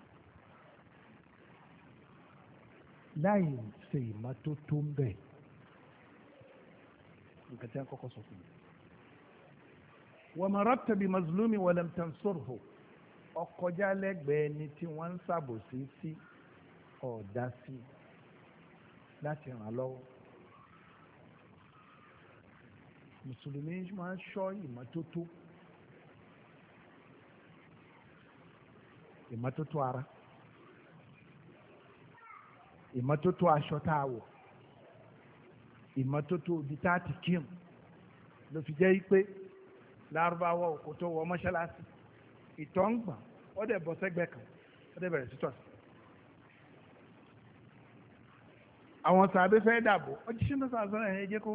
láì ṣe ìmọ́tótó ń bẹ̀ nǹkan tí wọ́n kọ́kọ́ sọ fún mi. wa mararta bi mazlumi wa lam tansurhu ọkọjá lẹ́gbẹ̀ẹ́ ni tí wọ́n ń ṣàbòsí sí ọ̀dá sí láti ràn lọ́wọ́. mùsùlùmí máa ń ṣọ́ ìmọ́tótó ara ìmọ́tótó aṣọ tá a wọ̀ ìmọ́tótó ibi tá a ti kírun ló fi jẹ́ pé lárúbáwá òkú tó wọ mọ́ṣáláṣí ìtọ̀ ń gbọ̀n ó dẹ̀ bọ́ sẹ́gbẹ́ kan ó dẹ̀ bẹ̀rẹ̀ sí tọ̀ sí. àwọn sàbẹ̀ fẹ́ dàbò ọjíṣẹ́ náà sàṣọ́nà ẹ̀ jẹ́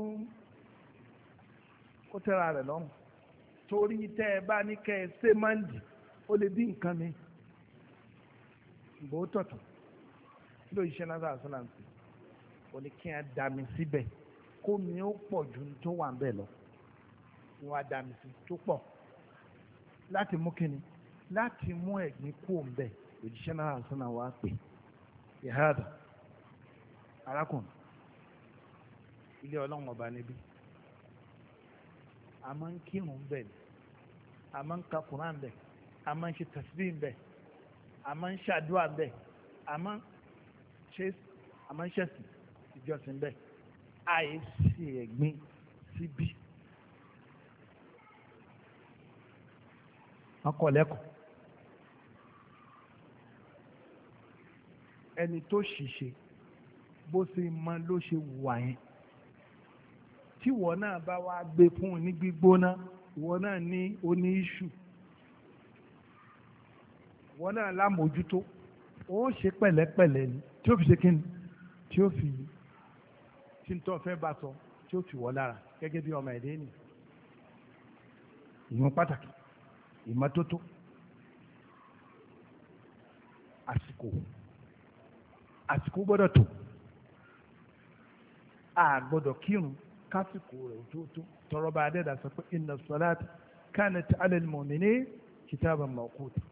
kó tẹ́ra rẹ̀ lọ́rùn torí tẹ́ ẹ bá ní kẹ́ ẹ ṣe máa ń dì ó lè bí nǹkan mi ìbò tọ̀tọ̀ kí ló yíṣẹ́ náà sàṣọ́nà ń pè ó ní kí ẹ dà mí síbẹ̀ kó mi ó pọ̀ ju tó wà ń bẹ̀ lọ ni wọ́n á dà mí sí tó pọ̀ láti mú kíni láti mú ẹ̀gbin kú òun bẹ̀ òjíṣẹ́ náà sàṣọ́nà wà pè ìhádà arákùnrin ilé ọlọ́run ọba níbí a máa ń kírun bẹ́ẹ̀ ni a máa ń ka Quran bẹ́ẹ̀ a máa ń ṣe tasbih bẹ́ẹ̀ a máa ń ṣàdúrà bẹ́ẹ̀ a máa ń ṣẹ̀sìn ìjọsìn bẹ́ẹ̀ àìsí ẹ̀gbin síbí. wọ́n kọ́ lẹ́kọ̀ọ́ ẹni tó ṣìṣe bó ṣe mọ ló ṣe wà yẹn tí ìwọ náà bá wá gbé fún un ní gbígbóná ìwọ náà ní oní iṣu ìwọ náà lámòjútó ó ṣe pẹ̀lẹ́pẹ̀lẹ́ ni tí ó fi ṣe kíni tí ó fi tí ń tọ́ fẹ́ bá sọ tí ó fi wọ́ lára gẹ́gẹ́ bí ọmọ ẹ̀dẹ́ nìyí. ìwọ̀n pàtàkì ìmọ́tótó àsìkò gbọ́dọ̀ tó a gbọ́dọ̀ kírun kásìkò rẹ̀ tó tọrọ bá adẹ́dà sọ pé inna salata kanat ala al-mu'minina kitaban mawquta.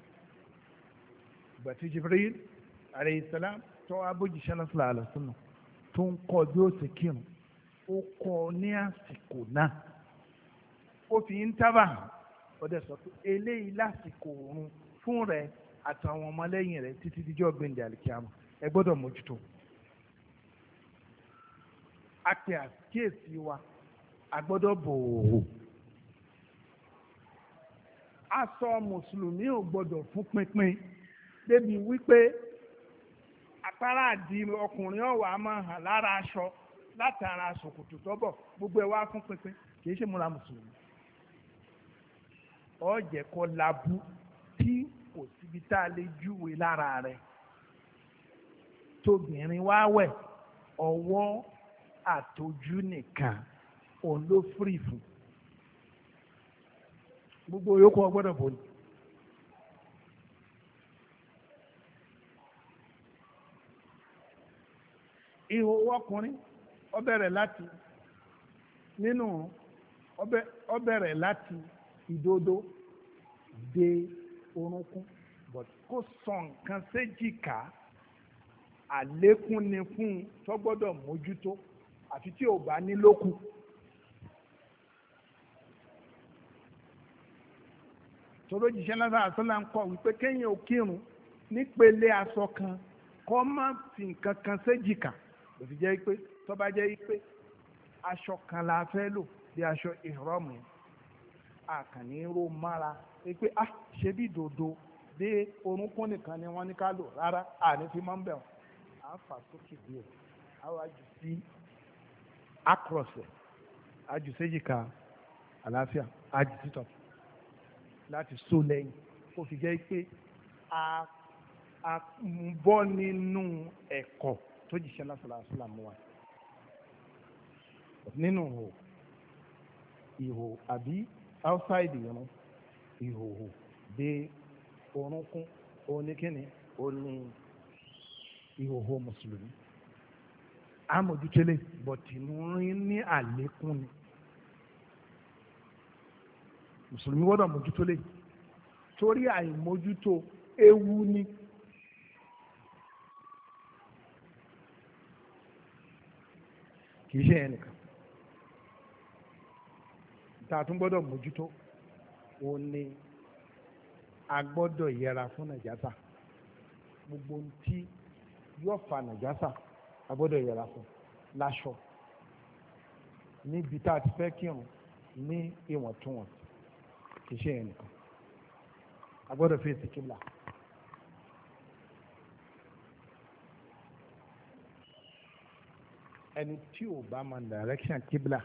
ìgbà tí Jibril alayhi salam tó abójìṣẹ́ náà sallallahu alaihi wasallam tó ń kọ́ bí ó ti kírun ó kọ́ ní àsìkò náà ó fi ń tábà ó dẹ̀ sọ pé eléyìí lásìkò òun fún rẹ̀ àtàwọn ọmọlẹ́yìn rẹ̀ títí díjọ́ gbẹ̀ndẹ̀ àlìkíyàmá ẹ gbọ́dọ̀ mójútó. a pe àkíyèsí wa a gbọ́dọ̀ bòòrò. aṣọ mùsùlùmí ò gbọ́dọ̀ fún pínpín débi wípé àpárá àdì ọkùnrin ọ̀wà máa hàn lára aṣọ látara ṣòkòtò tọ́bọ̀ gbogbo ẹ̀ wá fún pínpín kì í ṣe múra mùsùlùmí. ó jẹ́ kó labú tí kò síbi tá a lè júwe lára rẹ̀ tóbìnrin wá wẹ̀ ọwọ́ àtọjú nìkan òun ló fìrì fún gbogbo yòókù ọgbọ́dọ̀ bò ní. ihò ọkùnrin ó bẹ̀rẹ̀ láti nínú ó bẹ̀rẹ̀ láti ìdodo dé orúnkún but kó sọ nǹkan séjìká àlékún ni fún un tó gbọ́dọ̀ mójútó àfi tí ò bá ní lókun. tòró jíṣẹ́ lásán àtọ́lá ń kọ́ wípé kéèyàn ò kírun nípele aṣọ kan kó má fi nǹkan kan séjìká ló fi jẹ́ pé tó bá jẹ́ pé aṣọ kan la fẹ́ lò bí aṣọ ìhrọ́mù àkànní ró mára pé ṣe bí dòdò dé orúnkún nìkan ni wọ́n ní ká lò rárá àní fi máa ń bẹ̀ wọ́n à ń fà sókè díẹ̀ àwọn àjù sí across àjù séjìká àlàáfíà àjù títọ̀ láti so lẹ́yìn kó fi jẹ́ pé a ń bọ́ nínú ẹ̀kọ́ tó jíṣẹ́ lásìlá mú wa nínú ihò àbí outside irun ìhòhò dé orúnkún oníkíni oní ìhòhò mùsùlùmí amójútélé bọ̀tìmúrin ní àlékún ni mùsùlùmí gbọ́dọ̀ mójútólé torí àìmójútó ewu ni. kì í ṣe ẹnìkan tá a tún gbọ́dọ̀ mójútó òun ni a gbọ́dọ̀ yẹra fún nàjásà gbogbo tí yóò fa nàjásà a gbọ́dọ̀ yẹra fún láṣọ níbi tá a ti fẹ́ kírun ní ìwọ̀ntúnwọ̀nsì kì í ṣe ẹnìkan a gbọ́dọ̀ fèsì kíbla. ẹni tí ò bá mọ direction kíbla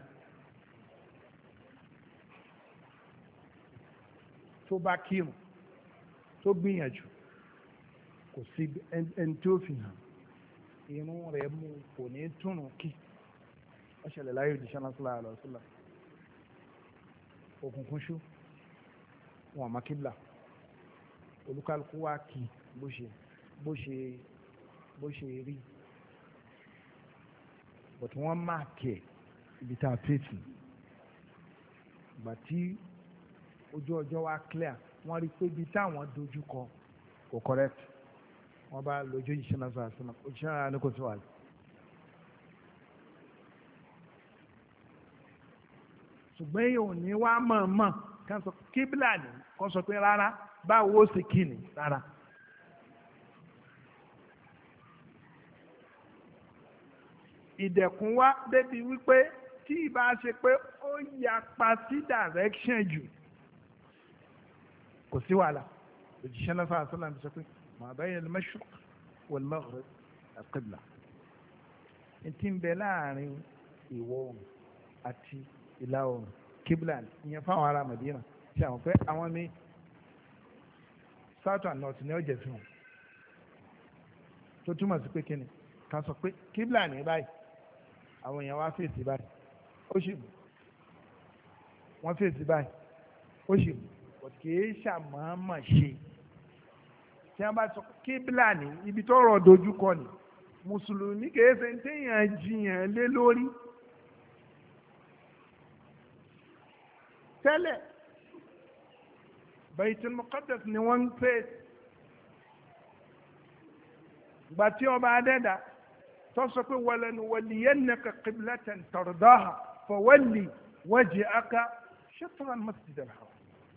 tó bá kírun tó gbìyànjú kò sí ẹni tí ó fi hàn irun rẹ̀ mú kò ní túnú kí ó ṣẹlẹ̀ láyé òjíṣẹ́ náà sallallahu alaihi wasallam òkùnkùn ṣú wọn àmọ́ kíbla olúkálùkù wá kí bó ṣe rí but wọ́n máàkì ẹ̀ ibi tá a fèsì ìgbà tí ojú ọjọ́ wa clear wọ́n rí pé ibi táwọn dojú kọ kò correct wọ́n bá lójú ìṣẹ́ náà sọ̀rọ̀ sọ́nà òṣìṣẹ́ náà ní kò sí wàhálà. ṣùgbọ́n èèyàn ò ní wá mọ̀ọ́mọ̀ ká sọ kíbílà ní kó sọ pé rárá báwo ó sì kí ni rárá. ìdẹ̀kùn wá débi wípé tí ìbá ṣe pé ó yapa sí direction jù kò sí wàhálà òjíṣẹ́ náà fàá sọ́nà sọ pé ma bayna al-mashriq wal-maghrib al-qibla tí ń bẹ láàrin ìwọ̀ oòrùn àti ìlà oòrùn kíbla ìyẹn fáwọn ará Madina tí àwọn pé àwọn ní south and north ní ọjọ́ fún wọn tó túmọ̀ sí pé kíni ká sọ pé kíbla ní báyìí àwọn èèyàn wá fèsì báyìí ó sì mú wọ́n fèsì báyìí ó sì mú kìí ṣàmọ́mọ́ ṣe tí wọ́n bá sọ kíbla ní ibi tó rọ̀ dojúkọ ní mùsùlùmí kìí ṣe téèyàn jiyàn lé lórí tẹ́lẹ̀ Baitul Muqaddas ni wọ́n ń pè gbà tí ọba adẹ́dà tó sọ pé walanuwalliyannaka qiblatan tardaha fawalli wajhaka shatra al-masjid al-haram.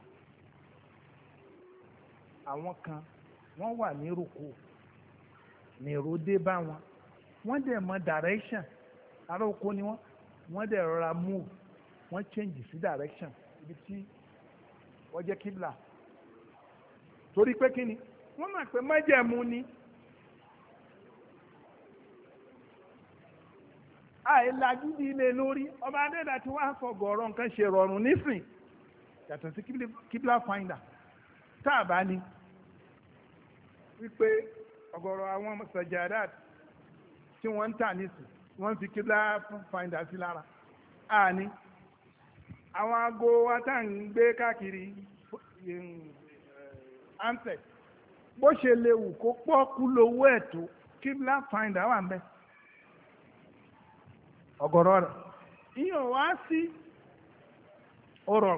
àwọn kan wọ́n wà ní rúkú ní ìròdé bá wọn wọ́n dẹ̀ mọ direction ará oko ni wọ́n dẹ̀ rọra move wọ́n change sí direction ibi tí wọ́n jẹ́ kíbla torí pé kí ni wọ́n mọ̀ pé májẹ̀mú ni àìlàjúdí ilé lórí ọba adẹ́dà tí wọ́n á fọgọ̀ọ̀rọ̀ nǹkan ṣe rọrùn nísìn yàtọ̀ sí kíbla finder tá a bá ní wípé ọ̀gọ̀rọ̀ àwọn sajadat tí wọ́n ń tà nísìn wọ́n fi kíbla finder sí lára àní àwọn aago wa tá à ń gbé káàkiri handset bó ṣe léwu kó pọ́ọ́kú lówó ẹ̀ tó kíbla finder wà ń bẹ ọ̀gọ̀rọ̀ rẹ̀ ìyẹn wá sí ọ̀rọ̀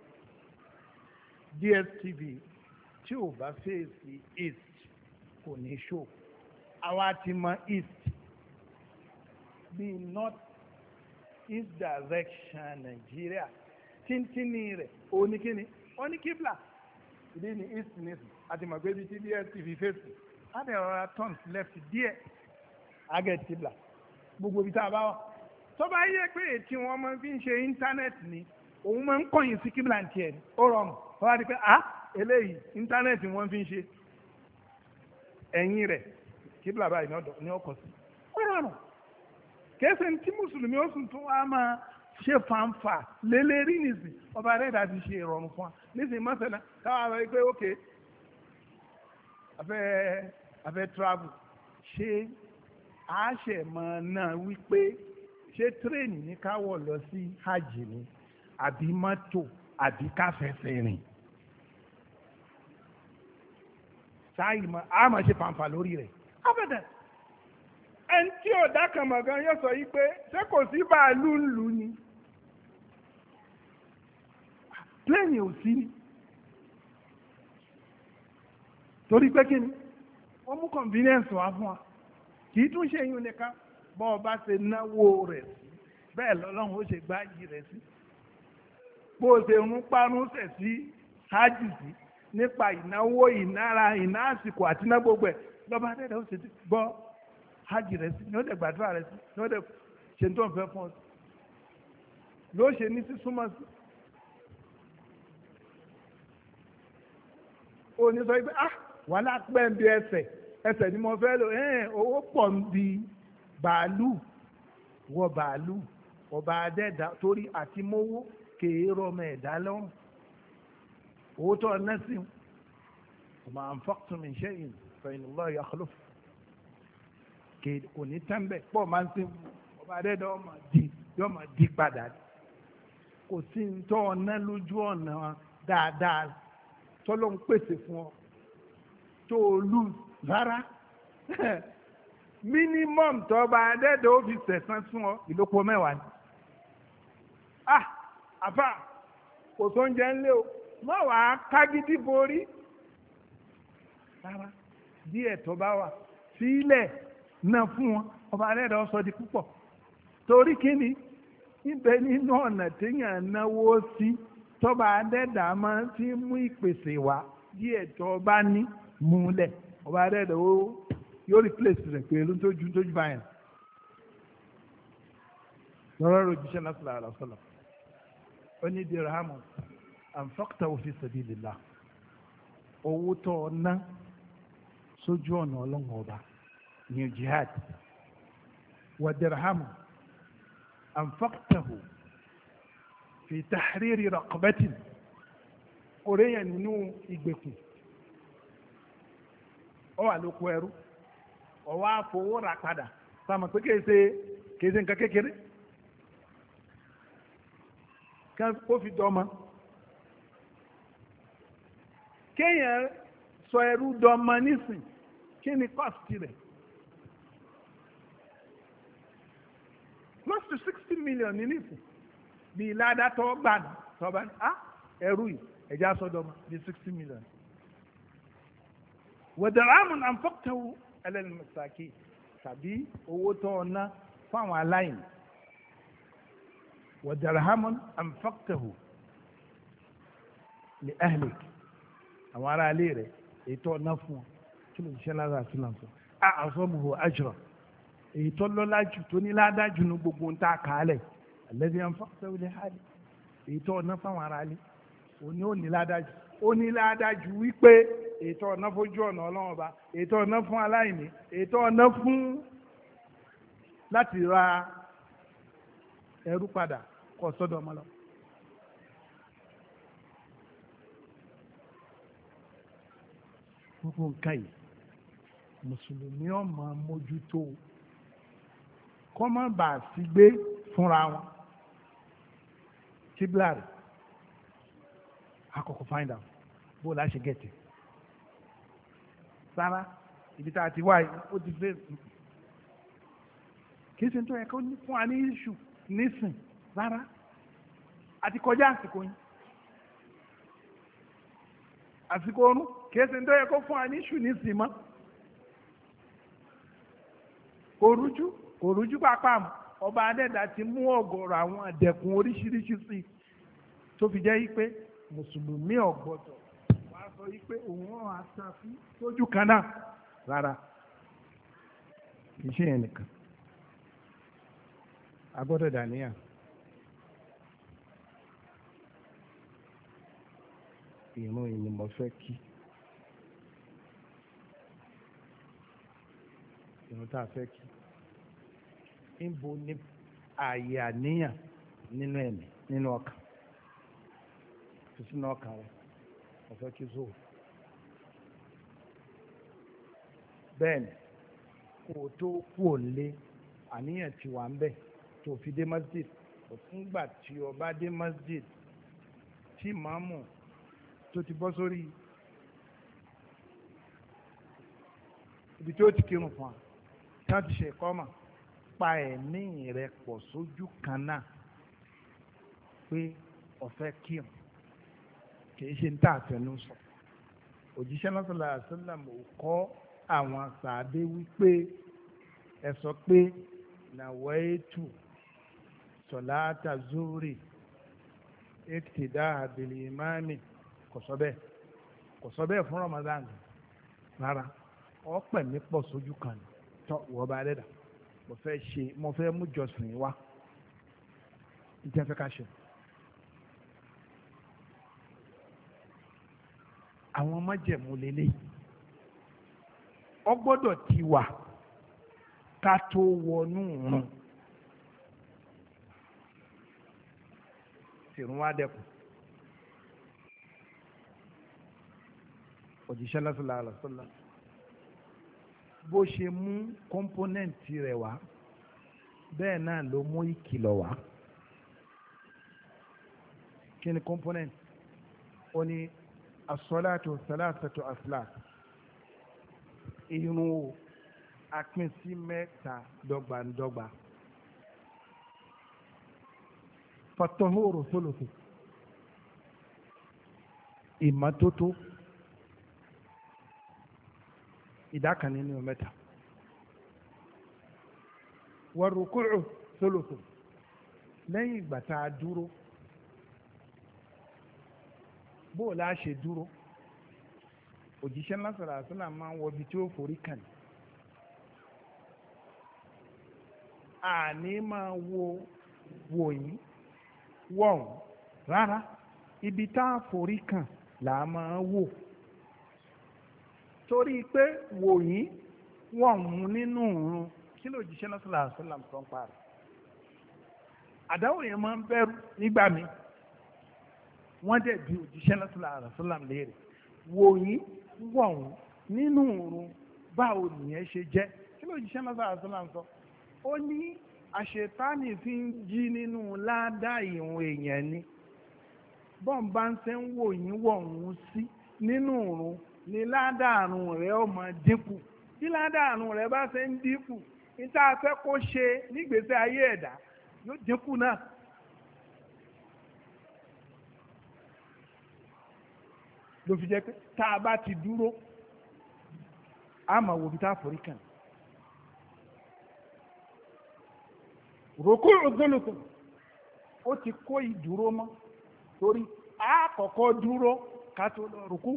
DSTV tí ò bá fèsì east kò ní ṣó àwa ti mọ east bíi north east direction Nàìjíríà tíntínní rẹ̀ oníkíní oníkíbla ìdí ni east nation àti màgbébi tí DSTV fèsì láti ọ̀rọ̀ turn left díẹ̀ agẹ̀ kíbla gbogbo ibi tá a bá wà tó bá yẹ pé ètí wọn máa fi ń ṣe íńtánẹ́ẹ̀tì ni òun máa ń kọ̀yìn sí kíbla tiẹ̀ ni ó rọrùn wọ́n á di pé eléyìí íńtánẹ́ẹ̀tì wọ́n fi ń ṣe ẹ̀yìn rẹ̀ kíbla báyìí ní ọkọ̀ sí ó rọrùn kẹsẹ̀ tí mùsùlùmí ó sùn tún wá máa ṣe fanfa lélẹ́rí nìsín ọba rẹ̀ dàbí ṣe ìrọ̀rùn fún wa nísìnyí mọ́sálà káwá rẹ̀ pé ókè afẹ́ travel ṣé àṣẹmọ́ náà wípé ṣé tírèènì ní káwọ̀ lọ sí hajj ni àbí mọ́tò àbí káfẹ́fẹ́ rìn sáyì mọ́ a máa ṣe fanfa lórí rẹ̀ abẹ́dẹ̀ ẹni tí ò dákan mọ̀ gan yóò sọ yìí pé ṣé kò sí bàálù ńlù ni pléènì ò sí ni torí pé kí ni wọ́n mú convenience wá fún wa kì í tún ṣe yín nìkan bọ́ ọ bá ṣe náwó rẹ̀ sí bẹ́ẹ̀ lọ́lọ́run ó ṣe gbáyì rẹ̀ sí bó o ṣe ń parun ṣẹ̀ sí hajj sí nípa ìnáwó ìnára ìná àsìkò àti iná gbogbo ẹ̀ lọ́ba dẹ́dẹ́ ó ṣe gbọ́ hajj rẹ̀ sí ní ó dẹ̀ gbàdúrà rẹ̀ sí ní ó dẹ̀ ṣe tó ń fẹ́ fún ọ sí ló ṣe ní sísúnmọ́ sí. ó ní sọ pé wàhálà pẹ́ ń bi ẹsẹ̀ ni mo fẹ́ lò owó pọ̀ ń bi bàálù wọ bàálù ọba adẹ́dá torí àti mówó kèé rọmọ ẹ̀dá lọ́rùn owó tó ọ̀nà sí ọmọ anfaqtum min shay'in fa inna Allaha yakhlufu kò ní tẹ́ḿbẹ̀ pọ̀ máa ń sin ọba adẹ́dá yóò máa di padà kò sí ń tọ́ ọ̀nà lójú ọ̀nà dáadáa tọ́lọ́ ń pèsè fún ọ tó o lù rárá minimum tọba adẹ́dọ̀ ó fi sẹ̀sán fún ọ ìlópo mẹ́wàá ni. àfà kò tó ń jẹ ńlẹ́ o má wàá kágídí borí rárá díẹ̀ tó bá wà sílẹ̀ náà fún wọn ọba adẹ́dọ̀ sọ di púpọ̀ torí kíni níbẹ̀ nínú ọ̀nà téèyàn náwó sí tọba adẹ́dọ̀ máa ti mú ìpèsè wá díẹ̀ tó bá ní múlẹ̀ ọba adẹ́dọ̀ ó yóò replace rẹ̀ pẹ̀lú tójú báyìí lọ́rọ̀ òjíṣẹ́ náà sallallahu alaihi wasallam ó ní dirhamu anfaqtahu fi sabilillah owó tó ná sójú ọ̀nà ọlọ́run ọba ní jihad wa dirhamu anfaqtahu fi tahriri raqabatin oréyàn nínú ìgbèkùn ó wà lóko ẹrú ọwọ́ àfọwọ́ rà padà sáàmù pé kèése nǹkan kékeré kó fi dọ́mọ kéèyàn sọ ẹrú dọ́mọ nísìn kí ni cost rẹ̀ close to 60 million ní nísìn bí ládá tó gbà tọ́ba ẹrú yìí ẹ̀já sọ dọ́mọ bí 60 million wẹ̀dẹ̀rámù anfaqtahu ẹlẹ́nìmọ̀sáàkì tàbí owó tó ọ̀nà fáwọn aláìní wọ̀dàràhámọ́n anfaqtahu li ahlik àwọn ará ilé rẹ̀ èyí tó ọ̀nà fún ọ kí ló ń ṣe lára àti láǹfọ̀ a'zamuhu ajra èyí tó lọ́lá jù tó ní ládájú ní gbogbo ń tà kálẹ̀ alladhi anfaqtahu li ahlik èyí tó ọ̀nà fáwọn ará ilé òní ò ní ládájú ó ní ládájú wípé ètò ọ̀nà fojú ọ̀nà ọlọ́run ọba ètò ọ̀nà fún aláìní ètò ọ̀nà fún láti ra ẹrú padà kọ sọ́dọ̀ ọmọ lọ. gbogbo nǹkan yìí mùsùlùmí ó máa mójútó kó má bàa sí gbé fúnra wọn kíbla rẹ̀ àkọ́kọ́ find out bó la ṣe gẹ̀tì sára ibi tá a ti wá ó ti fẹ́ kì í ṣe tó yẹ kó fún wa ní iṣu nísìn rárá àti kọjá àsìkò yín àsìkò oorun kì í ṣe tó yẹ kó fún wa ní iṣu nísìn mọ́ kò rújú pàápàá mọ́ ọba adẹ́dà ti mú ọ̀gọ̀rọ̀ àwọn àdẹ̀kùn oríṣiríṣi sí i tó fi jẹ́ pé mùsùlùmí ò gbọ́dọ̀ wàá sọ pé òun á ṣàfi lójú kan náà rárá kì í ṣe yẹn nìkan a gbọ́dọ̀ dàníyàn ìrun ìní mo fẹ́ kí ìrun tá a fẹ́ kí níbo ni ààyè àníyàn nínú ẹ̀mí nínú ọkàn fi sínú ọkàn rẹ mo fẹ́ kí zoo bẹ́ẹ̀ ni kó o tó kú òǹlé àníyàn ti wà ń bẹ̀ tó fi dé masjid kò fúngbà tí o bá dé masjid tí màmú tó ti bọ́ sórí ibi tí ó ti kírun fún wa tí wọ́n ti ṣe ìkọ́mà pa ẹ̀mí rẹ pọ̀ sójú kan náà pé ọ̀fẹ́ kírun kìí ṣe ń tà àfẹnú sọ òjíṣẹ́ náà sallallahu alaihi wasallam ò kọ́ àwọn sàádé wípé ẹ sọ pé nàwẹ́ẹ̀tù sọ̀láàtà zúrì èkìtìdá àbìlì ìmáàmì kò sọ bẹ́ẹ̀ fún Ramadan rárá ọ̀pẹ̀ mi pọ̀ sójú kan tọ́ wọ́n bá dẹ́dà mo fẹ́ mú jọsìn wá ìjẹ́ fẹ́ ká ṣe. àwọn májẹ̀mú lélẹ̀ ọ gbọ́dọ̀ ti wà ká tó wọnú run tìrún wá dẹ́kun òjíṣẹ́ náà sallallahu alaihi wasallam bó ṣe mú kọ́mpónẹ́ǹtì rẹ̀ wá bẹ́ẹ̀ náà ló mú ìkìlọ̀ wá kí ni kọ́mpónẹ́ǹtì ó ní asọ́láàtò sàlásàtò àsìlá irun o apín sí mẹ́ta dọ́gbandọ́gba fatahoro sólòtò ìmọ́tótó ìdá kan nínú mẹ́ta wàrúkúrò sólòtò lẹ́yìn ìgbà tá a dúró bóò la ṣe dúró òjíṣẹ́ ńlá sọ̀rọ̀ àṣìlá máa ń wọ ibi tí ó forí kàn àní máa wò yín wọ̀n rárá ibi tá a forí kàn là á máa wò torí pé wò yín wọ̀n nínú òun kí ló òjíṣẹ́ ńlá sọ̀rọ̀ àṣìlá tó ń parí àdáwò yẹn máa ń bẹ̀rù nígbà míì wọ́n dẹ̀ bí òjíṣẹ́ lọ́sọ̀lá àràsọ́làm léèrè wò yín wọ̀n nínú òrun báwo nìyẹn ṣe jẹ́ kí ló òjíṣẹ́ lọ́sọ̀lá àràsọ́làm sọ ó ní àṣetánì fi ń jí nínú ládàá ìhun èèyàn ni bọ́n bá ń ṣe ń wò yín wọ̀n sí nínú òrun ni ládàá àrùn rẹ̀ ó máa dínkù bí ládàá àrùn rẹ̀ bá ṣe ń dínkù níta fẹ́ kó ṣe nígbésí ayé ẹ̀dá yóò dínkù náà. ló fi jẹ́ pé tá a bá ti dúró a máa wo bí tá a forí kàn. rògbò ògbólógbò ó ti kó ìdúró mọ́ torí a kọ́kọ́ dúró ká tó lọ rùkú.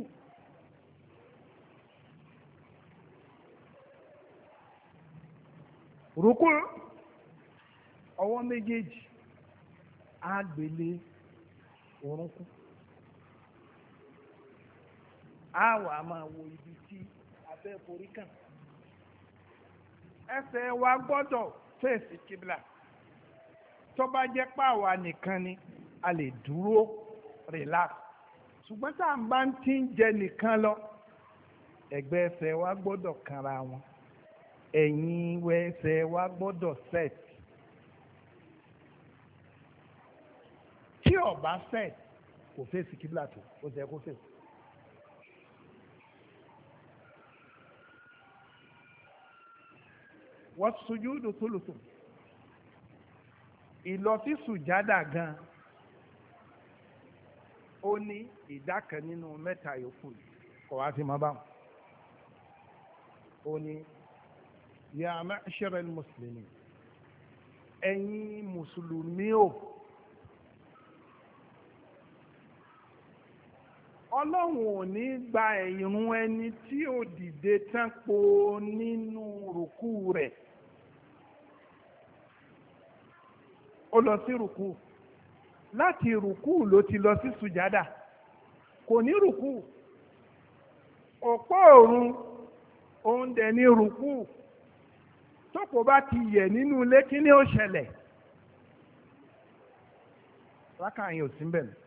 rùkú ọwọ́ méjèèjì á gbélé orúnkún. a wà máa wo ibi tí a fẹ́ forí kàn ẹsẹ̀ wa gbọ́dọ̀ fèsì kíbla tó bá jẹ́ pàwa nìkan ni a lè dúró relax ṣùgbọ́n tá à ń bá ti ń jẹ nìkan lọ ẹ̀gbẹ́ ẹsẹ̀ wa gbọ́dọ̀ kanra wọn ẹ̀yìn ẹsẹ̀ wa gbọ́dọ̀ set tí ó bá set kò fèsì kíbla tó ó jẹ́ kó fèsì. wọ́n sujúdù tólùtù ìlọsí sùjádà gan ó ní ìdá kan nínú mẹ́ta yòókù kò wá sí mọ́ báwọn. ó ní ya ma'sharal muslimin ẹ̀yin mùsùlùmí o ọlọ́run ò ní gba ìrun ẹni tí ó dìde tán po nínú rùkú rẹ̀ ó lọ sí rùkú láti rùkú ló ti lọ sí sùjádà kò ní rùkú òpó òrun òun dẹ̀ ní rùkú tókò bá ti yẹ̀ nínú ilé kí ni ó ṣẹlẹ̀ rákà yẹn ò sí mbẹ̀ nù.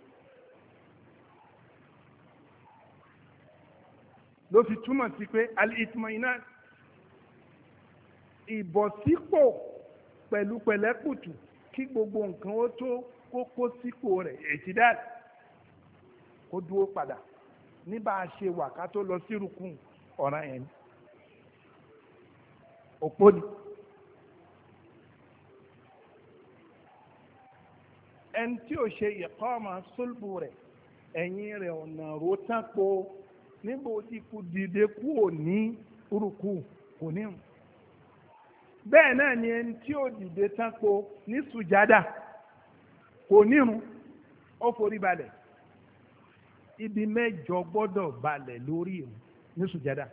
ló fi túmọ̀ sí pé al-itmainan ìbọ̀sípò pẹ̀lú pẹ̀lẹ́kùtù kí gbogbo nǹkan ó tó kókó sípò rẹ̀ ètìdáàlì kó dúró padà ní bá a ṣe wà ká tó lọ sí rúkú ọ̀ràn yẹn òpó ni. ẹni tí ò ṣe ìkọ́mà sólbù rẹ̀ ẹ̀yìn rẹ̀ ọ̀nà rótán po níbo tí kú dìde kú ò ní rúkú kò ní rùn. bẹ́ẹ̀ náà ni ẹni tí ò dìde tán po ní sùjádà kò ní rùn ó forí balẹ̀ ibi mẹ́jọ gbọ́dọ̀ balẹ̀ lórí ìrun ní sùjádà.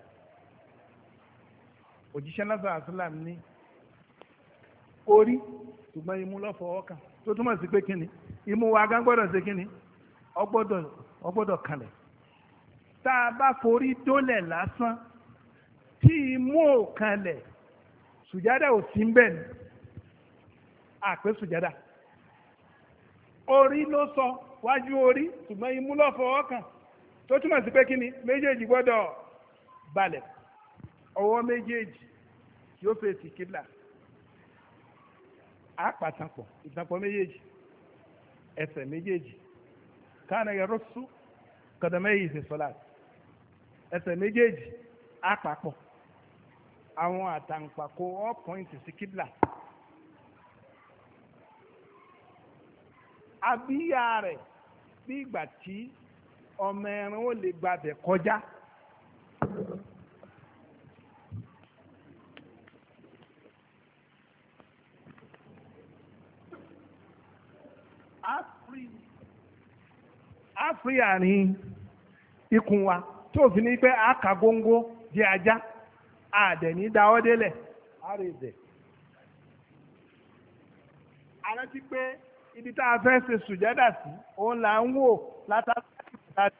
òjíṣẹ́ lásán àṣìlám ní orí ṣùgbọ́n imú lọ́fọ̀ọ́ kan tó túmọ̀ sí pé kíni imú wa gán gbọ́dọ̀ ṣe kíni ó gbọ́dọ̀ kanlẹ̀. tá a bá forí dólẹ̀ lásán tí imú ò kanlẹ̀ sùjádà ò sí ń bẹ̀ ní àpé sùjádà. orí ló sọ wájú orí ṣùgbọ́n imú lọ́fọ̀ọ́ kan tó túmọ̀ sí pé kíni méjèèjì gbọ́dọ̀ balẹ̀ ọwọ́ méjèèjì yóò fèsì kíbla àpàtàpọ̀ ìtàpọ̀ méjèèjì ẹsẹ̀ méjèèjì kánà yẹ rọ́sù kọ̀dọ̀mẹ́yì fi sọ́lá ẹsẹ̀ méjèèjì àpapọ̀ àwọn àtàǹpàkò all point sí kíbla abíyá rẹ̀ bí ìgbà tí ọmọ ẹran ó lè gbàbẹ̀ kọjá. áfíríà ní ikùn wa tó fi ní pé àkà góńgó di ajá àdẹ̀ ní dáwọ́ délẹ̀ àrè ìdẹ̀. àrántí pé ibi tá a fẹ́ ṣe sùjádà sí òun là ń wò látàkì.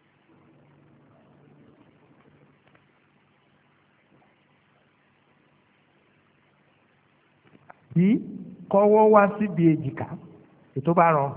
bí kọ́wọ́ wá síbi èjìká ètò bá rọrùn.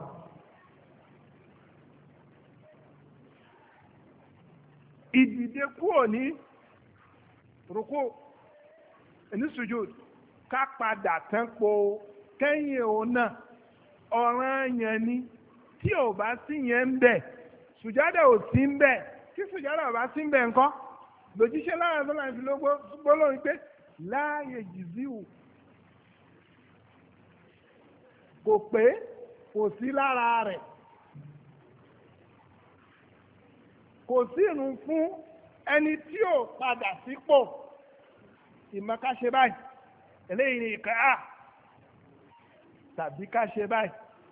ìdìde kúrò ní rúkú ní sùjúd ká padà tán po kẹ́yìn òun náà ọ̀ràn yẹn ni tí ò bá sí yẹn ń bẹ̀ sùjádà ò sí ń bẹ̀ tí sùjádà ò bá sí ń bẹ̀ ńkọ́ lòjíṣẹ́ lára tó láti fi ló gbólóhùn pé láàyè jìzíù kò pé kò sí lára rẹ̀ kò sí ìrun fún ẹni tí ò padà sípò ìmọ̀ ká ṣe báyìí eléyìí ni ìkà á tàbí ká ṣe báyìí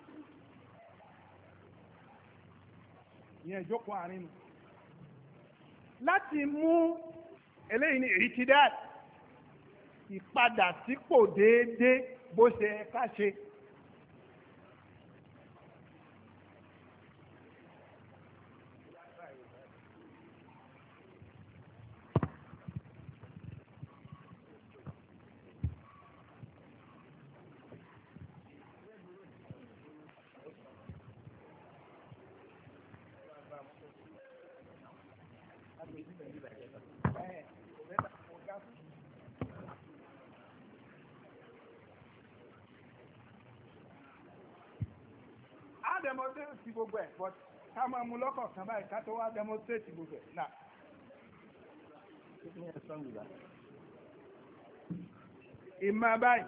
ìyẹn ìjókòó àárín nu láti mú eléyìí ni ìrìtìdáàt ìpadà sípò déédéé bó ṣe ká ṣe. sí gbogbo ẹ̀ but ká máa mú lọ́kọ̀ọ̀kan báyìí ká tó wá demonstrate gbogbo ẹ̀ náà. ìmọ̀ báyìí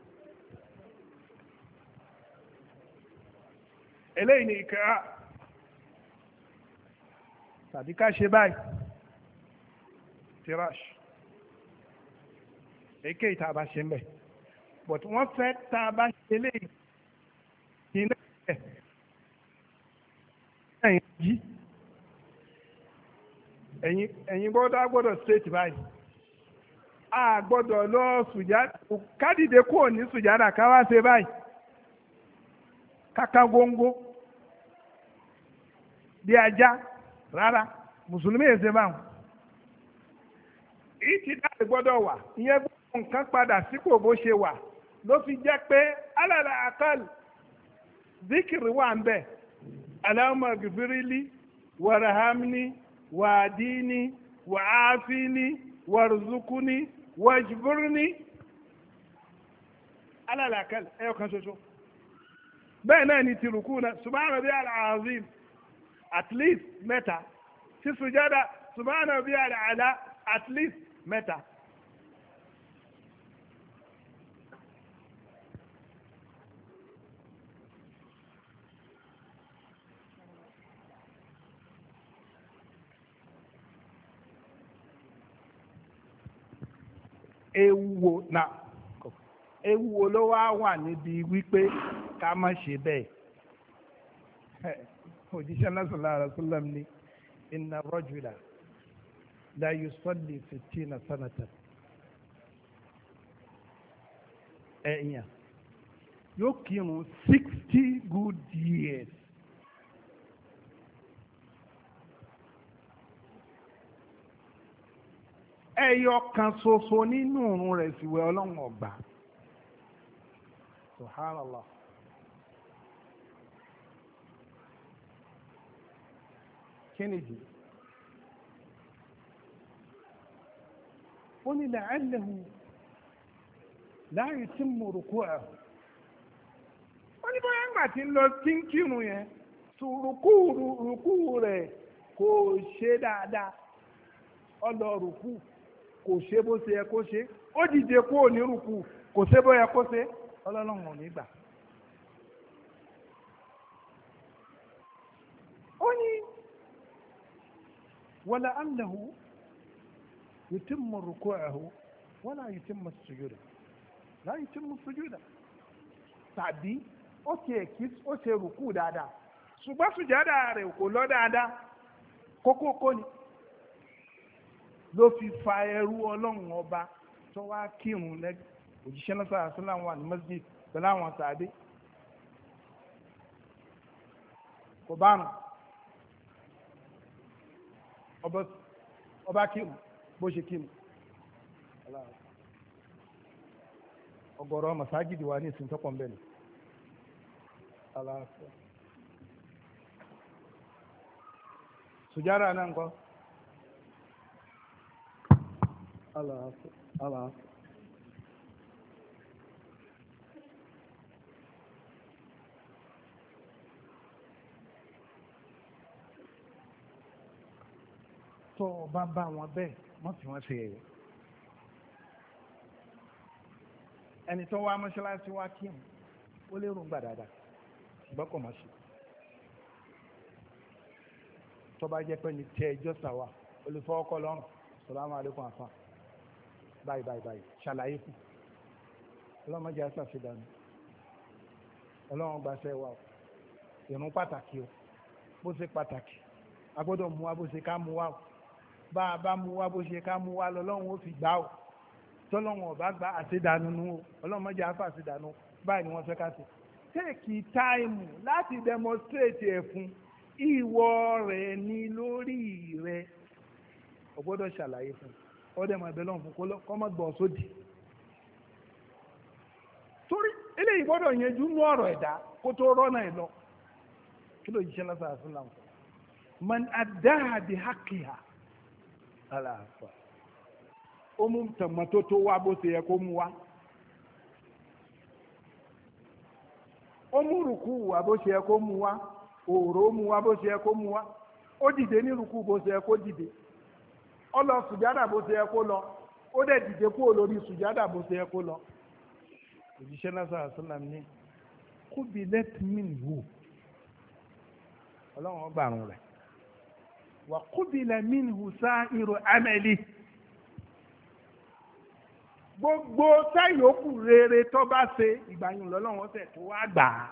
eléyìí ni ìkẹ́rà tàbí ká ṣe báyìí tirash èké ìta bá ṣe ń bẹ̀ but wọ́n fẹ́ tá a bá ṣe léyìí iná ẹ̀ ẹ̀yìn jí ẹ̀yìn gbọ́dọ̀ straight báyìí a gbọ́dọ̀ lọ sùjádà kádìdé kúrò ní sùjádà ká wá ṣe báyìí káká góńgó bí ajá rárá mùsùlùmí èsè báwọn ìtìdáàlì gbọ́dọ̀ wà ìyẹn gbọ́dọ̀ nǹkan padà sípò bó ṣe wà ló fi jẹ́ pé alàlà àkàlù zikiri wà ń bẹ̀ Allahumma gfirli warhamni wàdíní wàáfíní wàrùzúkúní wàjbúrní alàlà àkàlù ẹyọ kan ṣoṣo bẹ́ẹ̀ náà ni tìrùkú náà subhana rabbiyal azim at least mẹ́ta tí sùjádà subhana rabbiyal ala at least mẹ́ta. ewu wo ló wá wà níbi wípé ká má ṣe bẹ́ẹ̀ òjíṣẹ́ náà sallallahu alaihi wasallam ní inna rajula la yusalli 60 sanatan ẹ̀yàn yóò kírun 60 good years ẹyọ kan ṣoṣo nínú òrùn rẹ̀ sì wẹ̀ ọlọ́run ọgbà subhanallah kí ni jù ó ní la'allahu la yutimmu ruku'ahu ó ní bóyá ńgbà tí ń lọ tí ń kírun yẹn rùkú rẹ̀ kò ṣe dáadáa ọlọ rùkú kò ṣe bó ṣe yẹ kó ṣe ó dìde kó ní rùkú kò ṣe bó yẹ kó ṣe ọlọ́run ò ní gbà. ó ní wala annahu yutimmu ruku'ahu wala yutimmu sujuda la yutimmu sujuda tàbí ó ṣe rùkú dáadáa ṣùgbọ́n sùjádà rẹ̀ kò lọ dáadáa kókó ni ló fi fa ẹrú ọlọ́run ọba tó wá kírun lẹ́gbẹ̀ẹ́ òjíṣẹ́ náà sára sílẹ̀ àwọn àní masjid pẹ̀lú àwọn sàádé kò bá rùn ọba kírun bó ṣe kírun ọ̀gọ̀rọ̀ masajidi wa ní ìsìn tọ́pọ̀ ń bẹ̀rẹ̀ aláàfẹ́ sùjára náà ń kọ́ aláàfẹ́ tó o bá bá wọn bẹ́ẹ̀ wọ́n fi wọ́n ṣe ẹ̀yẹ ẹni tó wá mọ́ṣáláṣí wá kí wọn ó lérò ń gbà dáadáa ṣùgbọ́n kò mọ̀ sí tó bá jẹ́ pé ní tẹ ẹjọ́ sàwà olùfọwọ́kọ́ lọ́rùn salamu alaikum àfa báyìí ṣàlàyé fún ọlọ́mọdé aṣàfihàn ọlọ́run gbaṣẹ́ wa ìrun pàtàkì o bó ṣe pàtàkì a gbọ́dọ̀ mú wa bó ṣe ká mú wa o bá a bá mú wa bó ṣe ká mú wa lọ́lọ́run ó fi gbà o tọ́lọ́run ọ̀bá gba àṣedànù nu o ọlọ́mọdé afa àṣedànù báyìí ni wọ́n fẹ́ ká ṣe téèkì táìmù láti demonstrate ẹ̀ fún ìwọ rẹ̀ ní lórí rẹ̀ o gbọ́dọ̀ ṣàlàyé fún ọdẹ mọ̀ ẹ̀bẹ̀ lọ́n fún kọ́mọ́ gbọ́ sódì torí eléyìí gbọ́dọ̀ yanjú ní ọ̀rọ̀ ẹ̀dá kó tó rọ́nà ẹ̀ lọ kí ló yíṣẹ́ lọ́sà àfúnlá wọn man adáha bí hákìá aláàfà ó mú tọ̀mọ́tò tó wá bó ṣe yẹ kó mú wá ó mú rùkú wá bó ṣe yẹ kó mú wá òòró mú wá bó ṣe yẹ kó mú wá, ó dìde ní rúkú bó ṣe yẹ kó dìde, ó lọ sùjádà bó ṣe yẹ kó lọ, ó dẹ̀ dìde kúrò lórí sùjádà bó ṣe yẹ kó lọ. òjíṣẹ́ náà sallallahu alaihi wasallam ní qubilat minhu, ọlọ́run ọgbà àrùn rẹ̀, wa qubila minhu sa'iru amali, gbogbo sáyòókù rere tó bá ṣe ìgbàyùn lọ́lọ́run ọ̀sẹ̀ tó wá gbà á.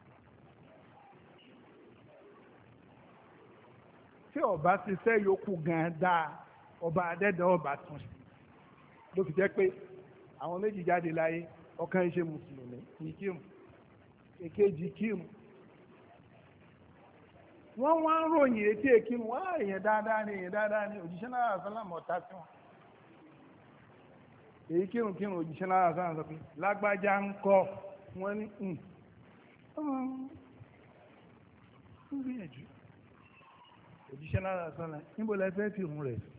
tí ọba ti sáyòókù gan dáa ọba adẹ́dẹ́ ọba tún sí ló fi jẹ́ pé àwọn méjì jáde láyé, ọ̀kan ṣe mùsùlùmí ní kírun, èkejì kírun. wọ́n wá ń ròyìn etí èkírun, wọ́n á èèyàn dáadáa ní òjíṣẹ́ náà sálàmù ọ̀tá sí wọn. èyí kírun òjíṣẹ́ náà sálàmù sọ pé lágbájá ń kọ́ wọ́n ní ń gbìyànjú. òjíṣẹ́ náà sálàmù níbo lẹ fẹ́ fi ìrun rẹ̀ sí?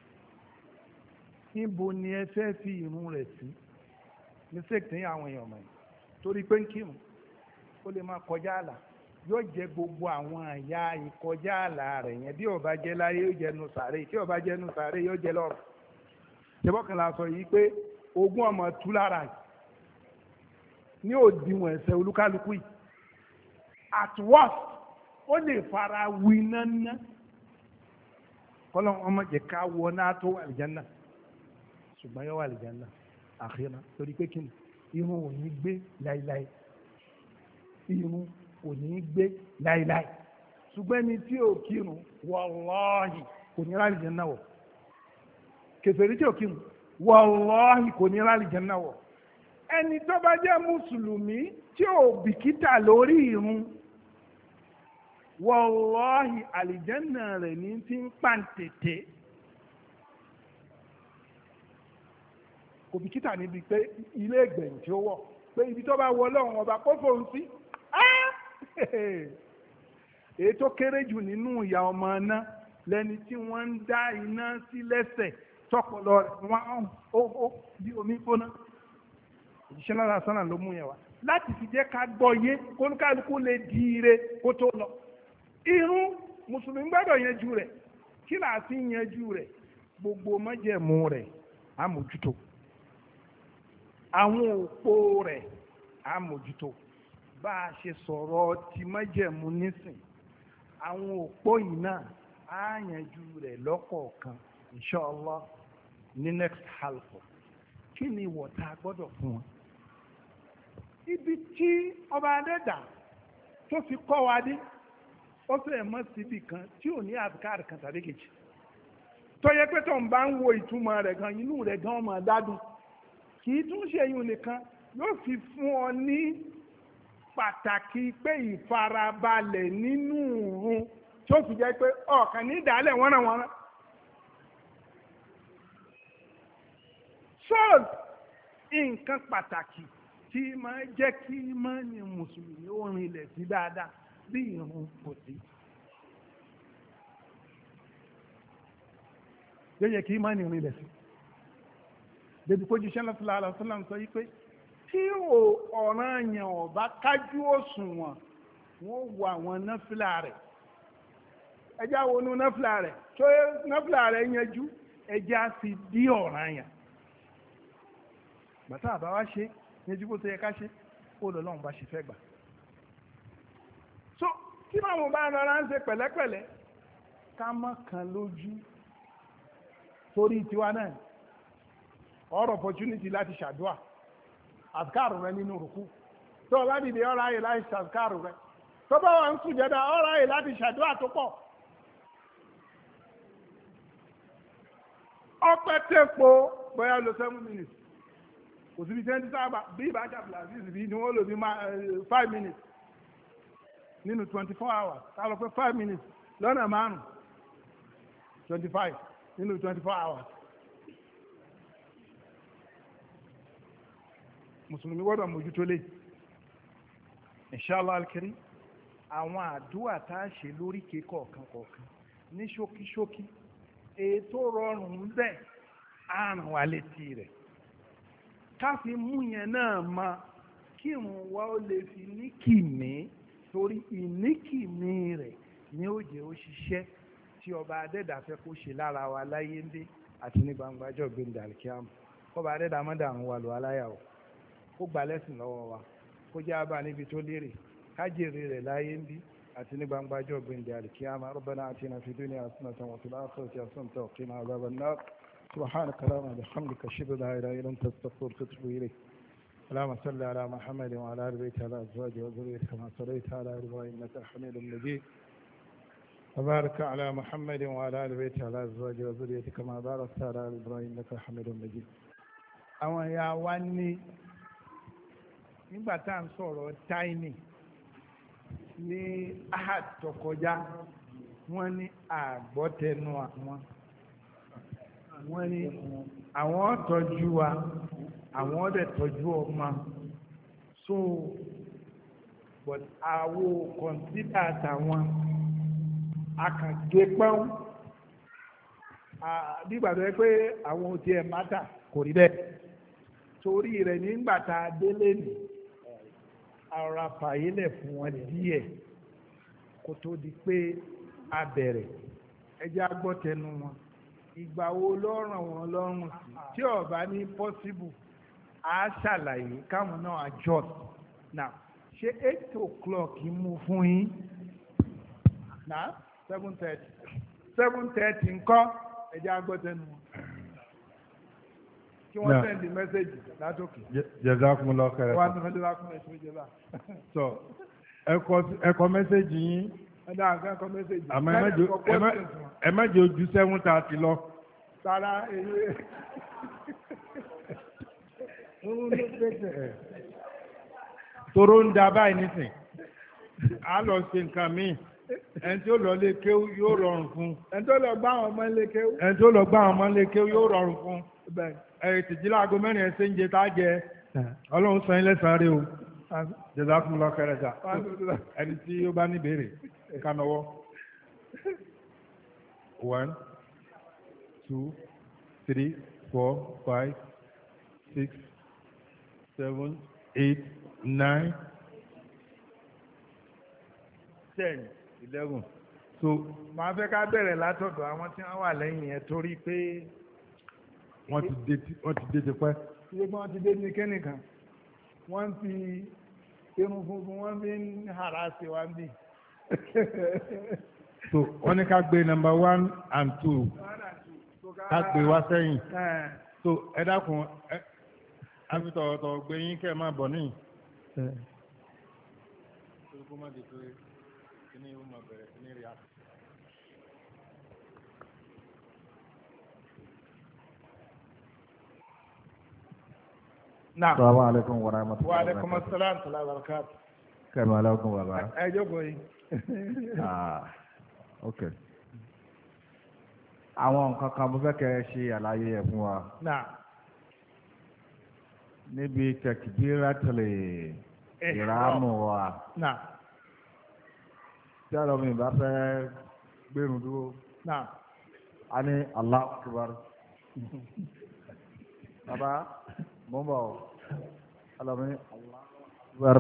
níbo ni ẹ fẹ́ fi ìrun rẹ̀ sí? mistake tí àwọn èèyàn mọ̀ torí pé ń kírun ó lè máa kọjá àlà, yóò jẹ gbogbo àwọn àyà ìkọjá àlà rẹ̀ yẹn, bí ó bá jẹ́ láyé yóò jẹ́ nu sàárè, tí ó bá jẹ́ nu sàárè yóò jẹ́ lọ́run. ṣèbọ́kànlá sọ yìí pé ogún ọmọ tú lára yìí ní òdiwọ̀n ẹ̀ṣẹ̀ olúkálukú yìí, at worst ó lè fara wí náná kọ́lọ́ ọmọ jẹ́ ká wọ náà tó wà àlìjánnà, ṣùgbọ́n yóò wà àlìjánnà àkhírà, torí pé kí ni irun ò ní gbé láíláí, irun kò ní gbé láíláí, ṣùgbọ́n ẹni tí ò kírun wàláhì kò ní rálì jẹ́nà wọ̀, kèfèrí tí ò kírun wàláhì kò ní rálì jẹ́nà wọ̀. ẹni tó bá jẹ́ mùsùlùmí tí ò bìkítà lórí irun wàláhì àlìjẹ́nà rẹ̀ ní ti ń pàǹtẹ̀tẹ̀, kò bìkítà níbi pé ilé ìgbẹ̀yìn tí ó wọ̀, pé ibi tó bá wọ Ọlọ́run ọba kó fòun sí. èyí tó kéré jù nínú ìyà ọmọ iná lẹni tí wọ́n ń dá iná sí lẹ́sẹ̀ tọpọlọ rẹ̀ wọ́n ó bí omi gbóná. òjíṣẹ́ náà sánà ló mú yẹn wá láti fi jẹ́ ká gbọ́ yé kólúkálukú lè di ire kó tó lọ. irun mùsùlùmí gbọ́dọ̀ yanjú rẹ̀, kí là á fi yanjú rẹ̀? gbogbo májẹ̀mú rẹ̀ àmójútó, àwọn òpó rẹ̀ àmójútó. bá a ṣe sọ̀rọ̀ ti májẹ̀mú nísìn, àwọn òpó yìí náà á yanjú rẹ̀ lọ́kọ̀ọ̀kan inshallah ní next halqa. kí ni ìwọ̀ta gbọ́dọ̀ fún wọn? ibi tí ọba adẹ́dà tó fi kọ́ wa dé ó fẹ́ mọ́ síbi kan tí ò ní àbíkárì kan tàbí kejì, tó yẹ pé tó ń bá ń wo ìtumọ̀ rẹ̀ gan inú rẹ̀ gan máa dádùn. kì í tún ṣe yún nìkan, yóò fi fún ọ ní pàtàkì pé ìfarabalẹ̀ nínú ìrun tó fi jẹ́ pé ọ̀kan ní ìdálẹ̀ wọ́nàwọ́nà. sọ́ọ̀lù nǹkan pàtàkì tí máa jẹ́ kí ìmánì mùsùlùmí ó rinlẹ̀ sí dáadáa bí ìrun kò sí. yóò yẹ kí ìmánì rinlẹ̀ sí. débi kó jíṣẹ́ náà sallallahu alaihi wasallam sọ yí pé tí ọ̀ràn yẹn ọba kájú òṣùwọ̀n wọ́n wo àwọn náfìlà rẹ̀, ẹjẹ́ àwọn onú náfìlà rẹ̀ tó náfìlà rẹ̀ yanjú, ẹjẹ́ á sì dí ọ̀ràn yẹn. bàtà àbá wá ṣe yanjú bó ṣe yẹ ká ṣe ó lọ lọ́run bá ṣe fẹ́ gbà. so tí màmú bá rọra ń ṣe pẹ̀lẹ́pẹ̀lẹ́ ká má kan lójú torí tiwa náà ọ̀rọ̀ opportunity láti ṣàdúà àzkárù rẹ nínú rùkú, tó o bá dìde ọ̀rọ̀ ayé láti ṣàzkárù rẹ, tó bá wà ń sùjádà ọ̀rọ̀ ayé láti ṣàdúà tó pọ̀. ọpẹ́ tẹ́po bóyá lo 7 minutes, kò síbi 20 sábà bí ìbájá blazis bí ni wọ́n lò bí 5 minutes nínú 24 hours, ká lọ pé 5 minutes lọ́nà márùn-ún 25 nínú 24 hours. mùsùlùmí gbọ́dọ̀ mójútó lé inshallah al-karim. àwọn àdúrà tá a ṣe lóríkè kọ̀ọ̀kan ní ṣókíṣókí ètò rọrùn bẹ́ẹ̀ àrùn wa létí rẹ̀ ká fi mú yẹn náà mọ kí ìrun wa ó lè fi ní kìmí torí ìníkìní rẹ̀ ní ó jẹ́ ó ṣiṣẹ́ tí ọba adẹ́dà fẹ́ kó ṣe lára wa láyé ń dé àti ní gbangba ọjọ́ gbẹ̀ndẹ̀ àlìkíyàmù kọba adẹ́dà mọ́dà àwọn wà lọ aláyàwó kó gbà lẹ́sìn lọ́wọ́ wa kó jẹ́ abá níbi tó lérè kájèrè rẹ̀ láyé ń bí àti ní gbangba ọjọ́ gbẹ̀ndẹ̀ àlìkíyàmù rabbana atina fid dunya hasanatan wa fil akhirati hasanatan wa qina adhaban nar subhanaka allahumma wa bihamdika ashhadu an la ilaha illa anta astaghfiruka wa atubu ilayk اللهم صل على محمد وعلى ال بيته على ازواجه وذريته كما صليت على ابراهيم انك حميد مجيد وبارك على محمد وعلى ال بيته على ازواجه وذريته كما باركت على ال ابراهيم انك حميد مجيد àwọn ìyá wa ní nígbà tá à ń sọ̀rọ̀ táìmì ní ahad tó kọjá wọ́n ní àgbọ́tẹnu àwọn wọ́n ní àwọn tọ́jú wa àwọn ọdẹ tọ́jú ọmọ so but àwo kọ̀ǹsídà àtàwọn akàgbé pọ́n nígbà tó yẹ pé àwọn ò tiẹ̀ mátà kò rí bẹ́ẹ̀ torí rẹ̀ nígbà tá a délé nì ara fàyílẹ̀ fún wọn díẹ̀ kó tó di pé a bẹ̀rẹ̀ ẹjẹ́ agbọ́tẹnu wọn ìgbà wo ló ràn wọ́n lọ́rùn sí tí ó bá ní possible a ṣàlàyé káwọn náà adjust now ṣé 8 o'clock mú fún yín na 7:30 ńkọ́ ẹjẹ́ agbọ́tẹnu wọn kí wọ́n send the message látòkè. Jazakumullahu khairan. wọ́n á tún fẹ́ lákùnrin ẹ̀ṣọ́ ìjọba. so ẹ̀kọ́ mẹ́sẹ̀gì yín. ẹ̀dá ẹ̀kọ́ mẹ́sẹ̀gì. àmọ́ ẹ má jẹ́ ojú 7:30 lọ. sára èyí. toro ń da báyìí nísìn a lọ ṣe nǹkan míì ẹni tí ó lọ lé kéwú yóò rọrùn fún. ẹni tó lọ gbá àwọn ọmọ lé kéwú. ẹni tó lọ gbá àwọn ọmọ lé kéwú yóò rọrùn fún. tìjìlá aago mẹ́rin ẹsẹ̀ ń jẹ tá a jẹ ọlọ́run san ilé sáré o jazakumullahu khairan sa ẹni tí ó bá ní ìbéèrè ká nọwọ́ 1 2 3 4 5 6 7 8 9 10 11 so màá fẹ́ ká bẹ̀rẹ̀ látọ̀dọ̀ àwọn tí wọ́n wà lẹ́yìn yẹn torí pé wọ́n ti dé ti pẹ́. ṣé wọ́n ti dé ní kẹ́nìkan wọ́n fi irun funfun wọ́n fi ń hara sí wa bí. so wọ́n ní ká gbé number 1 and 2 ká gbé wá sẹ́yìn. so ẹ dákun àfitọ̀ọ̀tọ̀ gbé yín kẹ́ ẹ máa bọ̀ níyìn. orúkọ má di pé kíní ó máa bẹ̀rẹ̀ sí ní rí àpò. Naam. Assalamu alaikum wa rahmatullahi wa alaikum assalam wa barakatuh. Kẹ́mi aláwọ̀kùn bàbá. Ẹ jókòó yìí. Ok. Àwọn nǹkan kan mo fẹ́ kẹ́ ẹ ṣe àlàyé ẹ̀ fún wa. Naam. Níbi takbiratul ìrámù wa. Naam. Tí àlọ́ mi bá fẹ́ gbẹ̀rún dúró. Naam. A ní Allahu Akbar. Bàbá mo ń bọ̀ alami Akbar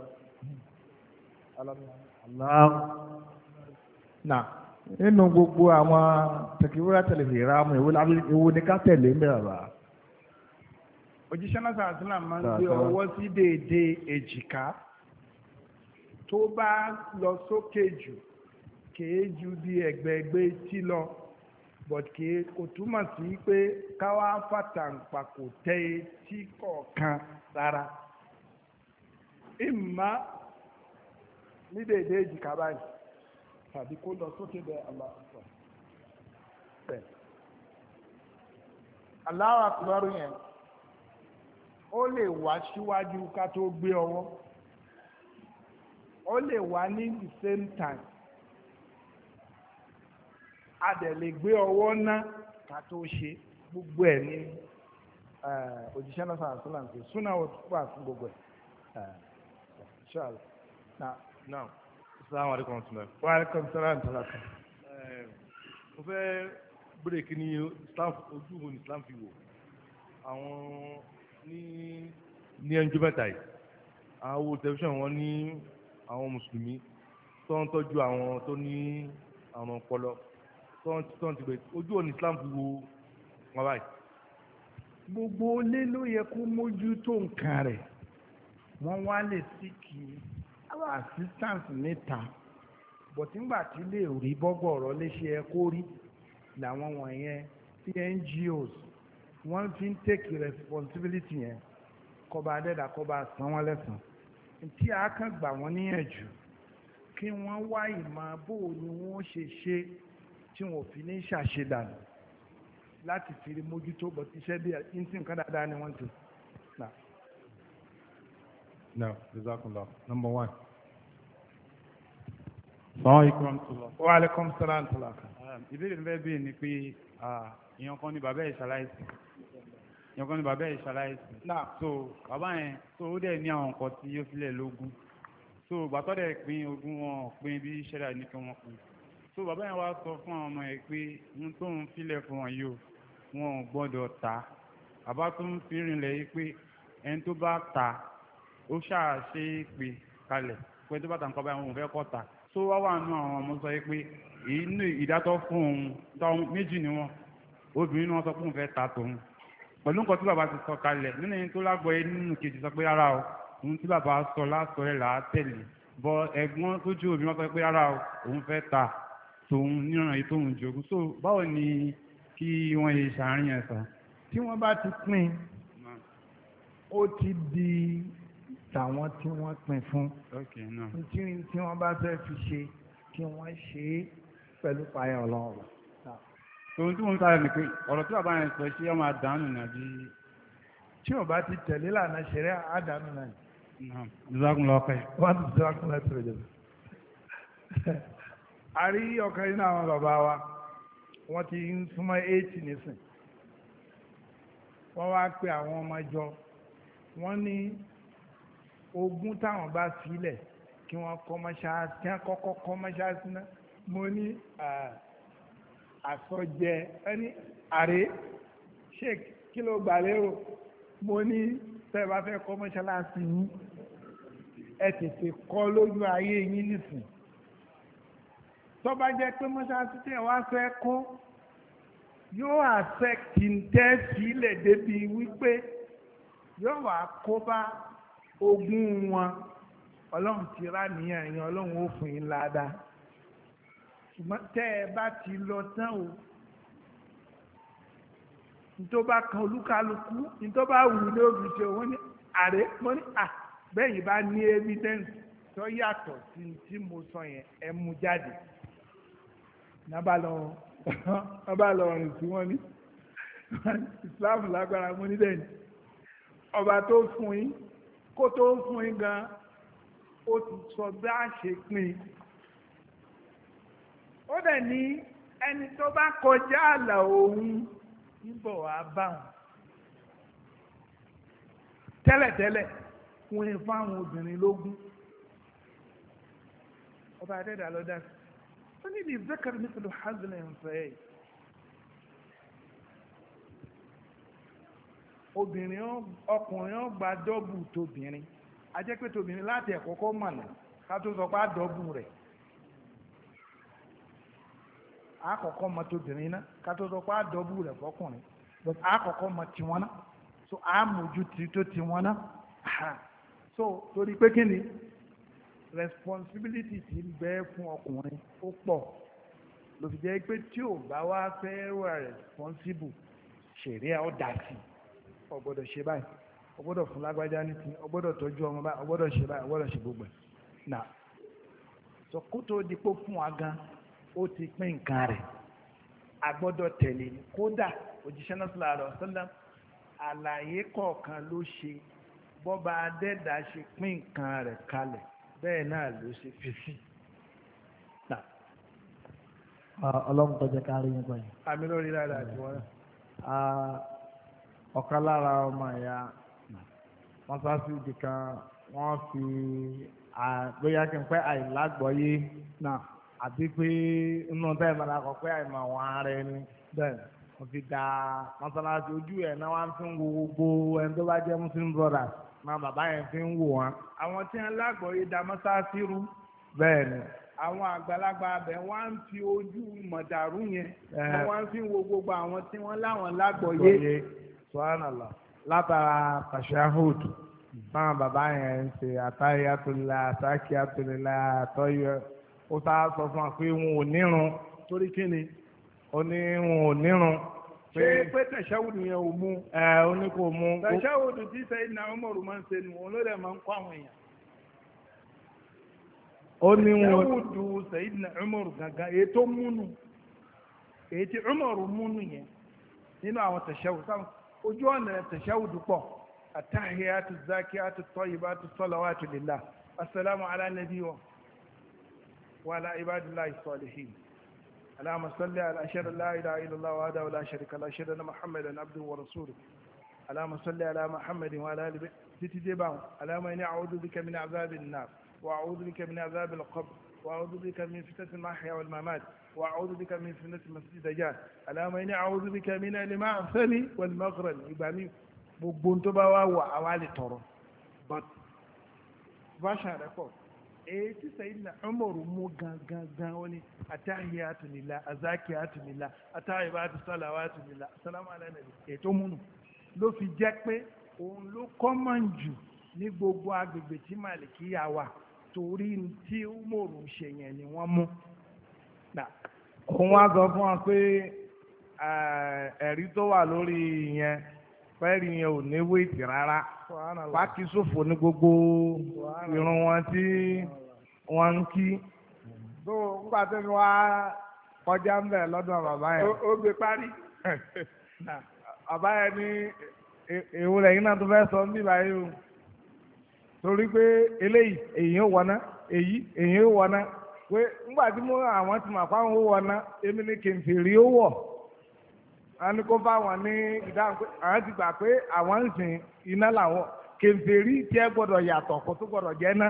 alami Allah na nínú gbogbo àwọn takbiratul ìrámù èwo ni ká tẹ̀lé ń bẹ̀rẹ̀ bá. Òjíṣẹ́ náà sàásìlà máa ń gbé ọwọ́ sí déédéé èjìká tó bá lọ sókè jù kèé ju bí ẹgbẹ̀ẹ̀gbẹ́ tí lọ but kèé kò túmọ̀ sí pé káwá fàtàǹpà kò tẹ etí kọ̀ọ̀kan rárá ìmá ní déédéé èjìká báyìí tàbí kó lọ sókè bẹ́ẹ̀ Allahu Akbar yẹn ó lè wá síwájú ká tó gbé ọwọ́ ó lè wá ní the same time a dẹ̀ lè gbé ọwọ́ ná ká tó ṣe gbogbo ẹ̀ ní òjíṣẹ́ náà sàn sílẹ̀ ní súnà wà fún gbogbo ẹ̀ ṣáàlì. Now, assalamu alaikum warahmatullahi. Wa alaikum salaam wa rahmatullah. Mo fẹ́ bírèkì ní Islam ojú wo ni Islam fi wò àwọn ní ẹnjú mẹ́ta yìí àwọn wo tẹlifíṣàn wọn ní àwọn mùsùlùmí tó ń tọ́jú àwọn tó ní àrùn ọpọlọ tó ń ti bẹ̀ ojú òní Islam fi wo wọn báyìí. gbogbo ilé ló yẹ kó mójútó nǹkan rẹ̀ wọ́n wá lè síkì assistance níta but nígbà tí lè rí bọ́gọ̀rọ̀ léṣe ẹ kó rí làwọn wọ̀nyẹn tí NGOs wọ́n fi ń take responsibility yẹn kọba adẹ́dà kọba san wọ́n lẹ́san tí a kàn gbà wọ́n níyànjú kí wọ́n wá ìmọ̀ bó ni wọ́n ṣe ṣe tí wọ́n fi ní ṣàṣedànù láti fi rí mójútó bọ̀ tíṣẹ́ bí i tí nǹkan dáadáa ni wọ́n ti. Now, Jazakallah. Number 1. Wa alaikum salaam tula. Ìbéèrè bẹ́ẹ̀ bí ni pé èèyàn kan ní bàbá ẹ̀ ṣaláìsì. So bàbá yẹn so ó dẹ̀ ní àwọn nǹkan tí ó filẹ̀ lógún. So bàtọ́ dẹ̀ pín ogún wọn pín bí ṣẹ́dá ní kí wọ́n pín. So bàbá yẹn wá sọ fún àwọn ọmọ ẹ̀ pé ohun tó ń filẹ̀ fún wọn yìí wọn ò gbọ́dọ̀ ta. Bàbá tó ń fi rinlẹ̀ yìí pé ẹni tó bá ta ó ṣáà ṣe é pé kalẹ̀ pé tó bá ta nǹkan báyìí wọn ò fẹ́ kọ́ ta. So wá wà nù àwọn ọmọ sọ pé inú ìdátọ́ fún òun táwọn méjì ni wọn obìnrin náà sọ pé òun fẹ́ ta tòun pẹ̀lú nǹkan tí bàbá ti sọ kalẹ̀ nínú ẹni tó lágbọ́yé nínú kejì sọ pé rárá o ohun tí bàbá sọ lásọ rẹ̀ là á tẹ̀lé bọ ẹ̀gbọ́n tó ju obìnrin wọn sọ pé rárá o òun fẹ́ ta tòun níran èyí tóun jogún. So báwo ni kí wọ́n yẹ ṣàárín ẹ̀ sọ. tí wọ́n bá ti pín ó ti di tàwọn tí wọ́n pín fún tí wọ́n bá fẹ́ fi ṣe kí wọ́n ṣe é pẹ̀lú payà ọlọ́run. ohun tí mo ń sáré ni pé ọ̀rọ̀ tí bàbá yẹn sọ ṣé ọmọ àdánù nàbí. tí o bá ti tẹ̀lé lànà ṣẹ̀rẹ́ àdánù náà. Jazakumullahu khair. wọ́n ti sọ akúnlẹ̀ tó lè. a rí ọ̀kan nínú àwọn bàbá wa wọ́n ti ń súnmọ́ 80 nísìn wọ́n wá pé àwọn ọmọ jọ wọ́n ní ogún táwọn bá sílẹ̀ kí wọ́n kọ́ mọ́ṣáláṣí kí wọ́n kọ́kọ́ kọ́ mọ́ṣáláṣí náà mo ní àsọjẹ ẹni àrè ṣé kí ló gbà lérò mo ní tẹ́ bá fẹ́ kọ́ mọ́ṣáláṣí yín ẹ tètè kọ́ lójú ayé yín nísìn tó bá jẹ́ pé mọ́ṣáláṣí tẹ́ wá fẹ́ kọ́ yóò affect ntẹ́sí ilẹ̀ débi wípé yóò wá kó bá ogún wọn ọlọ́run ti rá níyàn yín ọlọ́run ó fún yín ládàá ṣùgbọ́n tẹ́ ẹ bá ti lọ tán o nítorí bá kan olúkálukú nítorí bá wù ní òbí ṣe wọ́n ní àrẹ wọ́n ní bẹ́yìn bá ní evidence tó yàtọ̀ sí tí mo sọ yẹn ẹ mú jáde nábà lọ rìn sí wọn ní Islam lágbára mú ní dẹ́yìn ọba tó fún yín kó tó fún yín gan ó ti sọ bí a ṣe pín ó dẹ̀ ní ẹni tó bá kọjá àlà òun níbọ̀ wá báwọn tẹ́lẹ̀tẹ́lẹ̀ wọ́n ń fáwọn obìnrin lógún ọba adẹ́dà ló dá sí ó ní lè zákàrí mithlu hazzil unsayyin ọkùnrin ọgbà dọ́bù tóbìnrin ajẹ́ pé tóbìnrin láti ẹ̀kọ́kọ́ mọ̀nà ká tó sọ pé àdọ́bù rẹ̀ àkọ́kọ́ mọ tóbìnrin náà ká tó sọ pé àdọ́bù rẹ̀ fọkùnrin but àkọ́kọ́ mọ tiwọn náà so àmójú tó tiwọn náà so torí pé kí ni responsibility ti ń bẹ fún ọkùnrin ó pọ̀ ló fi jẹ́ pé tí ò bá wá fẹ́ wà responsible ṣẹ̀ríà ó dà sí ọ gbọ́dọ̀ ṣe báyìí ọ gbọ́dọ̀ fún lágbájá ní ti ọ gbọ́dọ̀ tọ́jú ọmọ báyìí ọ gbọ́dọ̀ ṣe báyìí ọ gbọ́dọ̀ ṣe gbogbo ẹ̀ nà sọ kó tó di pé fún wa gan ó ti pín nǹkan rẹ̀ a gbọ́dọ̀ tẹ̀lé ní kódà òjíṣẹ́ náà sallallahu alaihi wasallam àlàyé kọ̀ọ̀kan ló ṣe bọ́ba adẹ́dà ṣe pín nǹkan rẹ̀ kalẹ̀ bẹ́ẹ̀ náà ló ṣe fi sí. ọlọ́run tó jẹ́ ká rí nípa yìí. àmì lórí dáadáa àti wọ́n. ọ̀kan lára ọmọ ìyá mọ́sáàsì ìdí kan wọ́n fi bóyá kí n pẹ́ àìlágbọ́yé náà àbí pé inú bẹ́ẹ̀ máa kọ́ pé àìmọ̀ àwọn ará ẹni bẹ́ẹ̀ wọ́n fi da mọ́sálásí ojú ẹ̀ náà wọ́n fi ń wo gbogbo ẹni tó bá jẹ́ muslim brothers máa bàbá yẹn fi ń wò wọn. àwọn tí wọ́n lágbọ̀ọ́yé da mọ́sáàsì rú. bẹ́ẹ̀ ni. àwọn àgbàlagbà abẹ wọ́n á ń fi ojú mọ̀dàrú yẹn wọ́n á fi wo gbogbo àwọn tí wọ́n láwọn lágbọ̀ọ́yé. subhanallah látara tashahud máa bàbá yẹn ń ṣe àtàyàtúlá àtàkìyàtúlá àtọ́yọ ó tá a sọ fún wa pé wọn ò nírun. torí kí ni. ó ní wọn ò nírun. pé tẹ̀síáwùdù yẹn ò mú. ó ní kò mú. tẹ̀síáwùdù tí Sayyidina Umaru máa ń ṣe nù wọn ló dẹ̀ máa ń kọ́ àwọn èèyàn. ó ní wọn. tẹ̀síáwùdù Sayyidina Umaru gangan èyí tó múnu èyí tí Umaru múnu yẹn nínú àwọn tẹ̀síáwùdù ojú ọ̀nà tẹ̀síáwùdù pọ̀ àtàhíyàtù zákíyàtù tọ́yìbàtù sọ́làwàtù lillah assalamu ala nabi wa ala ibadillahi salihin. اللهم صل على أشهد لا إله إلا الله وحده لا شريك له أشهد أن محمدا عبده ورسوله اللهم صل على محمد وعلى آل بيته اللهم إني أعوذ بك من عذاب النار وأعوذ بك من عذاب القبر وأعوذ بك من فتنة المحيا والممات وأعوذ بك من فتنة المسيح الدجال اللهم إني أعوذ بك من المعصم والمغرم إبامي بونتو باوا وأوالي تورو but version record èyí tí Sayyidina Umaru mú gangan ó ní atahiyatu lillah azakiyatu lillah atahibatu salawatu lillah assalamu ala nabi èyí tó múnu ló fi jẹ́ pé òun ló kọ́mọ̀n jù ní gbogbo agbègbè tí Màlìkíyà wà torí tí Umaru ṣe yẹn ni wọ́n mú. òun wá sọ fún wa pé ẹ̀rí tó wà lórí yẹn fẹ́ẹ́rì yẹn ò ní wéètì rárá pákí ṣòfò ní gbogbo irun wọn tí wọ́n ń kí. tó nígbà tó ní wá kọjá ń bẹ̀ lọ́dọ̀ bàbá yẹn. ó gbé parí. bàbá yẹn ní èwo lẹ́yìn náà tó fẹ́ sọ ní báyìí o torí pé eléyìí èyí ò wọná èyí ò wọná pé nígbà tí àwọn ti mọ̀ fáwọn ò wọná èmi ní kèfèrí ó wọ̀. a ní kó fáwọn ní ìdáhùn pé àwọn ti gbà pé àwọn ń sìn iná làwọn kèfèrí tí ẹ gbọ́dọ̀ yàtọ̀ kó tó gbọ́dọ̀ jẹ́ ná.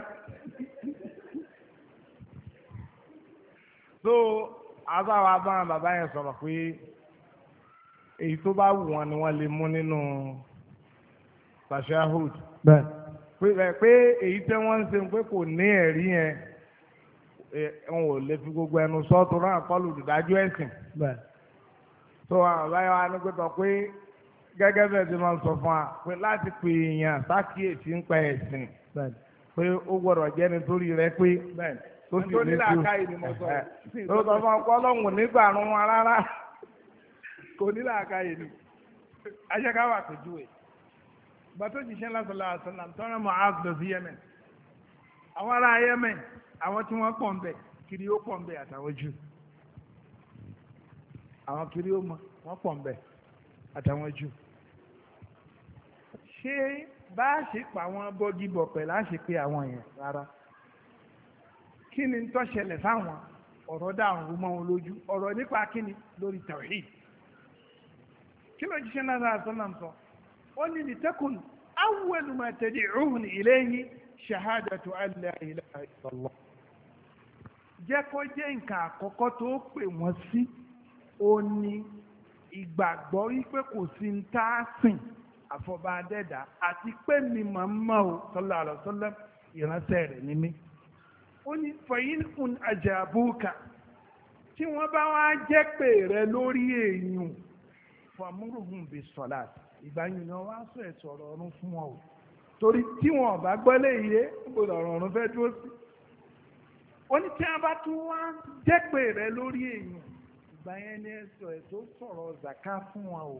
so àbáwá bá bàbá yẹn sọ̀rọ̀ pé èyí tó bá wù wọn ni wọ́n lè mú nínú tashahud. pé èyí tí wọ́n ń ṣe pé kò ní ẹ̀rí yẹn wọn ò lè fi gbogbo ẹnu sọ tó náà kọlù ìdájọ́ ẹ̀sìn. tó àwọn báyọ̀ wá ní pẹ́tọ́ pé gẹ́gẹ́ bẹ́ẹ̀ tí wọ́n sọ fún wa pé láti pè èèyàn sákìyèsí ń pa ẹ̀sìn pé ó gbọ́dọ̀ jẹ́ nítorí rẹ pé tó sì ní tó sọ fún ọkọ ọlọ́run nígbà rún wọn rárá kò ní làákàyè ni aṣẹ́káwà tó júwe bàtó jíṣẹ́ lásọ̀lá àṣọlá tọ́rọ Mu'adh lọ sí Yemen àwọn ará Yemen àwọn tí wọ́n pọ̀ ń bẹ̀ kiri ó pọ̀ ń bẹ̀ àtàwọn jù àwọn kiri ó mọ wọ́n pọ̀ ń bẹ̀ àtàwọn jù ṣé bá a ṣe pa àwọn bọ́gì bọ̀ pẹ̀ láṣẹ pé àwọn yẹn rárá kí ni tó ṣẹlẹ̀ sáwọn ọ̀rọ̀ dàrú mọ́ wọn lójú ọ̀rọ̀ nípa kíni lórí tawhid kí ló jíṣẹ́ náà sọ́nà sọ ó ní litakun awwal ma tad'uhum ilayhi shahadatu an la ilaha illallah jẹ́ kó jẹ́ nǹkan àkọ́kọ́ tó pè wọ́n sí ó ní ìgbàgbọ́ wípé kò sí ń tá a sìn àfọ̀bá adẹ́dà àti pé mi máa ń mọ̀ ọ́ sallallahu alaihi wasallam ìránṣẹ́ rẹ̀ ní mí ó ní fẹ̀yìn un àjàbùkà tí wọ́n bá wá jẹ́ pé rẹ lórí èèyàn fàmúrùhùn bí sọ̀lá ìgbàyìn náà wá sọ ẹ̀sọ̀ ọ̀run fún wọn o torí tí wọn bá gbọ́ léyìí gbọ́dọ̀ ọ̀run fẹ́ dúró sí ó ní tí wọ́n bá tún wá jẹ́ pé rẹ lórí èèyàn ìgbàyìn ni ẹ̀sọ̀ ẹ̀sọ̀ sọ̀rọ̀ zaka fún wọn o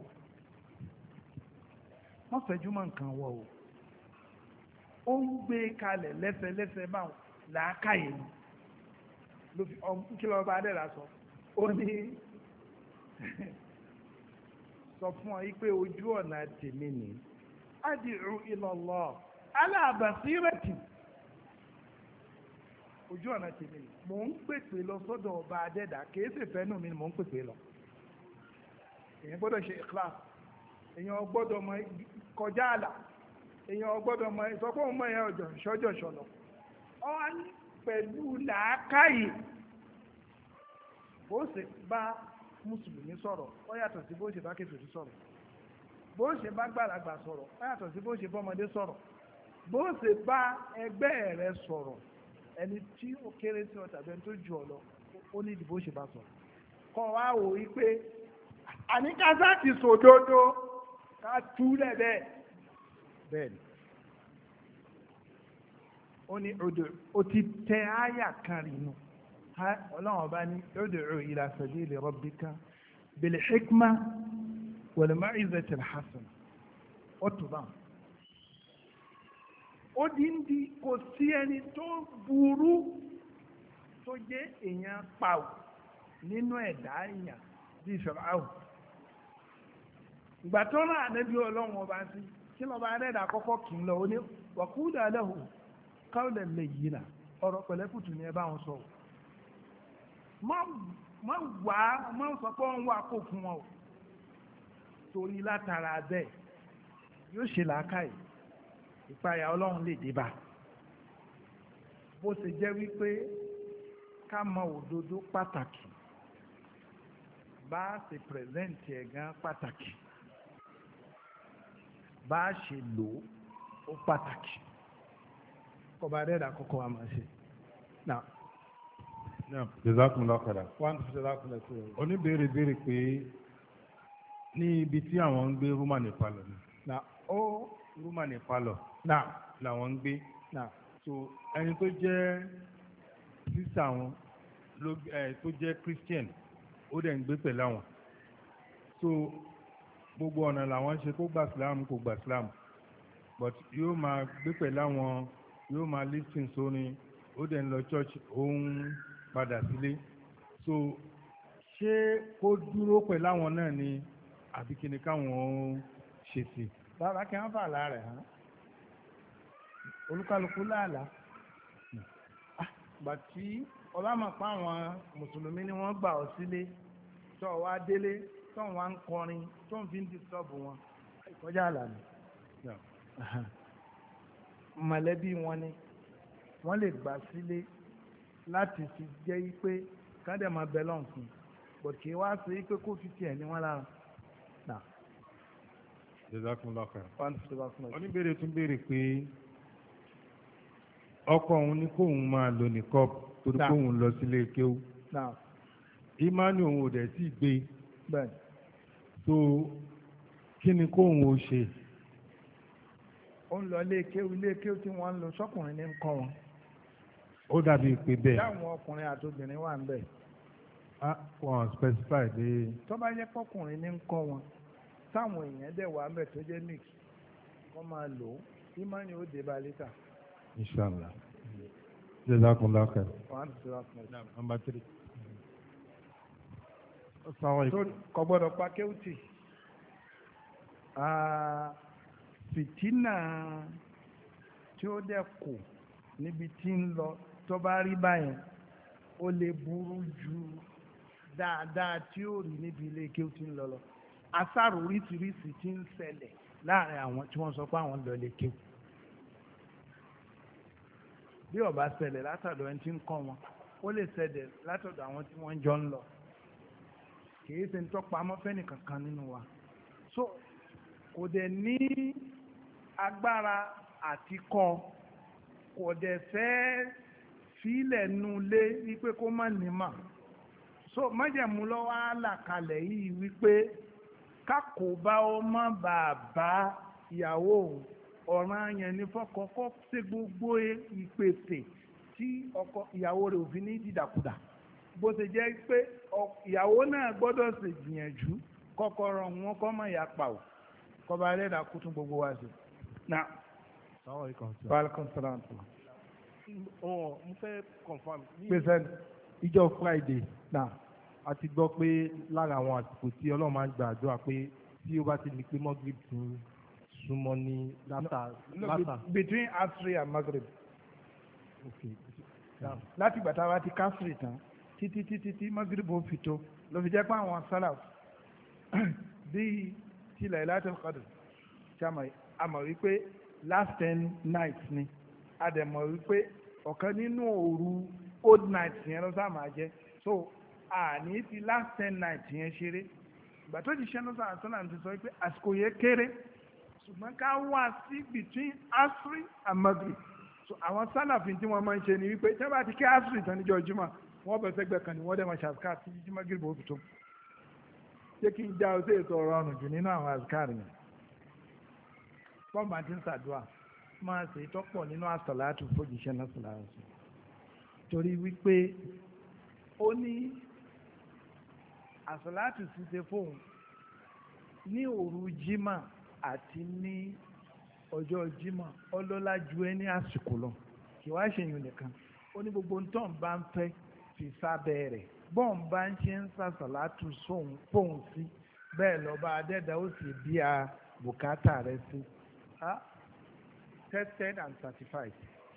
wọ́n fẹ́jú mọ́ nǹkan wọ̀ o ó ń gbé kalẹ̀ lẹ́sẹlẹ́sẹ báwọn làákàyè ni ló fi kí lọ́ọ́ bá dẹ̀ra sọ ó ní sọ fún ọ pé ojú ọ̀nà tèmi ni ad'u ila Allah ala basirati ojú ọ̀nà tèmi ni mò ń pèpè lọ sọ́dọ̀ ọba adẹ́dà kìí sì fẹ́ nù mí ni mò ń pèpè lọ èèyàn gbọ́dọ̀ ṣe ikhlas èèyàn gbọ́dọ̀ mọ kọjá àlà èèyàn gbọ́dọ̀ mọ ìsọpọ̀ mọ ẹ̀yà ọjọ́ ìṣọ́jọ́ ṣọlọ ọ́n pẹ̀lú làákàyè bó ṣe bá mùsùlùmí sọ̀rọ̀ ó yàtọ̀ sí bó ṣe bá kèfèrí sọ̀rọ̀ bó ṣe bá gbàlagbà sọ̀rọ̀ ó yàtọ̀ sí bó ṣe bọ́mọdé sọ̀rọ̀ bó ṣe bá ẹgbẹ́ rẹ sọ̀rọ̀ ẹni tí ó kéré sí ọ tàbí ẹni tó jù ọ lọ ó ní ìdìbò ṣe bá sọ̀rọ̀ kọ́ wa wò ó pé àníkásá ti sòdodo ká túlẹ̀ bẹ́ẹ̀ bẹ́ẹ̀ ni ó ní odò ó ti tẹ àyà kan rí nu ọlọ́run ọba ní ud'u ila sabili rabbika bil hikma wal mau'izati al hasana ó tún bá wọn. ó díndín kò sí ẹni tó burú tó jẹ́ èèyàn pàwọ́ nínú ẹ̀dá èèyàn bíi Fáráò. ìgbà tó rán ànábì ọlọ́run ọba sí kí lọ́ba adẹ́dà kọ́kọ́ kì í lọ ó ní waqula lahu qawlan layyina ọ̀rọ̀ pẹ̀lẹ́kùtù ni ẹ bá wọn sọ̀rọ̀. má sọ pé wọ́n wà kó fún wọn o torí látara bẹ́ẹ̀ yóò ṣe làákàyè ìpayà ọlọ́run lè dé bá bó ṣe jẹ́ wípé ká mọ òdodo pàtàkì bá a ṣe pẹ̀sẹ̀ǹtì ẹ̀ gan pàtàkì bá a ṣe lò ó pàtàkì kọba adẹ́dà kọ́kọ́ wa máa ṣe. Jazakumullahu khairan. Oníbèrè béèrè pé ní ibi tí àwọn ń gbé rúmà ní palọ̀ ni. Rúmà ní palọ̀ làwọn ń gbé. So ẹni tó jẹ́ sísà wọn tó jẹ́ Christian ó dẹ̀ ń gbé pẹ̀lú àwọn. So gbogbo ọ̀nà làwọn ṣe kó gba Islam kó gba Islam but yóò máa gbé pẹ̀lú àwọn yóò máa listen sórin ó dẹ̀ ń lọ church ó ń padà sílé. So ṣé kó dúró pẹ̀lú àwọn náà ni àbí kí ni káwọn ṣe sí. bàbá kí wọ́n fà lára hàn olúkálukú láàlá gbàtí ọlámọ̀pá àwọn mùsùlùmí ni wọ́n gbà ọ́ sílé tó wá délé tó wá ń kọrin tó ń fi ń disturb wọn ìkọjá àlàní mọ̀lẹ́bí wọn ni wọ́n lè gbà sílé láti fi jẹ́ pé kádẹ́ máa bẹ lọ́n fún bọ̀ kí wá sí pé kó fi tiẹ̀ ní wọ́n lára. Jazakumullahu khairan. Oníbèrè tún béèrè pé ọkọ òun ní kóun máa lò ní kọ́ọ̀pù torí kóun lọ sílé kéwú. Ìmánì òun ò dẹ̀ tí gbé. So kí ni kóun ó ṣe? Ó ń lọ ilé kéwú tí wọ́n ń lọ sọ́kùnrin ní ń kọ́ wọn. Ó dàbí pé bẹ́ẹ̀. Táwọn ọkùnrin àtobìnrin wà ń bẹ̀. Wọ́n specify dé. Tó bá jẹ́ pọ́kùnrin ní ń kọ́ wọn táwọn èèyàn dẹ̀ wà ń bẹ̀ tó jẹ́ mix wọ́n máa lò ó ìmánì ó dé bá létà. Inshallah. Jazakumullahu khairan. Number 3. Kò gbọ́dọ̀ pa kéwùtì. Fìtínà tí ó dẹ̀ kù níbi tí ń lọ tó bá rí báyẹn ó lè burú ju dáadáa tí ó rí níbi ilé kéwùtì ń lọ lọ. Àṣàrò oríṣiríṣi tí ń ṣẹlẹ̀ láàrin àwọn tí wọ́n sọ pé àwọn lọ lè kéwù. Bí ó bá ṣẹlẹ̀ látọ̀dọ̀ ẹni tí ń kọ́ wọn ó lè ṣẹlẹ̀ látọ̀dọ̀ àwọn tí wọ́n jọ ń lọ kìí ṣe ń tọ́pa amọ́fẹ́nì kankan nínú wa so kò dẹ̀ ní agbára àti kọ́ kò dẹ̀ fẹ́ sílẹ̀ nulẹ̀ wípé kó má ní mà so májẹ̀mú lọ́wọ́ àlàkalẹ̀ yìí wípé kákòóbá ó má bàbá ìyàwó ọ̀ràn yẹn ní fọ́kọ́kọ́ ṣe gbogbo ìpèsè tí ọkọ ìyàwó rẹ̀ òfin ní dídàkudà bó ṣe jẹ́ pé ìyàwó náà gbọ́dọ̀ ṣe gbìyànjú kọ́kọ́rọ́ wọn kọ́ mọ̀ ìyá pa ò kọba ẹlẹ́dàá kú tún gbogbo wa ṣe. na welcome salaam. mo fẹ́ confirm. pèsè ìjọ Friday náà a ti gbọ́ pé lára àwọn àsìkò tí Ọlọ́run máa ń gba àdúrà pé tí ó bá ti di pé Maghrib tún súnmọ́ ní látà. between Asri and Maghrib. Okay. láti gbàtà wa ti kásìrì tán títí Maghrib ó fi tó ló fi jẹ́ pé àwọn salaf bíi ti Laylatul Qadr tí a mọ̀ wípé last 10 nights ni a dẹ̀ mọ̀ wípé ọ̀kan nínú òru old nights yẹn ló sáà máa jẹ́ so àní ti last 10 nights yẹn ṣeré ìgbà tó ti ṣe ní sàn àtúnà ti sọ wípé àsìkò yẹn kéré ṣùgbọ́n ká wá sí between asri and maghrib. So àwọn sálàfin tí wọ́n máa ń ṣe ni wípé tí wọ́n bá ti kí asri tán níjọ́ jùmọ̀ wọ́n bẹ̀ sẹ́gbẹ̀ kan ní wọ́n dẹ̀ máa ṣàzkà tí jí maghrib ó fi tó. ṣé kí n já o sí ètò ọ̀rọ̀ ọ̀rùn jù nínú àwọn azkar yẹn. pọ́ǹpà ti ń ṣàdúrà máa ṣe ìtọ́pọ̀ nínú àsàlátù fòjíṣẹ́ náà sọ̀rọ̀ torí wípé ó ní àsàlátù ṣíṣe fóun ní òru jímà àti ní ọjọ́ jímọ̀ ọlọ́lá ju ẹni àsìkò lọ kì wá ṣe yùn nìkan ó ní gbogbo ntọ́n bá ń fẹ́ fi sábẹ́ rẹ̀ bọ́ọ̀n bá ń ṣe ń sàṣàlátù fóun sí bẹ́ẹ̀ lọ́ba adẹ́dà ó sì bí a bùkátà rẹ̀ sí tested and certified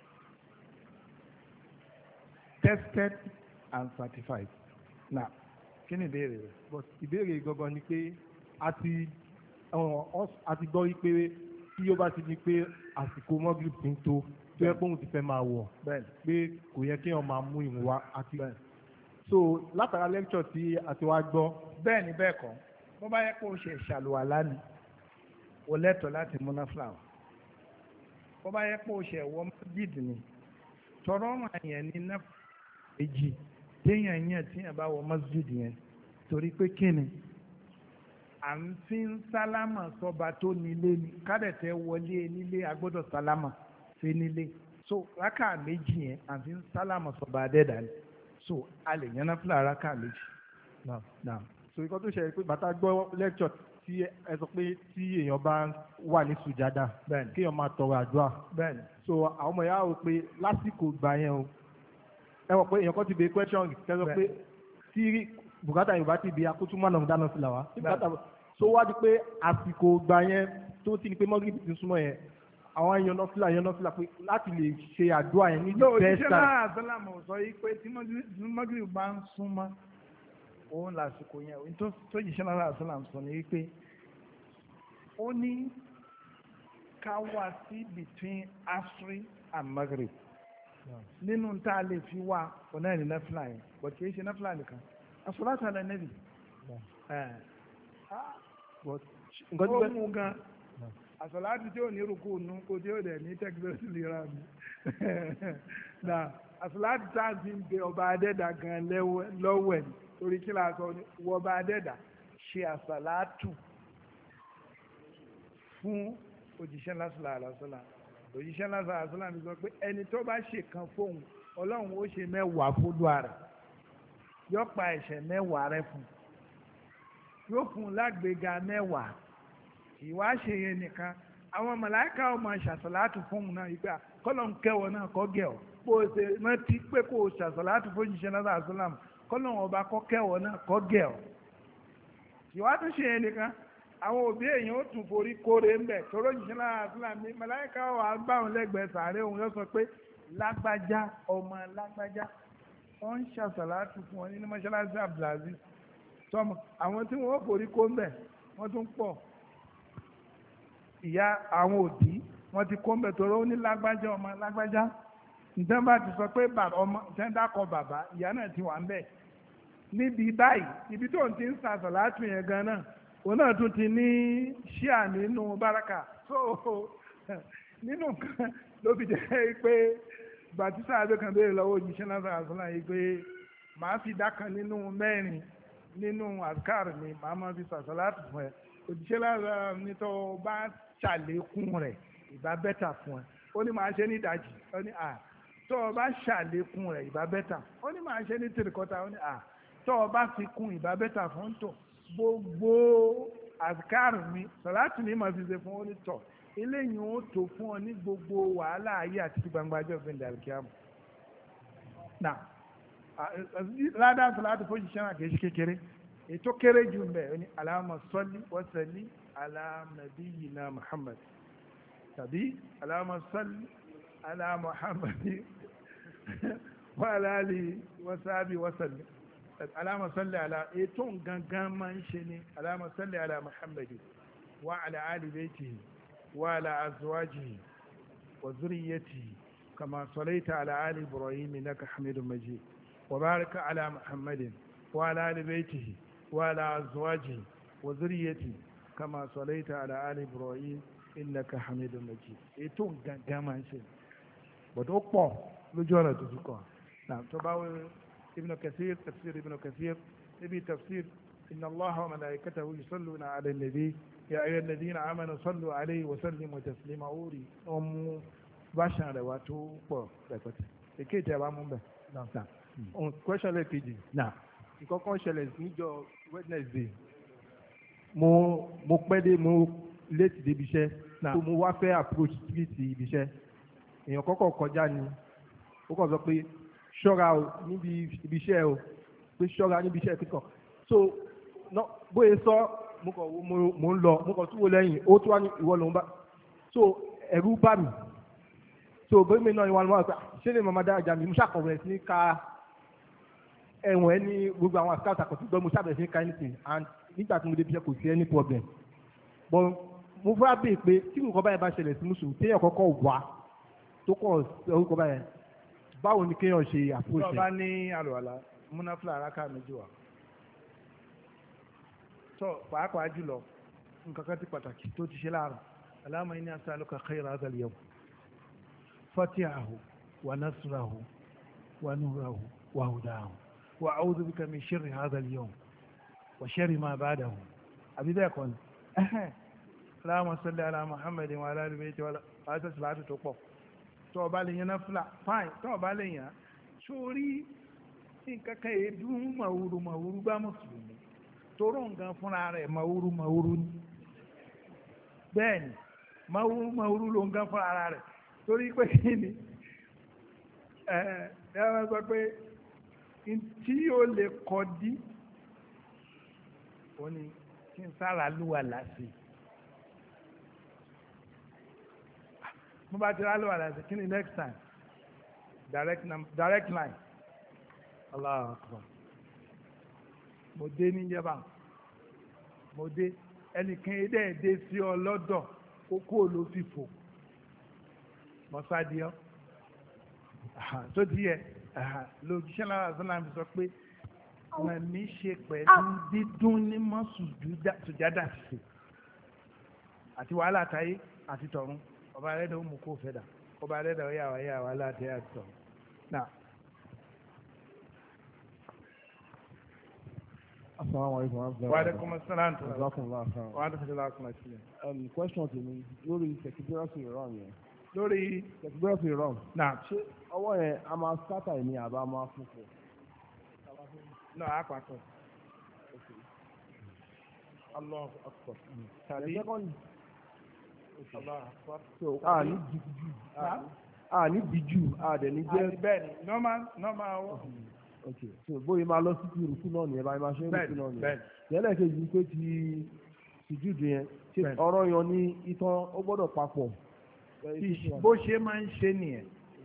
tested and certified now kí ni ìbéèrè rẹ̀. but ìbéèrè gangan ni pé a ti gbọ́ wípé tí yóò bá ti di pé àsìkò mọ́gìlì ti ń tó tó yẹ pé òun ti fẹ́ máa wọ̀ pé kò yẹ kí wọ́n máa mú ìwọ̀n wá àti so látara lecture tí a ti wá gbọ́. bẹ́ẹ̀ ni bẹ́ẹ̀ kọ́ bó bá yẹ kó o ṣe ṣàlùwàlá ni o lẹ́tọ̀ọ́ láti múná fúláwà bó bá yẹ kó o ṣe ẹ̀wọ́ mọ́gìdì ni tọrọ ọ̀ràn yẹn ní náà èjì téèyàn yẹn téèyàn bá wọ mọ́gìdì yẹn torí pé kíni à ń fi ń sálámà sọba tó nílé ni kádẹ̀tẹ̀ wọlé nílé agbọ́dọ̀ sálámà sí nílé so rákà méjì yẹn à ń fi ń sálámà sọba adẹ́dà ni so a lè yànnà fúlà rákà méjì. so ikọ́ tó ṣe pé bàtà gbọ́ lecture tí ẹ sọ pé tí èèyàn bá wà ní sùjádà kéèyàn máa tọrọ àdúrà so àwọn ọmọ ìyá rò pé lásìkò gbà yẹn o ẹ wọ pé èèyàn kan ti bèè question kẹsọ pé tí bùkátà yorùbá ti bí akótúmọ̀ náà dáná sí làwá so wá di pé àsìkò gbà yẹn tó ti ní pé mọ́gìrì ti súnmọ́ yẹn àwọn yànnàfìlà pé láti lè ṣe àdúrà yẹn ní best time. òṣìṣẹ́ náà àṣàlámù sọ yìí pé tí mọ́gìrì bá ń súnmọ́ òun lásìkò yẹn tó òṣìṣẹ́ náà àṣàlámù sọ ní wípé ó ní ká wá sí between asri and maghrib nínú tá a lè fi wá ọ̀nà ìrìn náfìlà yẹn but kì í ṣe náfìlà nìkan as-salatu ala nabi ó mú gan àsàlátù tí ò ní rúkú nù kó tí ó dẹ̀ ní tẹ́kílẹ́sì lera mi na àsàlátù tá a ti ń bẹ ọba adẹ́dà gan lọ́wọ́ ẹ̀ torí kí la sọ ní wọ ọba adẹ́dà ṣe àsàlátù fún òjíṣẹ́ lásìlá àlásọ́là òjíṣẹ́ lásìlá àlásọ́là mi sọ pé ẹni tó bá ṣe kan fóun ọlọ́run ó ṣe mẹ́wàá fúdùá rẹ̀ yóò pa ẹ̀ṣẹ̀ mẹ́wàá rẹ̀ fún yóò fún un lágbèéga mẹ́wàá ìwà ṣe yẹn nìkan àwọn màláíkà ọmọ ṣàṣàlátù fún un náà ìgbà kọ́lọ̀ ń kẹwọ́ náà kọ́ gẹ̀ ọ́ bó o ṣe rántí pé kó o ṣàṣàlátù fún òjíṣẹ́ lásìlá àlásọ́là kọ́lọ̀ ọba kọ́ kẹwọ́ náà kọ́ gẹ̀ ọ́ ìwà tó ṣe yẹn nìkan àwọn òbí èèyàn ó tún forí kóre ń bẹ̀ tóró òjíṣẹ́ lásìlá àlásọ́là mi màláíkà wà á gbà wọn lẹ́gbẹ̀ẹ́ sàárẹ̀ òun yóò sọ pé lágbájá ọmọ lágbájá wọ́n ń ṣàṣàlátù fún wọn nínú mọ́ṣáláṣí Abdulaziz tọ́mọ àwọn tí wọ́n forí kó ń bẹ̀ wọ́n tún pọ̀ ìyá àwọn òbí wọ́n ti kó ń bẹ̀ tóró ní lágbájá ọmọ lágbájá ǹjẹ́ bá ti sọ pé ọmọ tẹ́ńdàkọ bàbá ìyá náà ti wà ń bẹ̀ níbi báyìí ibi tó ń ti ń ṣàṣàlátù yẹn gan náà òun náà tún ti ní ṣíà nínú báràkà so nínú kan ló fi jẹ́ pé bàtísà abẹ́kan béèrè lọ́wọ́ òjíṣẹ́ lásán àṣọlá yìí pé màá fi dákan nínú mẹ́rin nínú àkàr mi màá máa fi sàṣàlátù fún ẹ òjíṣẹ́ lásán ní tó bá ṣàlékún rẹ̀ ìbá bẹ́tà fún ẹ ó ní màá ṣe ní ìdajì ó ní tó o bá ṣàlékún rẹ̀ ìbá bẹ́tà ó ní màá ṣe ní tìrìkọ́tà ó ní tó o bá fi kún ìbá bẹ́tà fún tó gbogbo àkàr mi sàlátù mi máa fi ṣe fún ó ní tọ̀ eléyìí ó tó fún ọ ní gbogbo wàhálà ayé àti gbangba ọjọ́ ìfẹ̀ǹdà àlùkìyàmù. Nà ládàá sọláàtì fún òṣìṣẹ́ náà kìí ṣe kékeré ètò kéré jù mbẹ́ ó ní Allahumma salli wa sallim ala nabiyyina Muhammad tàbí Allahumma salli ala Muhammad wa ala alihi wa sahbihi wa sallim Allahumma salli ala ètò gangan máa ń ṣe ní Allahumma salli ala Muhammad wa ala ali baytihi وعلى أزواجه وذريته كما صليت على آل إبراهيم إنك حميد مجيد وبارك على محمد وعلى آل بيته وعلى أزواجه وذريته كما صليت على آل إبراهيم innaka hamidun majid ètò gangan máa ń ṣe bọ̀dọ̀ ó pọ̀ lójú ọ̀nà tó fi kọ́ náà tó bá wọ Ibn Kathir tafsir Ibn Kathir níbi tafsir inna Allaha wa malaikatahu yusalluna ala nabi ya ayyuhal ladhina amanu sallu alayhi wa sallimu taslima orí ọmú báṣà rẹ̀ wá tó pọ̀ rẹpẹtẹ èké ìtẹ̀ bá mú bẹ̀. question lẹ́ẹ̀kejì nǹkan kan ṣẹlẹ̀ níjọ́ Wednesday mo pẹ́ dé mo late débi iṣẹ́ tó mo wá fẹ́ approach street ibi iṣẹ́ èèyàn kọ́kọ́ kọjá ni ó kàn sọ pé ṣọ́ra o níbi ibi iṣẹ́ o pé ṣọ́ra níbi iṣẹ́ kíkọ̀ so bóyá sọ mo ń lọ mo kàn tún wò lẹ́yìn ó tún wá ní ìwọ lòún bá so ẹ̀rù bá mi so bóyá mi náà ni wọn lọ́wọ́ pé ṣé lè máa dá ajá mi mo ṣàkọ̀wé sí ká ẹ̀wọ̀n ẹ̀ ní gbogbo àwọn àkáǹtì àkọsí gbọ́ mo ṣàbẹ̀wò sí ká anything and nígbà tí mo débi iṣẹ́ kò sí any problem but mo fẹ́ bèè pé tí nǹkan báyìí bá ṣẹlẹ̀ sí mùsùlùmí téèyàn kọ́kọ́ wà tó kọ́ orúkọ báyìí báwo ni kéèyàn ṣe approach. tó bá ní àlùwàlá múnáfíà aráka méjì wà tó pàápàá jùlọ nǹkan kan ti pàtàkì tó ti ṣe láàrọ̀ Allahumma inni as'aluka khayra hadha al-yawm fatihahu wa nasrahu wa nurahu wa hudahu wa a'udhu bika min sharri hadha al-yawm wa sharri ma ba'dahu àbí bẹ́ẹ̀ kọ́ ni Allahumma salli ala Muhammadin wa ala ali bayti wa ala salatu tó pọ̀ tó o bá lè yan náfìlà fine tó o bá lè yan sórí nǹkan kan èédú màwúrú bá mùsùlùmí toró nǹkan fúnra rẹ̀ màwúrú ni bẹ́ẹ̀ ni màwúrú ló nǹkan fúnra rẹ̀ torí pé kí ni ẹ máa sọ pé tí ó lè kọ́ dí ó ní kí n sára lúwa láti mo bá ti rá lúwa láti kí ni next time direct line Allahu Akbar mo dé níjẹba mo dé ẹnìkan ẹdẹ sí ọ lọ́dọ̀ kókó olófìfò mọ́sádìọ́ tó di yẹ lójúṣẹ́ lára sọ́nà mi sọ pé wọn mi ṣe pẹ̀lú dídún ní mọ́ sùjádà sí àti wàhálà táyé àti tọ̀run ọba alẹ́dẹ̀ ó mú kó fẹ́ dà ọba alẹ́dẹ̀ ó yà wàhálà táyé àti tọ̀run náà. Assalamu alaikum. Wa alaikum assalam. Wa alaikum assalam. Question to me lórí tẹkibirasi ìrọ̀rùn yẹn. Lórí tẹkibirasi ìrọ̀rùn. Náà. Ṣé ọwọ́ yẹn a máa sátà ní àbá máa fúnfọ? Náà á pàtó. Allahu Akbar. Tàbí Allahu Akbar. So a ní dìjú. A ní dìjú. A dẹ̀ ní jẹ́. Bẹ́ẹ̀ni normal. Okay, so bóyá máa lọ sí ti rùkú náà nìyẹn báyìí máa ṣe ń rùkú náà nìyẹn tẹ́lẹ̀ kejì pé ti sùjúdù yẹn ṣe ọ̀rọ̀ yan ní itan ó gbọ́dọ̀ papọ̀. Bó ṣe máa ń ṣe nìyẹn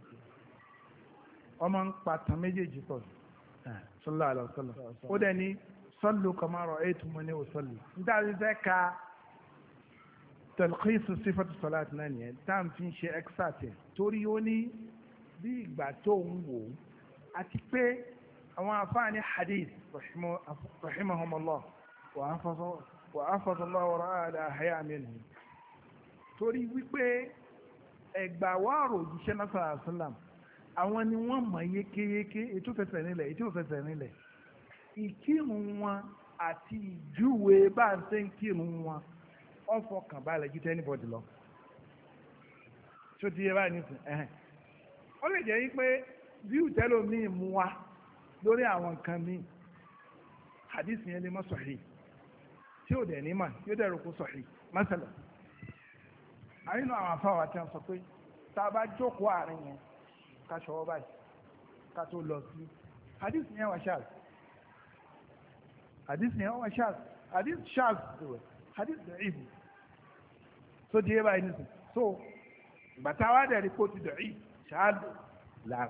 ọmọ ń pàtàn méjèèjì pọ̀ sallallahu alaihi wasallam ó dẹ̀ ní sallu kama ra'aytumuni usalli níta ti fẹ́ ka talqisu sifatu salat náà nìyẹn tá à ń fi ṣe expert yẹn torí ó ní bí ìgbà tó ń wò ó àti pé àwọn afáàní hadith rahimahumullah wa hafazallah wa ra'ala ahya minhum torí wípé ẹgbà wàrò òjíṣẹ́ náà sallallahu alaihi wasallam àwọn ni wọ́n mọ̀ yékéyéké ètò fẹsẹ̀ nílẹ̀ ìkírun wọn àti ìjúwe bá ń ṣe ń kírun wọn wọ́n fọkàn balẹ̀ ju anybody lọ tó ti yẹ báyìí nísìn ó lè jẹ́ wípé bíu tẹ́lómìn mú wa lórí àwọn nǹkan míì hadith yẹn lè má sahih tí ó dẹ̀ ní mà yóò dẹ̀ rò kó sahih masala àyínú àwọn afáwà tí wọ́n sọ pé tá a bá jókòó àárín yẹn ká ṣọwọ́ báyìí ká tó lọ sí hadith yẹn wà ṣáàz hadith da'if so di yẹ báyìí nísìn so bàtà wa dẹ̀ rí kó ti da'if ṣáàz lára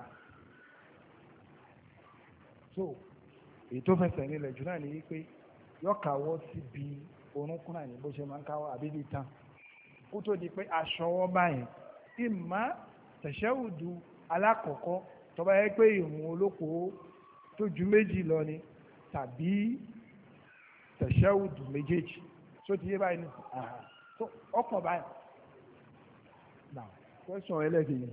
so èyí tó fẹsẹ̀ nílẹ̀ jù náà ni wípé yọkàwọ́ síbi orúnkún náà ní bó ṣe máa ń káwọ́ àbíbí tán kó tó di pé aṣọwọ́ báyìí ìmọ̀ tẹ̀sẹ̀wùdù alákọ̀ọ́kọ́ tó bá yẹ pé ìrùn olóko tó ju méjì lọ ni tàbí tẹ̀sẹ̀wùdù méjèèjì tó ti yé báyìí ní ọkọ̀ báyìí question ẹlẹ́kejì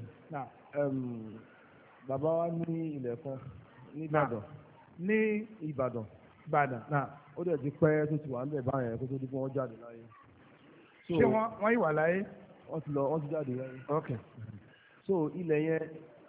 bàbá wa ní ilẹ̀ kan ní Ìbàdàn ní Ìbàdàn ó dẹ̀ ti pẹ́ tó ti wà ń bẹ̀ báyẹn kó tó di pé wọ́n jáde láyé. ṣé wọ́n yìí wà láyé. wọ́n ti jáde láyé. ok. so ilẹ̀ yẹn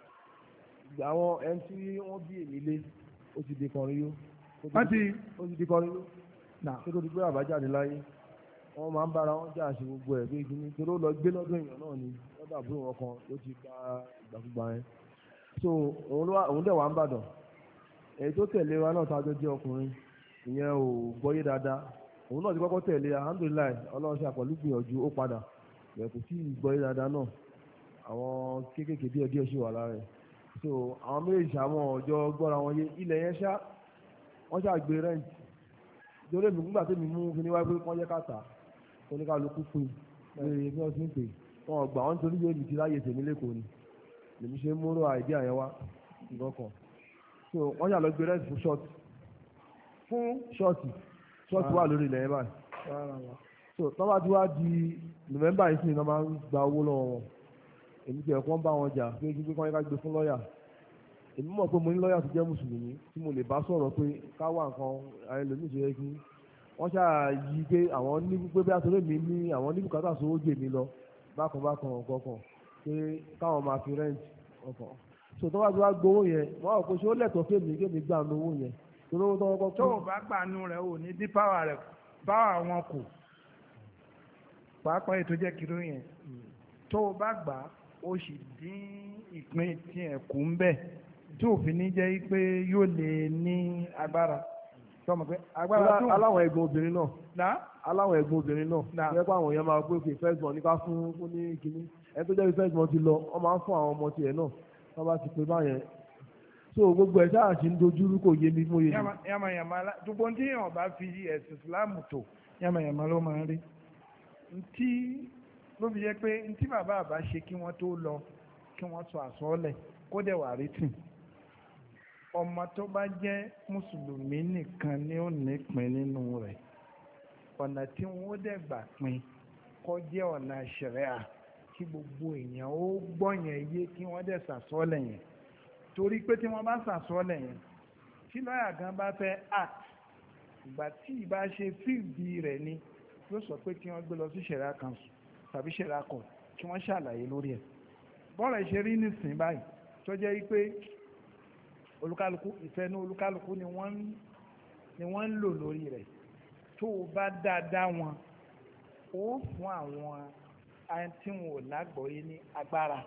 àwọn ẹni tí wọ́n bí èmi lé ó ti di kọrin yó. ó ti di kọrin yó. kó tó di pé bàbá jáde láyé wọ́n máa ń bára wọn jà ṣe gbogbo ẹ̀ pé kí ni torí ó lọ gbé lọ́dún èèyàn náà ni lọ́dọ̀ àbúrò wọn kan ló ti gba ìgbàkúgbà yẹn. so òun dẹ̀ wà ń bàdàn èyí tó tẹ̀lé wa náà tá a jọ jẹ́ ọkùnrin ìyẹn ò gbọ́yé dáadáa òun náà ti kọ́kọ́ tẹ̀lé alhamdulilayi ọlọ́run ṣe àpọ̀lú gbìyànjú ó padà bẹ̀rẹ̀ kò tí ì gbọ́yé dáadáa náà àwọn kéékèèké díẹ̀ díẹ̀ ṣì wà lára ẹ̀ so àwọn méjèèjì àwọn ọjọ́ gbọ́ra wọn yé ilẹ̀ yẹn wọ́n ṣàgbé rẹ́ǹtì lórí èmi nígbà tẹ́mi mú kíní wáyé pé wọ́n yẹ káta oníkàlùkù fún un bí wọ́n ti ń pè wọ́n gbà wọ́n nítorí yóò ti láyè tèmi lẹ́kọ̀ọ́ ni lèmi ṣe ń múrò àìdí àyẹ̀wá nǹkan kan so wọ́n ṣàlọ́ gbé rẹ́ǹtì fún ṣọ́ọ̀tì wà lórí ilẹ̀ yẹn báyìí so tọ́ba tí wàá di November yìí sì ni wọ́n máa ń gba owó lọ́wọ́ wọn èmi tí ẹ̀kọ́ ń bá wọn jà pé kí wọ́n yẹ ká gbé fún lọ́ọ̀yà èmi mọ̀ pé mo ní lọ́ọ̀yà tó jẹ́ mùsùlùmí tí mo lè bá sọ̀rọ̀ pé ká wà nǹkan ẹlòmíì ṣe yẹ kí wọ́n ṣáà yí pé àwọn ní pé bí àtúndé mi ní àwọn ní bùkátà sówó jè mí lọ bákan ọ̀kọ̀ọ̀kan pé káwọn máa fi rẹ́ǹtì ọkàn so tọ́ba tí wàá gbowó yẹn wọ́n á kó ṣe ó lẹ̀tọ̀ọ́ fèmí kémi gbà ní owó yẹn tó o bá gbànú rẹ̀ ò ní dín páwà wọn kù pàápàá ètò jẹ́ kiri yẹn tó o bá gbà ó sì dín ìpín tiẹ̀ kù ń bẹ̀ tí òfin ní jẹ́ pé yóò lè ní agbára sọmọ pé agbára tó aláwọn ẹ̀gbọ́n obìnrin náà jẹ́ pé àwọn èèyàn máa gbé pé first born ní ká fún ní kínní ẹni tó jẹ́ pé first born ti lọ wọ́n máa ń fún àwọn ọmọ tiẹ̀ náà wọ́n bá ti pè báyẹn so gbogbo ẹ̀ sáà sí ń dojúrú kò yé mi mú yé mi. yamayama gbogbo tí èèyàn bá fi ẹ̀sìn Ìsìlámù tó yamayama ló máa ń rí ntí ló fi jẹ́ pé ntí bàbá àbá ṣe kí wọ́n tó lọ kí wọ́n sọ àsọ́ọ́lẹ̀ kó dẹ̀ wà rí tì ọmọ tó bá jẹ́ mùsùlùmí nìkan ni ó nípìn nínú rẹ̀ ọ̀nà tí wọ́n dẹ̀ gbà pín kó jẹ́ ọ̀nà ṣẹ̀ríà kí gbogbo èèyàn ó gbọ́ yẹn yé kí wọ́n dẹ̀ sàsọ́ọ́lẹ̀ yẹn torí pé tí wọ́n bá sàsọ́ọ́lẹ̀ yẹn tí lọ́yà gan bá fẹ́ act ìgbà tí ìbá ṣe fíìdì rẹ̀ ni yóò sọ pé kí wọ́n gbé lọ sí ṣẹ̀ríà council tàbí ṣẹ̀ríà court kí wọ́n ṣàlàyé lórí ẹ̀ bọ́ọ̀rọ̀ ṣe rí nísìnyí báyìí tó jẹ́ pé olúkálukú ìfẹ́nú olúkálukú ni wọ́n ń lò lórí rẹ̀ tó o bá dáadáa wọn ó fún àwọn tí wọn ò lágbọ̀ọ́yé ní agbára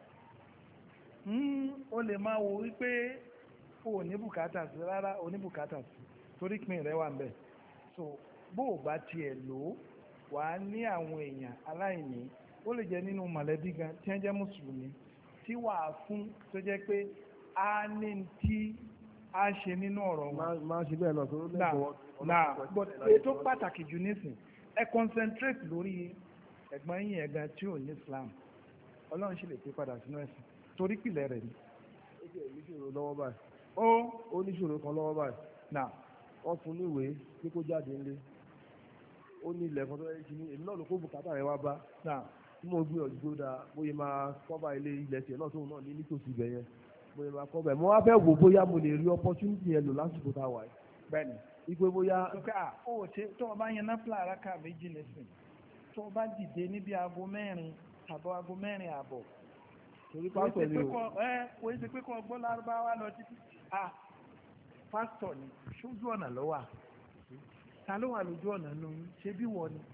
ó lè máa wo wípé o ò ní bùkátà sí rárá o ní bùkátà sí torí pin rẹ̀ wà ń bẹ̀ so bó o bá tiẹ̀ lò ó wà á ní àwọn èèyàn aláìní ó lè jẹ́ nínú mọ̀lẹ́bí gan tí wọ́n jẹ́ mùsùlùmí tí wà á fún tó jẹ́ pé a ní tí a ṣe nínú ọ̀rọ̀ wọn. máa ṣe bẹ́ẹ̀ lọ tó lẹ́kọ̀ọ́ but ètò pàtàkì jù nísìn ẹ concentrate lórí ẹ̀gbọ́n yín ẹ̀gá tí ò ní Islam ọlọ́run sì lè pé padà sínú ẹ̀sìn torí pìlẹ̀ rẹ̀ ni. ó jẹ́ ìníṣòro lọ́wọ́ báyìí. ó níṣòro kan lọ́wọ́ báyìí. wọ́n fún ní ìwé pé kó jáde ńlé ó ní ilẹ̀ kan tó yẹ kí ní èmi náà ló kó bùkátà rẹ̀ wá bá tí mo gbìyànjú tó dáa bóyá máa kọ́ba ilé ilẹ̀ tiẹ̀ náà tóun náà ní nítòsí ibẹ̀ yẹn bóyá máa kọ́ba ẹ̀ mo wá fẹ́ wò bóyá mo lè rí opportunity yẹn lò lásìkò tá a wà yìí. bẹ́ẹ̀ni ipe bóyá. ó ṣe tó o bá yan náfìlà araka méjì lẹ́sìn tó o bá dìde níbi aago mẹ́rin àbọ̀ aago mẹ́rin àbọ̀ torí pásítọ̀ ni o. wọ́n ṣe pé kọ́ gbọ́ lárúbáwá lọ títí pásítọ̀ ni sójú ọ̀nà ló wà ta ló wà lójú ọ̀nà lóyún ṣé bí wọ́n ni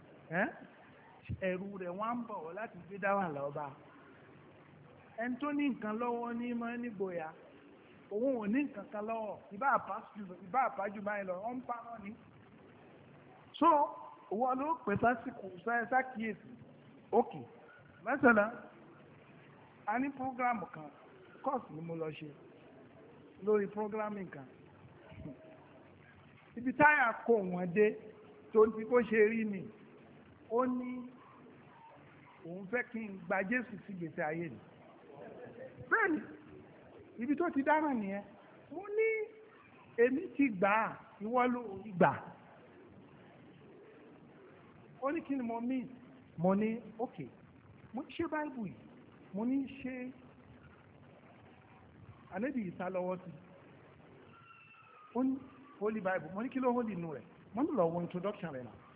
ẹ̀rù rẹ̀ wọ́n á ń bọ̀ láti gbé dá wà lọ́ba ẹni tó ní nǹkan lọ́wọ́ ní máa ní gboyà òun ò ní nǹkan kan lọ́wọ́ ìbá àpájù báyìí lọ wọ́n ń pa náà ní. so owó ló pè sásìkò sákìyèsí òkè mẹ́sàlá a ní prógrámù kan kọ́ọ̀sì ni mo lọ ṣe lórí programming kan ibi táyà kó wọn dé tó ti bó ṣe rí ni ó ní òun fẹ́ kí n gba Jésù sí gbèsè ayé ni bẹ́ẹ̀ni ibi tó ti dára nìyẹn mo ní èmi ti gbà á ìwọ ló gbà ó ní kí ni mo mí mo ní ok mo ṣe báìbù yìí mo ní ṣe ànábì Ìsá lọ́wọ́ sí ó ní holy bible mo ní kí ló holy inú rẹ̀ mo ní lọ wo introduction rẹ̀ náà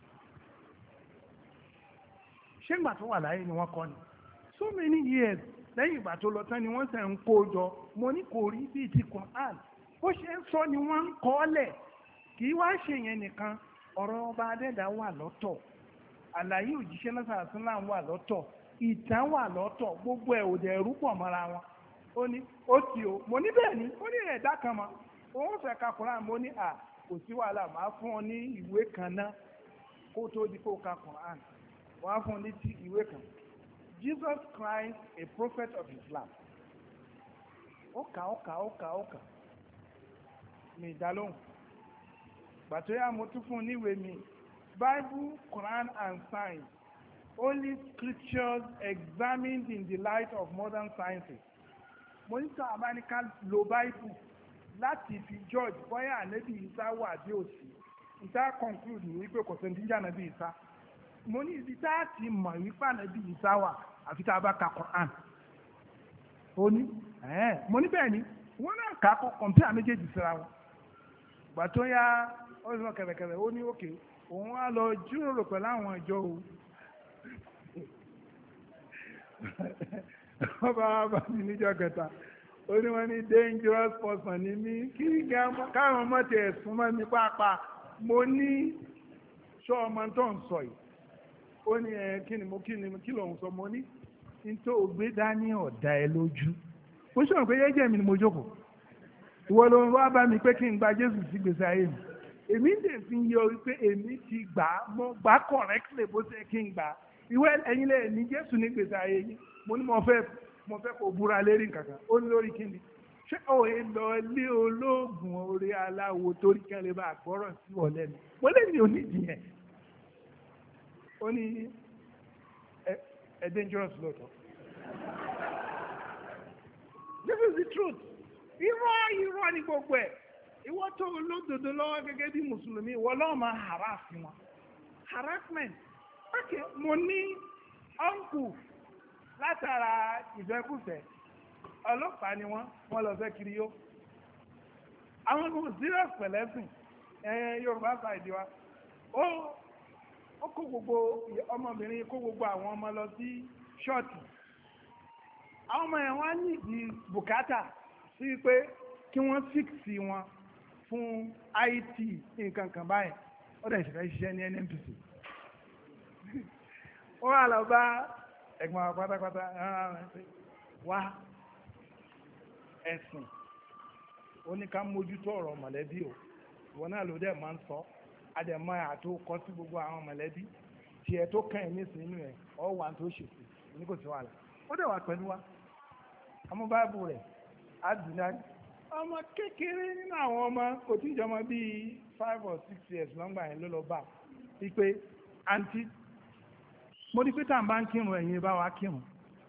ṣé ìgbà tó wà láyé ni wọ́n kọ́ ni so many years lẹ́yìn ìgbà tó lọ tán ni wọ́n sẹ̀ ń kó jọ mo ní kò rí bíi ti Quran bó ṣe ń sọ ni wọ́n ń kọ́ lẹ̀ kì í wá ṣe yẹn nìkan ọ̀rọ̀ ọba adẹ́dà wà lọ́tọ̀ àlàyé òjíṣẹ́ lọ́sàásínlá wà lọ́tọ̀ ìtàn wà lọ́tọ̀ gbogbo ẹ̀ òdẹ̀ ẹ̀rú pọ̀ mọ́ra wọn ó ní ó ti o mo ní bẹ́ẹ̀ ni ó ní ẹ̀dá kan mọ́ òun fẹ́ ka Quran mo ní kò sí wàhálà máa fún ọ ní ìwé kan náà kó tó di kó ka Quran wọ́n á fún ọ ní ìwé kan Jesus Christ a prophet of Islam ó kà mi ìdálóhùn gbàtó yá mo tún fún un níwèé mi Bible, Quran and science only scriptures examined in the light of modern sciences. Mo ní sọ Amẹ́ríkà lo Bible láti fi George bóyá ànábì Ìsá wà bí òsì ìta conclude ní wípé kò sẹ́ni tí ń jẹ́ ànábì Ìsá. Mo ní ibi tá a ti mọ̀ wípé ànábì Ìsá wà àfi tá a bá ka Quran. Ó ní mo ní bẹ́ẹ̀ ni wọ́n náà kà á kọ́ compare méjèèjì síra wọn. Ìgbà tó yá ó sọ kẹ̀rẹ̀kẹ̀rẹ̀ ó ní òkè òun á lọ jíròrò pẹ̀lú àwọn ìjọ o. Wọ́n bá mi níjọ́ kẹta ó ní wọ́n ní dangerous person ní mí kí káwọn ọmọ tiẹ̀ sún mọ́ mi pàápàá mo ní sọ ọmọ tó ń sọ yìí ó ní kí lòun sọ mo ní nítorí ògbé dání ọ̀dà ẹ lójú ó sọ̀rọ̀ pé yẹ́jẹ́ mi ni mo jókòó ìwọ ló ń wá bá mi pé kí n gba Jésù sí gbèsè ayé mi èmi ń dè fi yọ wípé èmi ti gbà á mo gbà á correctly bó ṣe kí n gbà á ìwé ẹ̀yin lè ní Jésù ní gbèsè ayé yìí mo ní mo fẹ́ kó búra lérí nǹkankan ó ní lórí kí ni ṣé òye lọ lé olóògùn orí aláwo torí kí ẹ lè bá àgbọ́rọ̀ sí wọlé ni mo lè ní onídìí yẹn ó ní ẹ dangerous lóòótọ́ this is the truth irọ́ ni gbogbo ẹ̀ ìwọ tó olódodo lọ́wọ́ gẹ́gẹ́ bí mùsùlùmí ìwọ lọ́wọ́ máa harass wọn harassment ok mo ní uncle látara ìfẹ́kùfẹ́ ọlọ́pàá ni wọ́n lọ fẹ́ kiri yó àwọn ọmọ serious pẹ̀lẹ́sìn Yorùbá side wa ó kó gbogbo ọmọbìnrin kó gbogbo àwọn ọmọ lọ sí ṣọ́ọ̀tì àwọn ọmọ yẹn wọ́n ní ìdí bùkátà sí pé kí wọ́n fíksì wọn fún IT nǹkan kan báyìí ó dẹ̀ ṣẹ̀fẹ̀ ṣiṣẹ́ ní NNPC ó wà lọ bá ẹ̀gbọ́n pátápátá wá ẹ̀sìn ó ní ká mójútó ọ̀rọ̀ mọ̀lẹ́bí o ìwọ náà ló dẹ̀ máa ń sọ adẹ̀mọ́ àtó kọ́ sí gbogbo àwọn mọ̀lẹ́bí tí ẹ tó kàn ní sínú ẹ̀ ọ́ wà tó ṣèṣe ní kò sí wàhálà ó dẹ̀ wà pẹ̀lú wa ọmọ báàbù rẹ̀ àdùnnà ọmọ kékeré nínú àwọn ọmọ kò tí ìjọmọ bíi 5 or 6 years lọ́ngbà yẹn ló lọ bá wípé àǹtí mo ní pé tá à ń bá ń kírun ẹ̀yin bá wa kírun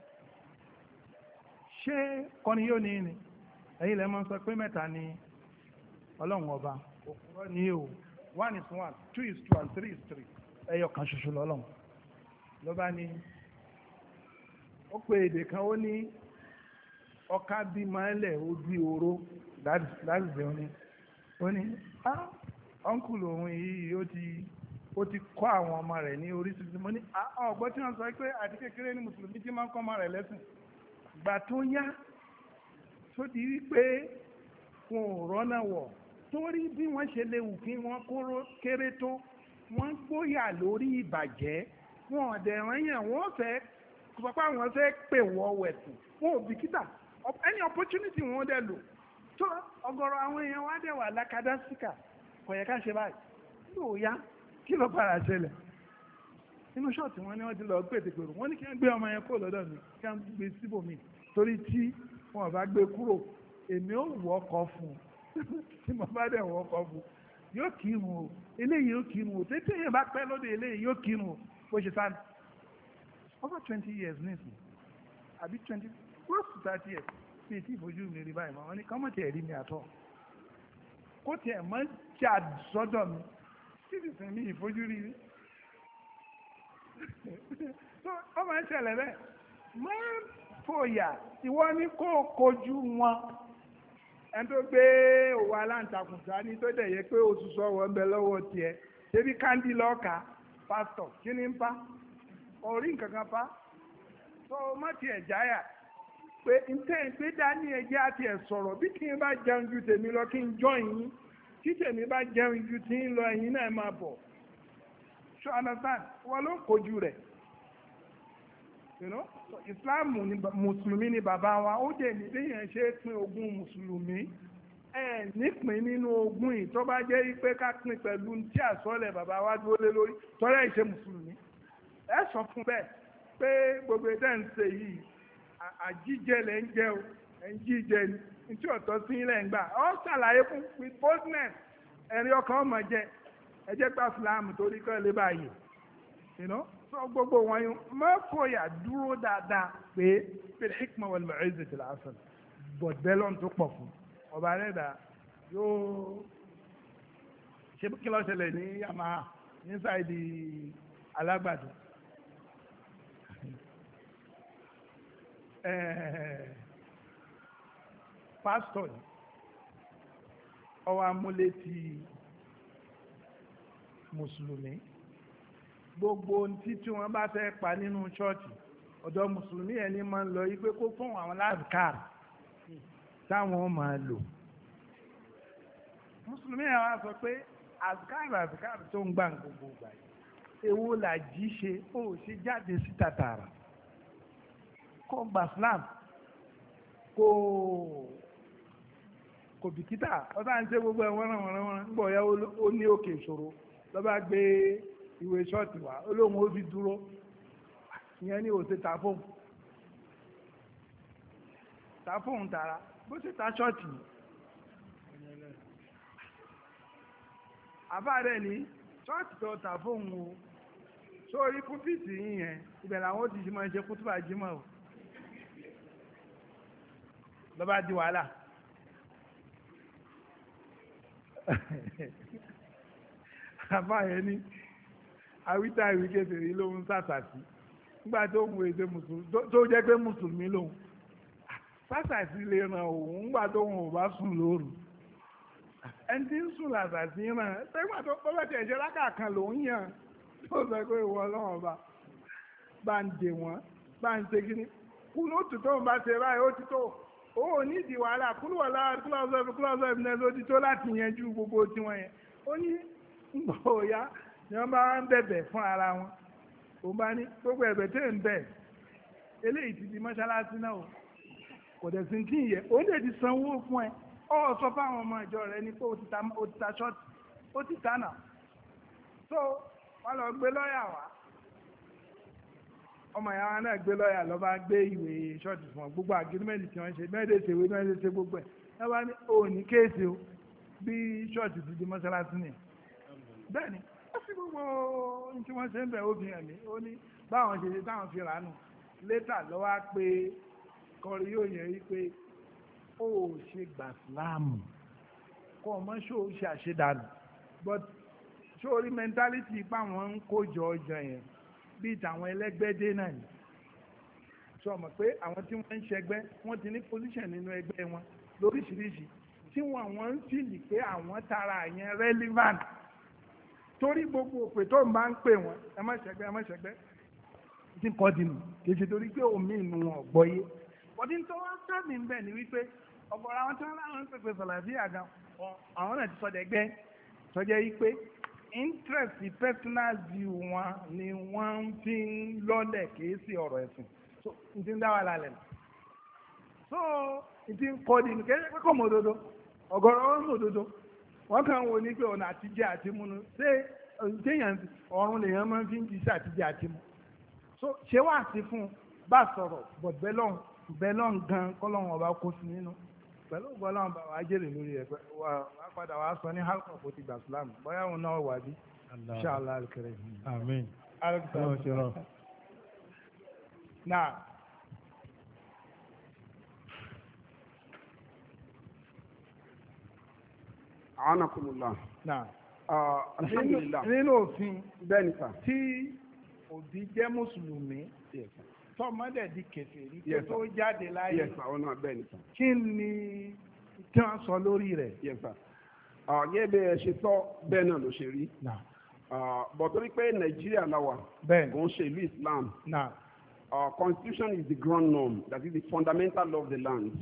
ṣé kọ́ni yóò ní ni ẹ̀yin lẹ́ máa ń sọ pé mẹ́ta ni ọlọ́run ọba òkúrọ́ ní o 1 is 1 2 is 2 and 3 is 3 ẹyọ kan ṣoṣo lọ́lọ́run ló bá ní ó pe èdè kan ó ní ọkà bí máìlẹ̀ ó bí oró láti ṣe ó ní ọ́nkùlù òun yìí ó ti kọ́ àwọn ọmọ rẹ̀ ní oríṣiríṣi mo ní ọ̀gbọ́n tí wọ́n sọ pé àti kékeré ní mùsùlùmí tí máa ń kọ́ ọmọ rẹ̀ lẹ́sìn ìgbà tó yá tó di wípé wọn ò rọ́nà wọ̀ torí bí wọ́n ṣe léwu kí wọ́n kéré tó wọ́n gbóyà lórí ìbàjẹ́ wọn ọ̀dẹ̀ rányàn wọ́n fẹ́ pàpà wọn fẹ́ pè wọ́ wẹ̀sùn wọn ò bìkítà any opportunity wọn dẹ̀ lò tó ọ̀gọ̀rọ̀ àwọn èèyàn wá dẹ̀ wà lákàdásíkà kò yẹ ká ṣe báyìí yóò yá kí ló padà ṣẹlẹ̀ nínú ṣọ́ọ̀tì wọn ni wọ́n ti lọ pètèpèrò wọ́n ní kí wọ́n gbé ọmọ yẹn kó lọ́dọ̀ mi kí wọ́n gbé síbòmí torí tí wọn bá gbé kúrò èmi ò wọ́ ọkọ̀ fún un tí mo bá dẹ̀ wọ́ ọkọ̀ fún un yóò kírun o eléyìí yóò kírun o tètè yẹn bá pẹ́ lóde eléyìí yóò kírun o bó ṣe sáà over 20 years nísìn àbí 20 close to 30 years ní ètí ìfojú mi rí báyìí wọ́n ní kọ́mọ̀ tiẹ̀ rí mi àtọ̀ kó tiẹ̀ mọ́ jà sọ́dọ̀ mi títí mi ìfojú rí rí so ó máa ń ṣẹlẹ̀ bẹ́ẹ̀ máa fòyà ìwọ ní kó kojú wọn ẹni tó gbé òwò aláǹtakùn sání tó dẹ̀ yẹ pé oṣù sọ̀wọ́ ń bẹ lọ́wọ́ tiẹ̀ ṣebí kándí lọ́ọ̀ka pásítọ̀ kí ni ń pa orí nǹkan kan pa tó má tiẹ̀ jáyà pé ntẹ́ ìpé dání ẹjẹ́ àti ẹ̀ sọ̀rọ̀ bí kí n bá jẹun ju tèmi lọ kí n jọ yín tí tèmi bá jẹun ju tí ń lọ ẹ̀yin náà máa bọ̀ ṣọ understand wọn ló kojú rẹ̀ ìsìláàmù ni mùsùlùmí ni bàbá wa ó dẹ̀ ní bí yẹn ṣe pín ogún mùsùlùmí ẹ nípìn nínú ogún yìí tó bá jẹ́ pé ká pín pẹ̀lú tí àsọlẹ̀ bàbá wa dúró lé lórí tọ́lẹ̀ ìṣe mùsùlùmí ẹ sọ fún bẹ́ẹ̀ pé gbogbo ẹ̀dá ń ṣe yìí àjíjẹ lẹ̀ ń jẹ o ẹ̀ ń jíjẹ ní tí ọ̀tọ̀ sí ilẹ̀ ń gbà ọ́ ṣàlàyé fún with boldness ẹ̀rí ọkàn ọmọ jẹ ẹjẹ́ gbà fúlàmù torí kọ́ lé báyìí sọ gbogbo wọn yìí má fòyà dúró dáadáa pé bil hikma wal mau'izati al hasana bọ̀d bẹ́lọ̀n tó pọ̀ fún ọba rẹ̀dà yóò ṣe kí ló ṣẹlẹ̀ ní Yamaha ní sáìdì alágbàdo pásítọ̀ yìí ọwọ́ amúlétí mùsùlùmí gbogbo tí wọ́n bá fẹ́ pa nínú ṣọ́ọ̀ṣì ọ̀dọ̀ mùsùlùmí ẹni máa ń lọ yí pé kó fún àwọn láàbùkár táwọn máa lò mùsùlùmí ẹ̀ wá sọ pé àzùkár tó ń gbà gbogbo ìgbà yìí èwo là jí ṣe ó ṣe jáde síta tààrà kó gbà Islam kò bìkítà ọ̀tá ń ṣe gbogbo ẹ̀ wọ́n ń bọ̀ yá ó ní òkè ìṣòro lọ́ba gbé ìwé ṣọ́ọ̀tì wá olóhùn ó fi dúró ìyẹn ní òṣè tàfóhùn tààrà bó ṣe ta ṣọ́ọ̀tì àbá rẹ̀ ní ṣọ́ọ̀tì tó tàfóhùn o sórí púpìtì yìí yẹn ibẹ̀ làwọn ó ti ṣe máa ṣe kútùbà jímọ̀ o lọ́ba di wàhálà àbá yẹn ní àwítà ìwé kẹsìrì lòun sàtàsí nígbà tó ń wo èdè mùsùlùmí tó jẹ́ pé mùsùlùmí lòun sàtàsí lè ràn òun nígbà tó ń wò bá sùn lóru ẹni tí ń sùn làtàsí ràn nígbà tó pọ́pẹ́ tẹ̀ ṣe lákàkan lòun yàn tó sọ pé ìwọ ọlọ́run bá ń dè wọ́n bá ń ṣe kíní kúló tó ń bá ṣe báyìí ó ti tó ó nídìí wàhálà kúló wàhálà kúlọ̀ọ̀sọ̀ ìbìnẹ́sì ó ti tó láti yanjú gbogbo tiwọn yẹn ó ní ń bọ̀ òyà ni wọ́n bá ń bẹ̀bẹ̀ fún ara wọn òun bá ní gbogbo ẹ̀bẹ̀ tẹ́ ń bẹ̀ eléyìí ti di mọ́ṣáláṣí náà o kò dẹ̀ sí kí n yẹ ó lè ti sanwó fún ẹ ọ sọ fáwọn ọmọ ìjọ rẹ ní pé ó ti ta ṣọ́ọ̀tì ó ti ta náà so wọ́n lọ gbé lọ́ọ̀yà wá ọmọ ìyá wa náà gbé lọ́ọ̀yà lọ́ bá gbé ìwé ṣọ́ọ̀tì fún ọ gbogbo àgírímẹ́ǹtì tí wọ́n ṣe mẹ́ẹ̀ẹ́dẹ́sẹ̀ gbogbo ẹ̀ ẹ bá ní òní kéèsì o bí ṣọ́ọ̀tì ti di mọ́ṣáláṣí nìyẹn bẹ́ẹ̀ ni ó sì gbogbo ohun tí wọ́n ṣe ń bẹ̀ ó fi hàn mí ó ní báwọn ṣe ṣe táwọn fi ránù létà lọ́wọ́ á pé kọrin yóò yẹ rí pé ó ṣe gbà síláàmù kọ́ ọmọ ṣó ṣe àṣedànù but ṣó rí mẹ́ntálítì ipá wọn ń kójọ ọjà yẹn bíi tàwọn ẹlẹ́gbẹ́dé náà ni sọ mọ̀ pé àwọn tí wọ́n ń ṣẹgbẹ́ wọ́n ti ní position nínú ẹgbẹ́ wọn lóríṣiríṣi tí wọ́n ń fìlì pé àwọn tara yẹn relevant torí gbogbo òpè tó ń bá ń pè wọn ẹ má ṣẹgbẹ́ tí ń kọ́ dínú kì í ṣe torí pé omi ìnú wọn gbọ́yé bọ́dí tó wá sábì ń bẹ̀ ní wípé ọ̀pọ̀ àwọn tí wọ́n láwọn ń pèpè sọ̀làfíà gan àwọn náà ti sọdẹ̀gbẹ́ sọjẹ́ yí pé interest personal view wọn ni wọ́n fi ń lọ́lẹ̀ kì í sí ọ̀rọ̀ ẹ̀sìn so n ti ń dá wà lálẹ́ so n ti ń kọ́ dínú kì í ṣe pé kò mọ̀ òdodo ọ̀gọ̀rọ̀ ó mọ̀ òdodo wọ́n kàn wò ní pé ọ̀nà àtijọ́ àti múnú ṣé téèyàn ọ̀run lèèyàn máa ń fi ń jíṣẹ́ àtijọ́ àti mú so ṣé wà sí fún bá sọ̀rọ̀ but bẹ́lọ̀n gan kọ́lọ́hún ọba kó sí nínú pẹ̀lú ọgbọ́n bá wàá jèrè lórí ẹ̀ wà padà wàá sọ ní halkọ̀ kó ti gbà sílámù bóyá òun náà wà bí inshallah al-karim. àmín. náà. anakumula. alhamdulilah. nínú òfin bẹ́ẹ̀ni sà. tí òbí jẹ́ mùsùlùmí tọ́mọdé di kèfèrí tó jáde láyé. yes sir ọ̀nà bẹ́ẹ̀ ni sir. kí ni tí wọ́n sọ lórí rẹ̀. yes sir gẹ́gẹ́ bí ẹ ṣe sọ bẹ́ẹ̀ náà ló ṣe rí. bọ̀ torí pé nàìjíríà la wà kò ń ṣe ìlú islam. Constitution is the ground norm, that is the fundamental law of the land.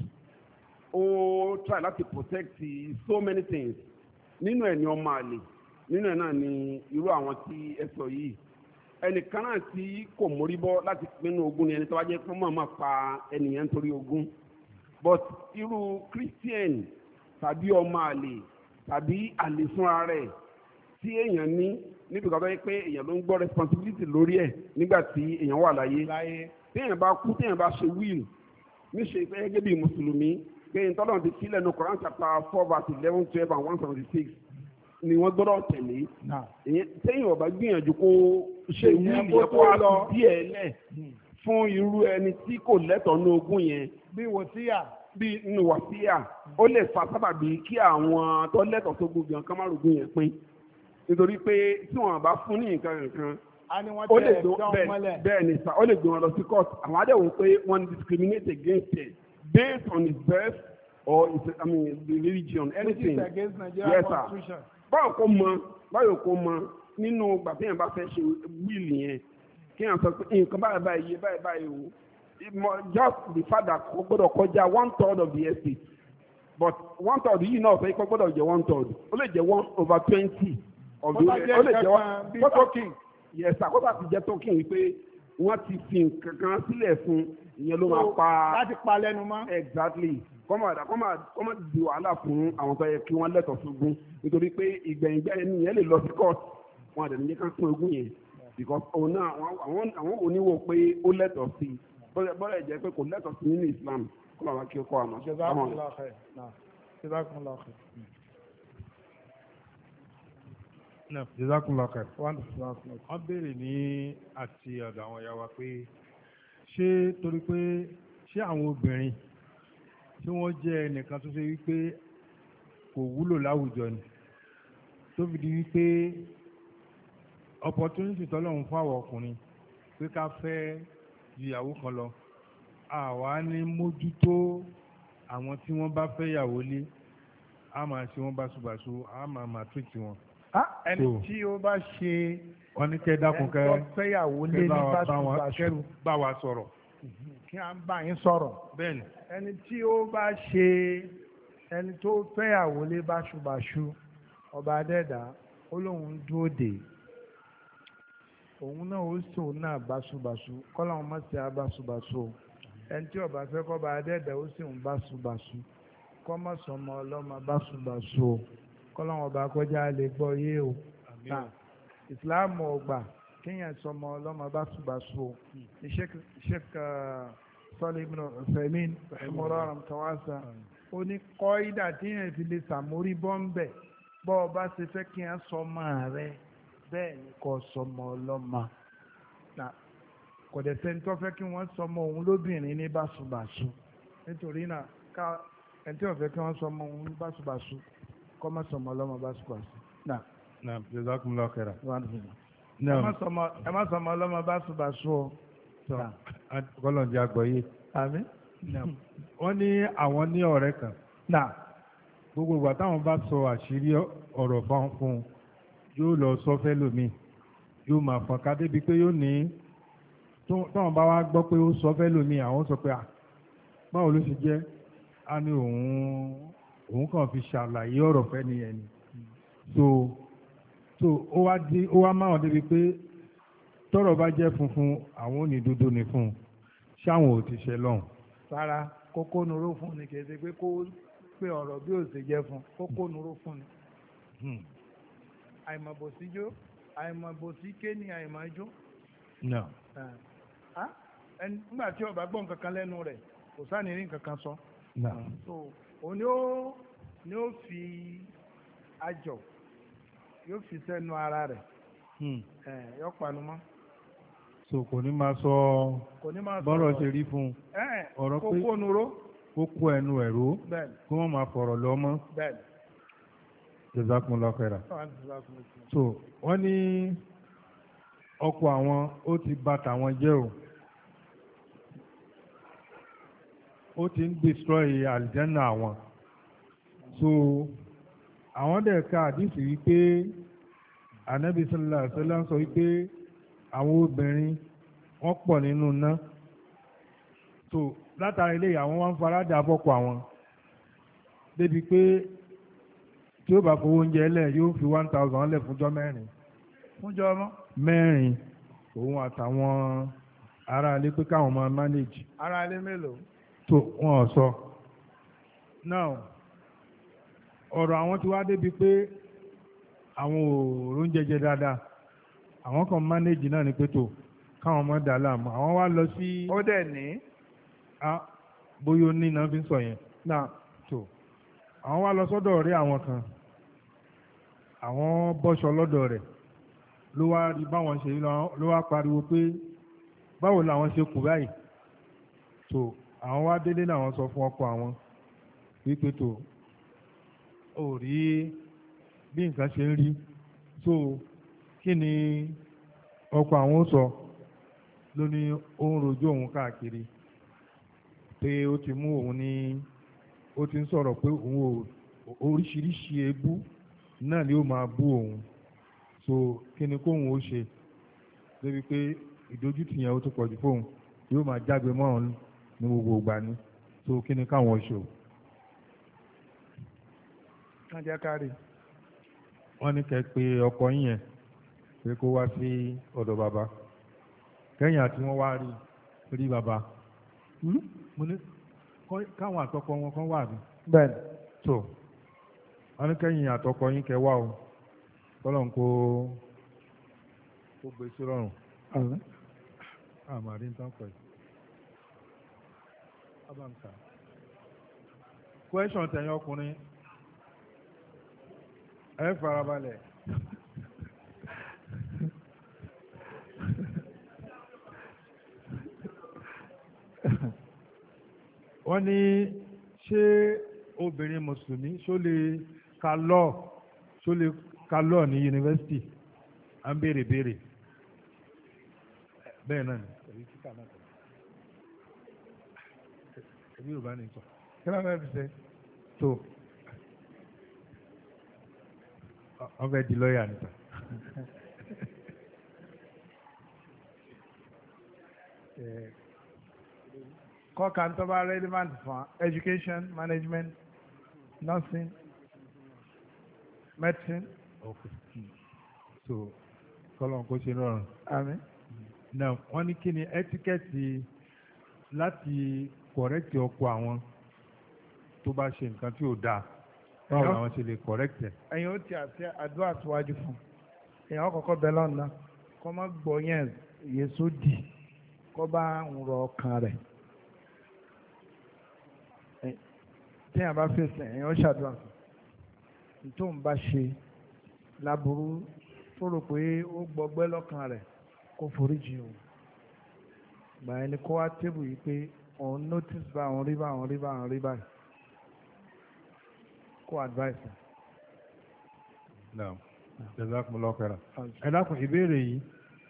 Try láti protect so many things. Nínú ẹ̀ ni ọmọ àlè, nínú ẹ̀ náà ni irú àwọn tí ẹ sọ yìí. Ẹnìkan náà tí kò mórí bọ́ láti pinnu ogún ni ẹni tó wá jẹ́ pé màmá pa ẹnìyẹn nítorí ogún. But irú Christian tàbí ọmọ àlè tàbí àlè fúnra rẹ̀ tí èèyàn ní níbi kan tó yẹ pé èèyàn ló ń gbọ́ responsibility lórí ẹ̀ nígbà tí èèyàn wà láyé téèyàn bá kú téèyàn bá ṣe will níṣe pé gẹ́gẹ́ bí mùsùlùmí pé ìtọ́lọ́run ti sílẹ̀ ní Quran chapter 4 verse 11, 12 and 176 ni wọ́n gbọ́dọ̀ tẹ̀lé téèyàn ò bá gbìyànjú kó ṣe will yẹn kó lọ díẹ̀ lẹ̀ fún irú ẹni tí kò lẹ́tọ̀ọ́ ní ogún yẹn bí wòsíyà bí nínú wàsíyà ó lè fa sábàbí kí àwọn tó lẹ́tọ̀ọ́ tó gbogbo yẹn kán má rògùn yẹn pín nítorí pé tí wọn bá fún ní nǹkan ó lè bẹ́ẹ̀ ni sá ó lè gbé wọn lọ sí court àwọn adéwò pé wọ́n discriminate against it based on his birth or his the religion anything yes sir báwo kò mọ nínú gbàtẹ́yìn bá fẹ́ ṣe wíìlì yẹn kí wọ́n sọ pé nǹkan báyìí o just the fact that kò gbọ́dọ̀ kọjá 1/3 of the estate but 1/3 yìí náà fẹ́ kó gbọ́dọ̀ jẹ́ 1/3 ó lè jẹ́ 1/20 of the ó lè jẹ́ wọ́n token yes àkókò àti jẹ́ token wípé wọ́n ti fi nǹkan kan sílẹ̀ fún ìyẹn ló máa pa láti pa lẹ́nu mọ́. exactly kọ́mọ̀ di wàhálà fún àwọn tó yẹ kí wọ́n lẹ́tọ̀ọ́ sógún nítorí pé ìgbẹ̀yìngbẹ̀yìn nìyẹn lè lọ sí court wọn àdẹ̀ níjẹ́ ká pín ogún yẹn because òun náà àwọn oníwò pé ó lẹ́tọ̀ọ́ sí bọ́lá jẹ́ pé kò lẹ́tọ̀ọ́ sí nínú Islam kó làwọn kí ó kọ́ àmọ́. Jazakumullah. Wọ́n béèrè ní àti ọ̀dọ̀ àwọn ìyá wa pé ṣé torí pé ṣé àwọn obìnrin tí wọ́n jẹ́ ẹnìkan tó ṣe wípé kò wúlò láwùjọ ni tó fi di wípé opportunity tọ́lọ́run fún àwọn ọkùnrin pé ká fẹ́ ìyàwó kan lọ àwa ní mójútó àwọn tí wọ́n bá fẹ́ yàwó lé a máa ṣe wọ́n báṣubàṣu a máa treat wọn. ẹni tí ó bá ṣe wọ́n ní kẹ́ dákun kẹ́ fẹ́yàwó lé ní báṣubàṣu bá wa sọ̀rọ̀. kí a ń bá yín sọ̀rọ̀. bẹ́ẹ̀ni. ẹni tí ó bá ṣe ẹni tó fẹ́yàwó lé báṣubàṣu ọba adẹ́dà ó lóun dúró dè òun náà ó sòun náà báṣubàṣu kọ́láwọn má ṣe abáṣubàṣu ẹni tí ọba fẹ́ kọ́ba adẹ́dà ó sì ń báṣubàṣu kọ́ má sọmọ ọlọ́mọ báṣubàṣu o kọ́láwọn ọba kọjá lè gbọ́ yé o ìsìláàmù ọgbà kéèyàn sọmọ ọlọ́mọ báṣubàṣu o Sheikh Salih ibn Uthaymeen rahimahullah tawasa ó ní kọ́ ìdá téèyàn fi lè sàmórí bọ́ńbẹ̀ bọ́ ọba ṣe fẹ́ kí wọ́n sọmọ rẹ bẹ́ẹ̀ ni kò sọmọ ọlọ́mọ kò dẹ̀ sẹ́ni tó fẹ́ kí wọ́n sọmọ òun lóbìnrin ní báṣubàṣu nítorí náà ká ẹni tí wọ́n fẹ́ kí wọ́n sọmọ òun ní báṣubàṣu kọ́ má sọmọ ọlọ́mọ báṣubàṣu. Naam, jazakumullahu khairan. ẹ má sọmọ ọlọ́mọ báṣubàṣu o. kọ́lọ̀ ń jẹ́ àgbọ̀yé. àmín. wọ́n ní àwọn ní ọ̀rẹ́ kan. gbogbo ìgbà táwọn bá sọ àṣírí ọ̀rọ̀ fún un yóò lọ sọ fẹ́ lómi yóò máa fọ́n ká débi pé yóò ní táwọn bá wá gbọ́ pé ó sọ fẹ́ lómi àwọn sọ pé báwo ló ṣe jẹ́ á ní òun kàn fi ṣàlàyé ọ̀rọ̀ fẹ́ nìyẹn ni so ó wá máwọn débi pé tọ́rọ̀ bá jẹ́ funfun àwọn ò ní dúdú ni fún un ṣáwọn ò ti ṣe lọ́hùn. rárá kókó nuró fún ni kì í ṣe pé kó pé ọ̀rọ̀ bí ó ṣe jẹ́ fún kókó nuró fún ni. àìmọ̀bòsíjó àìmọ̀bòsíké ni àìmọ̀jó. nígbà tí ọba gbọ́ nǹkan kan lẹ́nu rẹ̀ kò sáni rí nǹkan kan sọ. so òun ni ó fi àjọ yóò fi sẹ́nu ara rẹ̀ yóò panu mọ́. so kò ní máa sọ bọ́rọ̀ ṣe rí fún un ọ̀rọ̀ pé kókó nuró kó kó ẹnu ẹ̀rọ kó wọ́n máa fọ̀rọ̀ lọ mọ́. Jazakumullahu khairan. So wọ́n ní ọkọ àwọn ó ti bà tàwọn jẹ́ o ó ti ń destroy àlìjánà àwọn so àwọn dẹ̀ ka àdìsí wípé ànábì sallallahu alaihi wasallam sọ wípé àwọn obìnrin wọ́n pọ̀ nínú iná so látara ilé àwọn wá ń fara dà bọ́kọ̀ àwọn débi pé tí ó bá fowó oúnjẹ lẹ̀ yóò fi 1,000 lẹ̀ fúnjọ́ mẹ́rin fúnjọ́ mẹ́rin òun àtàwọn ará ilé pé káwọn máa manage. ará ilé mélòó. tó wọn ò sọ now ọ̀rọ̀ àwọn ti wá débi pé àwọn ò róúnjẹ jẹ dáadáa àwọn kan manage náà ní pé tó káwọn ọmọ dà láàmú àwọn wá lọ sí. ó dẹ̀ ní. bóyá ó ní náà fi ń sọ yẹn. náà tó àwọn wá lọ sọ́dọ̀ ọ̀rẹ́ àwọn kan àwọn bọ́ṣọ lọ́dọ̀ rẹ̀ ló wá rí báwọn ṣe ló wá pariwo pé báwo làwọn ṣe kù báyìí tó àwọn wá délé náà wọ́n sọ fún ọkọ àwọn wípé tó ò rí bí nǹkan ṣe ń rí so kí ni ọkọ àwọn ó sọ ló ní ó ń rojọ́ òun káàkiri pé ó ti mú òun ní ó ti ń sọ̀rọ̀ pé òun oríṣiríṣi ebú náà ni ó máa bú òun so kí ni kóun ó ṣe débi pé ìdójútì yẹn ó tó pọ̀jù fóun yóò máa jágbe mọ́ òun ní gbogbo ìgbà ni so kí ni káwọn ṣe o. kájá kárí. wọ́n ní kẹ́ pé ọkọ yín yẹn pé kó wá sí ọ̀dọ̀ bàbá kẹ́yìn àti wọ́n wá rí bàbá mo ní káwọn àtọkọ wọn kan wà ní. bẹ́ẹ̀ni. tó wọ́n ní kẹ́yìn àtọkọ yín kẹ́ wá o kọ́lọ̀ ń kó gbé sí rọrùn. àmàrí ń tán pẹ̀lú. question tẹ̀yìn ọkùnrin ẹ farabalẹ̀. wọ́n ní ṣé obìnrin mùsùlùmí ṣó lè ka law ní yunifásitì à ń béèrè bẹ́ẹ̀ náà ni ẹbí yorùbá ní sọ kí ló fẹ́ fi ṣe. tó wọ́n fẹ́ di lọ́ọ̀yà níta. kọ́ka tó bá relevant fún education management nursing medicine. okay so kọ́lọ́n kó ṣe rọrùn. àmín. now wọ́n ní kí ni etiquette láti correct ọkọ àwọn tó bá ṣe nǹkan tí ò dáa báwo làwọn ṣe lè correct ẹ̀. ẹ̀yin ó ti àti àdúrà síwájú fún èèyàn kọ́kọ́ bẹ lọ́nà kọ́ má gbọ́ yẹn yéṣu dì kọ́ bá ń rọ ọkàn rẹ̀ téèyàn bá fèsì èèyàn ó ṣàdúrà fún tó ń bá ṣe láburú tó rò pé ó gbọgbẹ́ lọ́kàn rẹ̀ kó foríjì o gbà ẹni kó wá tébù yìí pé òun notice bá òun rí báyìí kó advice. naam jazakumullahu khairan. ẹ dákun ìbéèrè yìí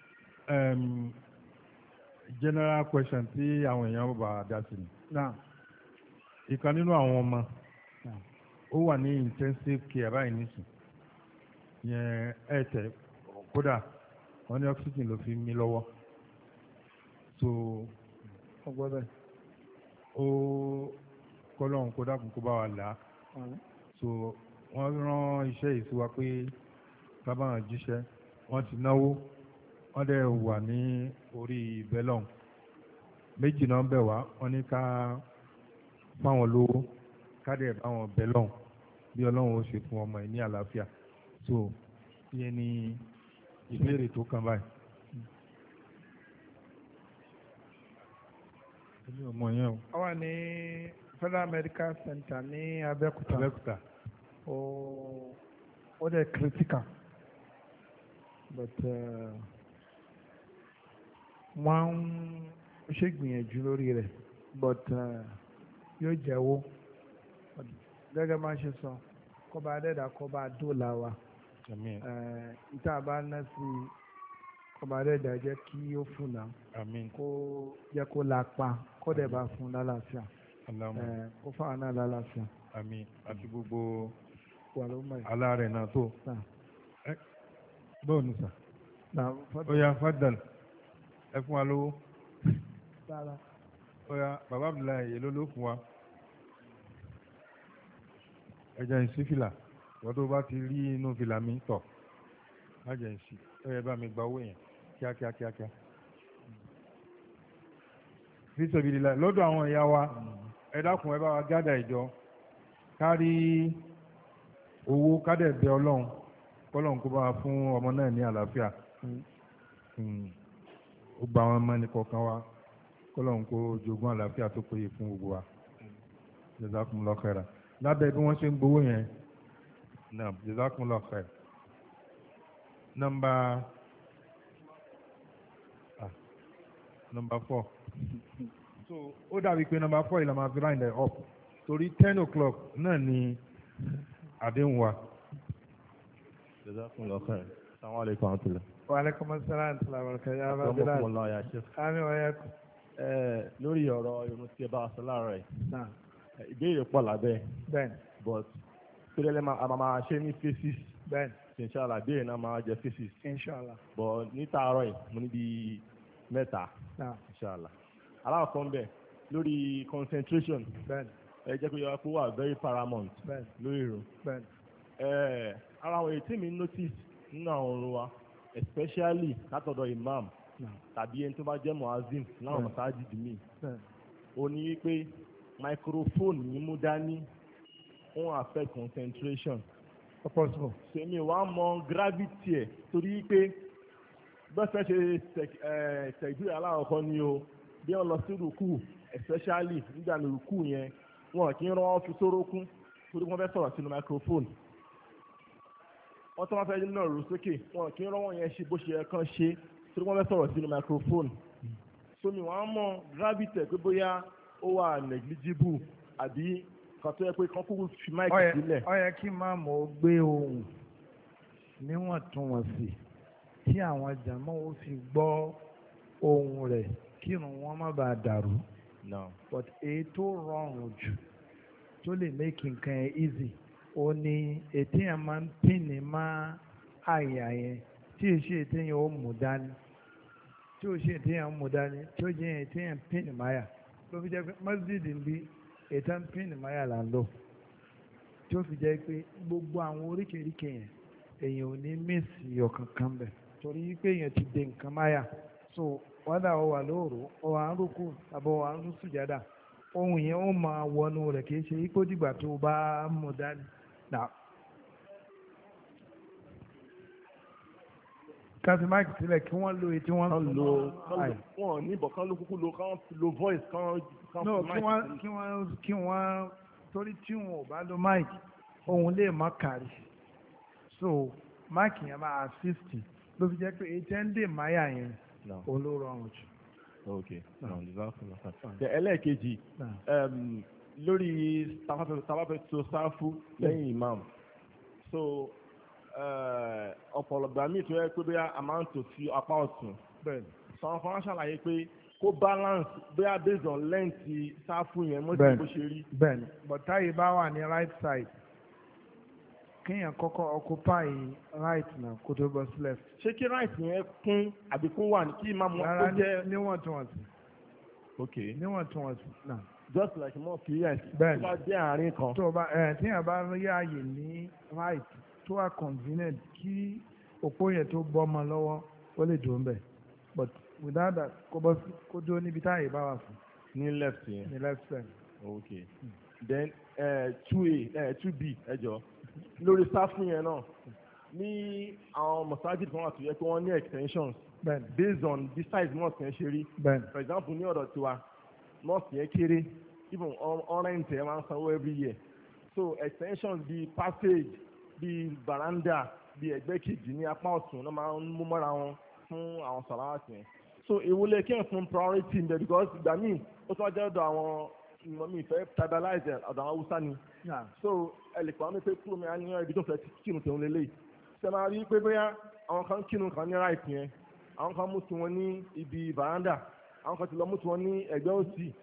general question tí àwọn èèyàn bá dá sí ni. ìkan nínú àwọn ọmọ ó wà ní intensive care báyìí nísìn yẹn ẹ̀ẹ́tẹ̀ kódà wọ́n ní oxygen ló fi mí lọ́wọ́ so ọgbọ́dọ̀ ó kọ́lọ́hún kó dákun kó bá wa là á so wọ́n rán iṣẹ́ yìí sí wa pé kábàáhàn jíṣẹ́ wọ́n ti náwó wọ́n dẹ̀ wà ní orí bẹ́lọ̀n méjì náà bẹ̀ wá wọ́n ní ká fáwọn lówó ká dẹ̀ báwọn bẹ́lọ̀n bí ọlọ́run ó ṣe fún ọmọ yìí ní àlàáfíà so ìyẹn ni ìbéèrè tó kàn báyìí. ẹni ọmọ yẹn o. ó wà ní Federal Medical Center ní Abẹ́òkúta. ó dẹ̀ critical but wọ́n ń ṣègbìyànjú lórí rẹ̀ but yóò jẹ́wọ́ gẹ́gẹ́ bá ṣe sọ kọ́ba adẹ́dà kọ́ba dóòlà wa ìta bá ná sí kọ́ba adẹ́dà jẹ́ kí ó fúnà kó jẹ́ kó lápá kó dẹ̀ bá fún lálàáfíà kó fáwọn náà lálàáfíà. àmín àti gbogbo aláàrẹ̀ náà tó. bóun ni sà. ó yá fadal ẹ fún wa lówó. ó yá bàbá Abdullahi èló ló fún wa. ẹ̀jẹ̀ ń sí fìlà wọ́n tó bá ti rí inú fìlà mi tọ̀ ẹ̀jẹ̀ ń sí ó yẹ bá mi gba owó yẹn kíákíá. fi sabilillah lọ́dọ̀ àwọn ìyá wa ẹ dákun ẹ bá wa gádà ìjọ kárí owó kádẹ̀ bẹ ọlọ́run kọ́lọ́run kó bá wa fún ọmọ náà ní àlàáfíà ó gba àwọn ọmọ nìkọ̀ọ̀kan wa kọ́lọ́run kó jogún àlàáfíà tó péye fún gbogbo wa jazakumullahu khaira lábẹ́ bí wọ́n ṣe ń gbowó yẹn náà jazakumullahu khaira number 4 so ó dàbí pé number 4 ìlànà máa fi round it up torí 10 o'clock náà ni àdéhùn wa. jazakumullahu khair. Assalamu alaikum wa rahmatullah. Wa alaikum assalam wa rahmatullahi wa barakatuh. ọmọkùnrin náà yà ṣe. àmì ọ̀yẹ́ kù. lórí ọ̀rọ̀ irun tí ẹ bá aṣọ láàárọ̀ ẹ̀ ìbéèrè pọ̀ lábẹ́ bẹ́ẹ̀ but pérélé máa ṣe ní phases bẹ́ẹ̀ inshallah ìbéèrè náà máa jẹ phases inshallah but ní tààrọ̀ ẹ̀ mo níbi mẹ́ta inshallah aláwọ̀kọ́ ń bẹ̀ lórí concentration ẹ jẹ́ pé yọ pé wà very paramount lórí irun ara àwọn èyí tí mi notice nínú àwọn ọ̀run wa especially látọ̀dọ̀ imam tàbí ẹni tó bá jẹ́ muazzin láwọn masajid mi ó ní wípé microphone yìí mú dání wọ́n affect concentration. possible. sèmi wàá mọ gravity ẹ̀ torí wípé bẹ́sẹ̀ ṣe tẹ̀gbìrì aláwọ̀kọ́ ni o bí wọ́n lọ sí rúkú especially nígbà ní rúkú yẹn wọn kì í rán wọn fi sórókún torí wọ́n fẹ́ sọ̀rọ̀ sínú microphone wọ́n tó wọ́n fẹ́ náà rú sókè wọn kì í rán wọn yẹn ṣe bó ṣe yẹ kán ṣe torí wọ́n fẹ́ sọ̀rọ̀ sínú microphone sómi wọ́n á mọ gravity ẹ̀ pé bóyá ó wà negligible àbí kan tó yẹ pé kán kúkú fi máìkì sílẹ̀. ó yẹ kí máàmù ó gbé ohùn níwọ̀ntúnwọ̀nsì tí àwọn jàmọ́ ó fi gbọ́ ohùn rẹ̀ kírun wọn má bàa dàrú. but èyí tó rọrùn jù tó lè make nǹkan ẹ̀ easy ó ní ètí yẹn máa ń pín ní má àyà yẹn tí èsì ètí yẹn ó mú dání tí èsì ètí yẹn ó mú dání tí ó jẹ́ ètí yẹn pín ní máyà ló fi jẹ́ pé mọ́sídìí ń bí ètò ń pín ní máyà là ń lò tí ó fi jẹ́ pé gbogbo àwọn oríkèéríkèé yẹn èèyàn ò ní mísì ọ̀kan kan bẹ̀ torí pé èèyàn ti dé nǹkan máyà so wọ́n dà ó wà lóòrò ó wà ń rúkú àbọ̀ wà ń sùjádà ohun yẹn ó máa wọnú rẹ̀ kì í ṣe ipò dìgbà tó bá mú dání. káfí máìkì sílẹ̀ kí wọ́n lo èyí tí wọ́n lo wọ́n ní ìbọn kan ló kúkú lo kán lo voice kan no kí wọ́n torí tí wọn ò bá lo máìkì ohun lè má kárí so máìkì yẹn máa assist ló fi jẹ́ pé èyí tẹ́ ń dè máyà yẹn olórọrùn jù. ok ẹlẹ́ẹ̀kejì lórí tabafẹ́ tó sáfù lẹ́yìn imam so ọ̀pọ̀lọpọ̀ míì tó yẹ pé bí a máa ń tò sí apá ọ̀tún sọ̀rọ̀ kan ṣàlàyé pé kó balance bóyá based on length sáfù yẹn mọ́tò bó ṣe rí. bẹ́ẹ̀ni but táyì bá wà ní right side kéèyàn kọ́kọ́ occupy right náà kó tó bọ́ sí left. ṣé kí right yẹn kún àbí kó wà ní kí máa mú kó jẹ́. níwọ̀ntúnwọ̀nsì. ok níwọ̀ntúnwọ̀nsì náà. just like more clear. bẹ́ẹ̀ni tó bá jẹ́ àárín kan. tó bá tíyàn bá rí ààyè ní right tó wà convenient kí òpó yẹn tó bọ́ ọmọ lọ́wọ́ ó lè dùn bẹ́ẹ̀ but without that kó dúró níbi táyè bá wà fún. ní left yẹn. ní left side. ok then 2A 2B ẹ jọ lórí sáfù yẹn náà ní àwọn masajid kan wà tó yẹ kí wọ́n ní extensions based on the size mosque yẹn ṣe rí for example ní ọ̀dọ̀ tiwa mosque yẹn kéré even ọ̀rẹ́ǹtì ẹ̀ máa ń sanwó every year so extensions bíi passage bíi veranda bíi ẹgbẹ́ kejì ní apá ọ̀tún náà máa ń mú mọ́ra wọn fún àwọn sàláwàtì yẹn so ìwúlẹ̀ kí n fún priority ń bẹ because ìgbà míì ó tún wá jẹ́ ọ̀dọ̀ àwọn mi fẹ́ tribalize ọ̀dọ̀ àwọn haúsá ni so ẹlẹ́pàá mi pé kúrò mi á ní ibi tó fẹ́ kírun tẹ̀wọ́n lélẹ̀ ṣe máa rí pé bóyá àwọn kan kírun kan ní right yẹn àwọn kan mú tiwọn ní ibi veranda àwọn kan ti lọ mú tiwọn ní ẹgbẹ́ òsì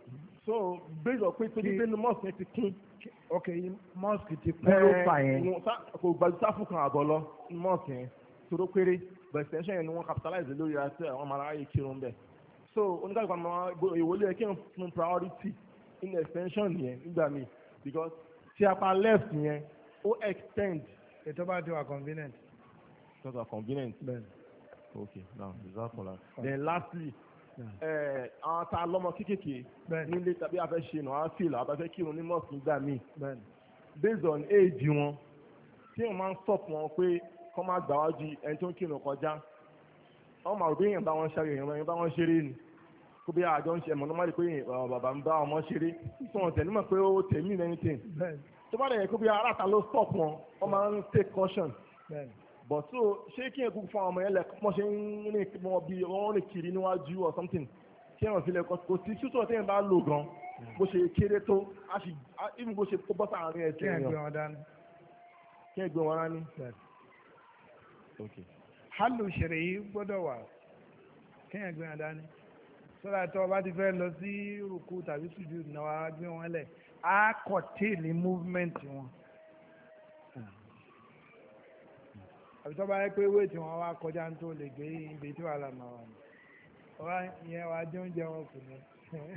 so based on pé torí pé ní mosque yẹn ti kún. ok mosque ti kún ló fà yẹn. kò gbàdúrà sáfù kan àbọ̀ lọ ní mosque yẹn toró péré but extension yẹn ni wọ́n capitalize lórí àti àwọn ọmọ aráyé kírun bẹ́ẹ̀. so oníkàlùkù àwọn ìwọlé yẹn kí n fún priority in extension yẹn nígbà míì because tí apá left yẹn ó extend. ètò bá ti wà convenient. ètò bá convenient. bẹ́ẹ̀ni. okay now exactly. Then lastly àwọn tá a lọ́mọ kéékèèké nílé tàbí a fẹ́ ṣe nù á fìlà a fẹ́ kírun ní mosque nígbà míì based on age wọn tí wọ́n máa ń stop wọn pé kọ́ máa gbà wájú ẹni tó ń kírun kọjá wọ́n máa rò pé èèyàn bá wọn ṣeré èèyàn bá wọn ṣeré ni kó bí àjọ ń ṣe ẹ̀mọ́ normally pé bàbá ń bá ọmọ ṣeré tí wọ́n tẹ̀lé mọ̀ pé ó tẹ̀mí anything tó bá dẹ̀ yẹ kó bí aráta ló stop wọn wọ́n máa ń take caution. But so ṣé kí ẹ kúkú fún àwọn ọmọ yẹn lẹ kọ́ ṣe ń rìn mọ́ bí wọ́n rìn kiri níwájú or something kí ẹ̀rọ sílẹ̀ kò sí ṣútọ̀ tí ẹ̀ bá lò gan bó ṣe kéré tó even bó ṣe kó bọ́ sáàárín ẹsẹ̀ yẹn. kí ẹ gbé wọn dání. hálù ṣẹ̀rẹ̀ yìí gbọ́dọ̀ wà kí ẹ gbé wọn dání sọ́dọ̀ tó o bá ti fẹ́ lọ sí rúkú tàbí sùjú náà gbé wọn lẹ̀ á kọ̀ téèlì movement wọn. àbí tó bá yẹ pé wéètì wọn wá kọjá tó lè gbé ibi tí wàhálà máa wà ní wá ìyẹn wàá jẹ oúnjẹ wọn kù ní.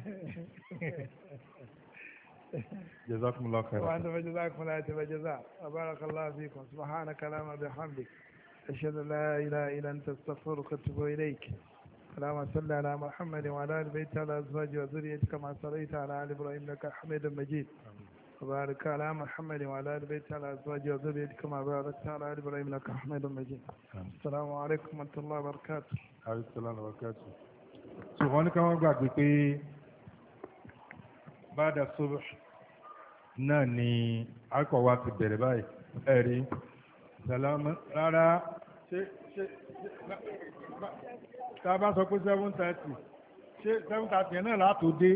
jazakumullahu khairan. wa anta jazakumullahu khairan wa barakallahu fikum subhanaka allahumma bihamdik ashhadu an la ilaha illa anta astaghfiruka wa atubu ilayk. اللهم صل على محمد وعلى ال بيته وعلى ازواجه وذريته كما صليت على ال ابراهيم انك حميد مجيد. وبارك على محمد وعلى ال بيته على ازواجه وذريته كما باركت على ال ابراهيم انك حميد مجيد. السلام عليكم ورحمه الله وبركاته. عليكم السلام وبركاته. ṣùgbọ́n ní ká wọ́n gbàgbé pé báda subh náà ni akọ̀wá ti bẹ̀rẹ̀ báyìí ẹ̀rí sàlámù rárá ṣé tá a bá sọ pé 7:30 ṣé 7:30 yẹn náà látò dé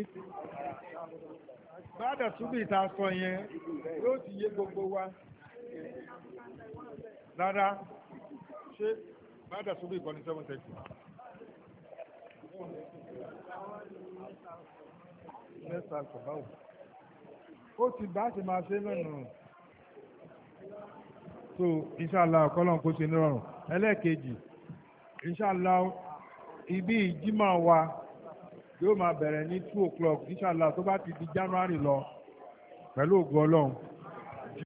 báda subh ìta sọ yẹn yóò ti yé gbogbo wa rárá ṣé báda subh ìkọ́ni 7:30. mẹ́ta kò báwò ó ti bá ti máa ṣe lọ́nà so inṣàlá ọ̀kọ́lọ́n kó ṣe nírọ̀rùn ẹlẹ́ẹ̀kejì inṣàlá ibi ìjímọ̀ wa yóò máa bẹ̀rẹ̀ ní 2 o'clock inṣàlá tó bá ti di January lọ pẹ̀lú ògo Ọlọ́run